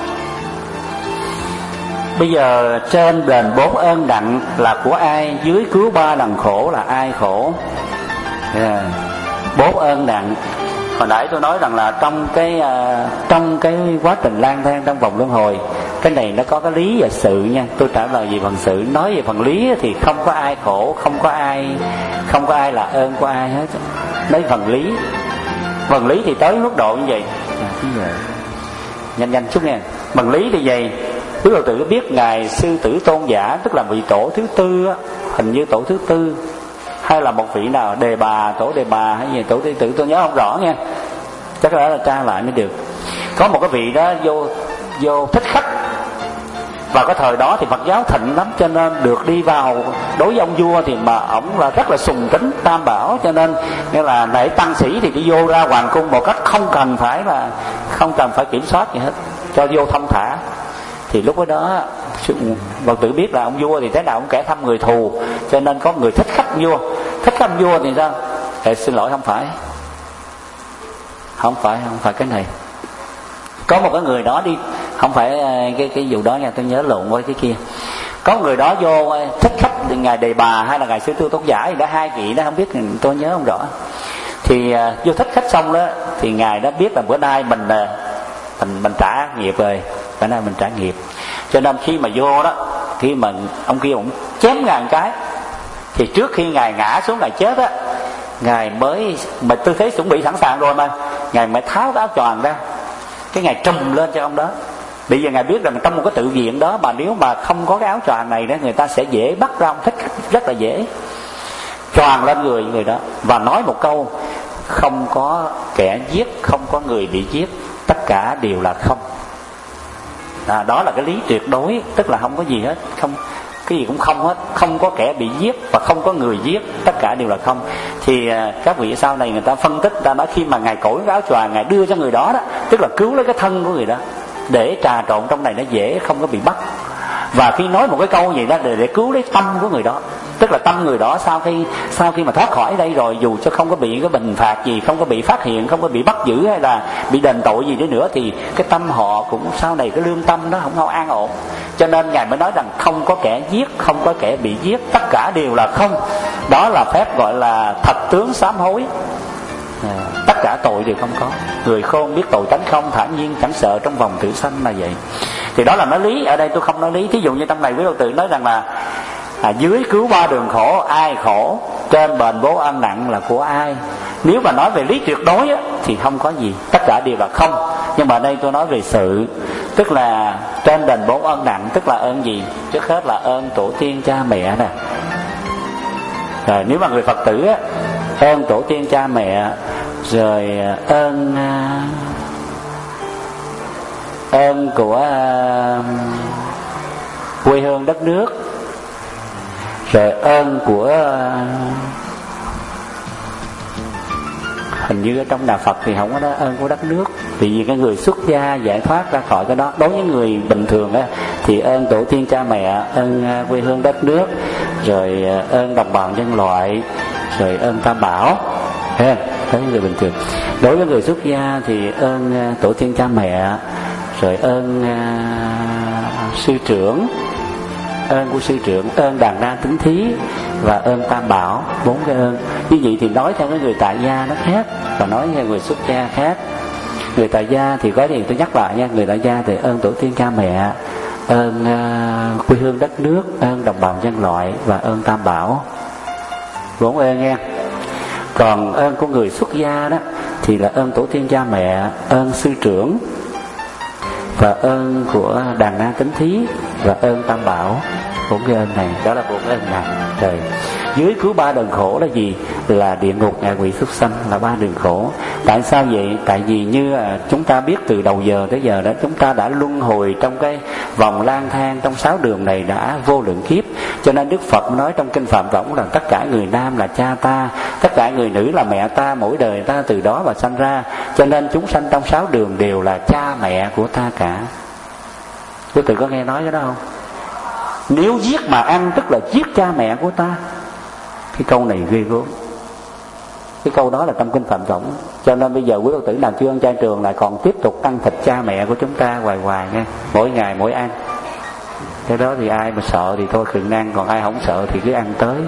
Bây giờ trên đền 4 ơn đặng là của ai, dưới cứu 3 lần khổ là ai khổ? 4 ơn đặng. Hồi nãy tôi nói rằng là trong cái quá trình lang thang trong vòng luân hồi, cái này nó có cái lý và sự nha. Tôi trả lời về phần sự, nói về phần lý thì không có ai khổ, không có ai là ơn của ai hết. Nói phần lý thì tới mức độ như vậy. Nhanh chút nha. Phần lý thì vậy. Quý Phật tử có biết ngài Sư Tử Tôn Giả, tức là vị tổ thứ tư á, hình như tổ thứ tư hay là một vị nào tổ Đề Bà hay gì tổ thứ tử, tôi nhớ không rõ nha, chắc là tra lại mới được. Có một cái vị đó vô thích khách, và cái thời đó thì Phật giáo thịnh lắm, cho nên được đi vào đối với ông vua thì mà ổng là rất là sùng kính Tam Bảo, cho nên như là nể tăng sĩ thì đi vô ra hoàng cung một cách không cần phải kiểm soát gì hết, cho vô thông thả. Thì lúc đó Phật tử biết là ông vua thì thế nào cũng kẻ thăm người thù, cho nên có người thích khách vua. Thích khách vua thì sao? Xin lỗi, không phải cái này. Có một cái người đó đi, không phải cái vụ đó nha, tôi nhớ lộn với cái kia. Có người đó vô thích khách ngài Đề Bà hay là ngài Sư Tử Tôn Giả gì đó, hai vị đó không biết, tôi nhớ không rõ. Thì vô thích khách xong đó thì ngài đó biết là bữa nay mình trả nghiệp rồi, bữa nay mình trả nghiệp. Cho nên khi mà vô đó, khi mà ông kia cũng chém ngài một cái, thì trước khi ngài ngã xuống ngài chết á, ngài mới tư thế chuẩn bị sẵn sàng rồi mà ngài mới tháo cái áo choàng ra, cái ngài trùm lên cho ông đó. Bây giờ ngài biết rằng trong một cái tự viện đó mà nếu mà không có cái áo choàng này đó, người ta sẽ dễ bắt ra ông thích khách, rất là dễ. Choàng lên người đó và nói một câu: không có kẻ giết, không có người bị giết, tất cả đều là không. Đó là cái lý tuyệt đối, tức là không có gì hết, không, cái gì cũng không hết, không có kẻ bị giết và không có người giết, tất cả đều là không. Thì các vị sau này người ta phân tích, người ta nói khi mà ngài cởi cái áo choàng ngài đưa cho người đó đó, tức là cứu lấy cái thân của người đó, để trà trộn trong này nó dễ, không có bị bắt. Và khi nói một cái câu gì đó để cứu lấy tâm của người đó, tức là tâm người đó sau khi mà thoát khỏi đây rồi, dù cho không có bị cái bình phạt gì, không có bị phát hiện, không có bị bắt giữ hay là bị đền tội gì nữa, thì cái tâm họ cũng sau này cái lương tâm nó không an ổn. Cho nên ngài mới nói rằng không có kẻ giết, không có kẻ bị giết, tất cả đều là không. Đó là phép gọi là thật tướng sám hối. Tất cả tội đều không có. Người khôn biết tội tánh không, thản nhiên chẳng sợ trong vòng tử sanh là vậy. Thì đó là nói lý. Ở đây tôi không nói lý. Thí dụ như trong này quý Phật tử nói rằng là dưới cứu 3 đường khổ ai khổ, trên bền bố ân nặng là của ai. Nếu mà nói về lý tuyệt đối á, thì không có gì, tất cả đều là không. Nhưng mà đây tôi nói về sự, tức là trên đền 4 ơn nặng, tức là ơn gì? Trước hết là ơn tổ tiên cha mẹ nè. Rồi nếu mà người Phật tử á, ơn tổ tiên cha mẹ, rồi ơn của quê hương đất nước, rồi ơn của hình như ở trong đạo Phật thì không có đó ơn của đất nước, vì cái người xuất gia giải thoát ra khỏi cái đó. Đối với người bình thường á thì ơn tổ tiên cha mẹ, ơn quê hương đất nước, rồi ơn đồng bào nhân loại, rồi ơn Tam Bảo. Thấy người bình thường. Đối với người xuất gia thì ơn tổ tiên cha mẹ, rồi ơn sư trưởng, ơn của sư trưởng, ơn đàn na tính thí và ơn Tam Bảo. 4 cái ơn. Như vậy thì nói theo cái người tại gia nó khác, và nói theo người xuất gia khác. Người tại gia thì có gì tôi nhắc lại nha. Người tại gia thì ơn tổ tiên cha mẹ, ơn quê hương đất nước, ơn đồng bào nhân loại và ơn Tam Bảo. 4 ơn nha. Còn ơn của người xuất gia đó thì là ơn tổ tiên cha mẹ, ơn sư trưởng và ơn của đàn na tính thí và ơn Tam Bảo. 4 cái ơn này, đó là 4 ơn nặng. Rồi dưới cứu 3 đường khổ là gì? Là địa ngục, ngạ quỷ, súc sanh, là 3 đường khổ. Tại sao vậy? Tại vì như chúng ta biết từ đầu giờ tới giờ đó, chúng ta đã luân hồi trong cái vòng lang thang trong 6 đường này đã vô lượng kiếp. Cho nên Đức Phật nói trong kinh Phạm Võng là tất cả người nam là cha ta, tất cả người nữ là mẹ ta, mỗi đời ta từ đó mà sanh ra. Cho nên chúng sanh trong 6 đường đều là cha mẹ của ta cả. Quý vị có nghe nói cái đó không? Nếu giết mà ăn tức là giết cha mẹ của ta. Cái câu này ghê gớm. Cái câu đó là trong kinh Phạm Võng. Cho nên bây giờ quý Phật tử nào chưa ăn chay trường lại còn tiếp tục ăn thịt cha mẹ của chúng ta hoài hoài nha. Mỗi ngày mỗi ăn. Cái đó thì ai mà sợ thì thôi đừng ăn, còn ai không sợ thì cứ ăn tới.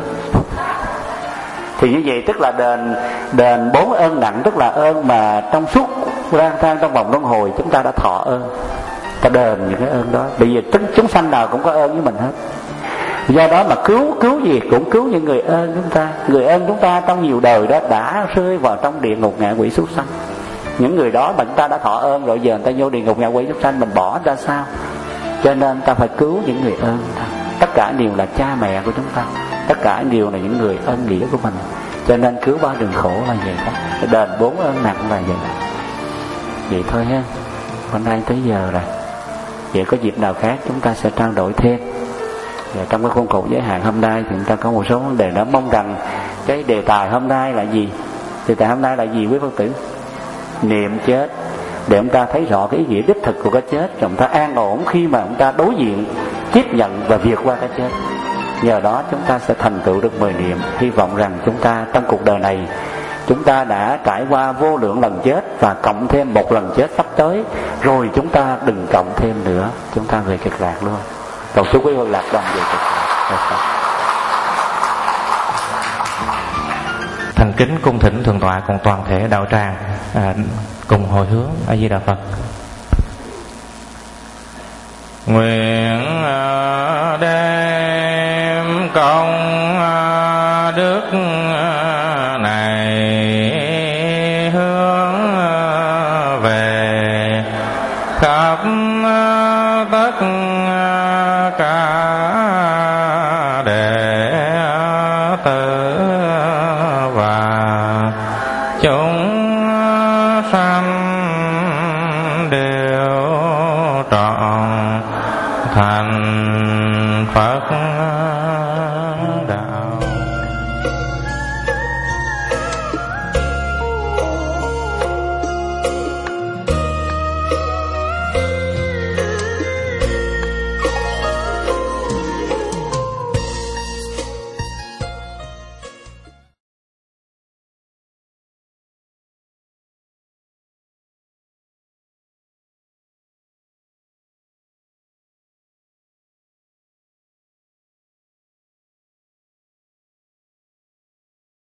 Thì như vậy tức là đền 4 ơn nặng, tức là ơn mà trong suốt lang thang trong vòng luân hồi chúng ta đã thọ ơn. Ta đền những cái ơn đó. Bởi vì chúng sanh nào cũng có ơn với mình hết. Do đó mà cứu gì cũng cứu những người ơn chúng ta. Người ơn chúng ta trong nhiều đời đó đã rơi vào trong địa ngục, ngạ quỷ, súc sanh. Những người đó mà chúng ta đã thọ ơn rồi, giờ người ta vô địa ngục, ngạ quỷ, súc sanh, mình bỏ ra sao? Cho nên ta phải cứu những người ơn ta. Tất cả đều là cha mẹ của chúng ta, tất cả đều là những người ân nghĩa của mình. Cho nên cứu 3 đường khổ là vậy đó. Đền 4 ơn nặng là vậy. Vậy thôi ha. Hôm nay tới giờ rồi. Vậy có dịp nào khác chúng ta sẽ trao đổi thêm. Và trong cái khuôn khổ giới hạn hôm nay thì chúng ta có một số vấn đề đó. Mong rằng cái đề tài hôm nay là gì? Đề tài hôm nay là gì quý Phật tử? Niệm chết. Để chúng ta thấy rõ cái ý nghĩa đích thực của cái chết, rồi chúng ta an ổn khi mà chúng ta đối diện, tiếp nhận và vượt qua cái chết. Nhờ đó chúng ta sẽ thành tựu được 10 niệm. Hy vọng rằng chúng ta trong cuộc đời này chúng ta đã trải qua vô lượng lần chết, và cộng thêm một lần chết sắp tới, rồi chúng ta đừng cộng thêm nữa, chúng ta về Cực Lạc luôn. Cầu chúc quý vị lạc đồng về Cực Lạc. Thành kính cung thỉnh thượng tọa cùng toàn thể đạo tràng cùng hồi hướng A Di Đà Phật. Nguyện đem công đức này hướng về khắp tất cả đệ tử và chúng sanh đều trọn thành Phật đạo.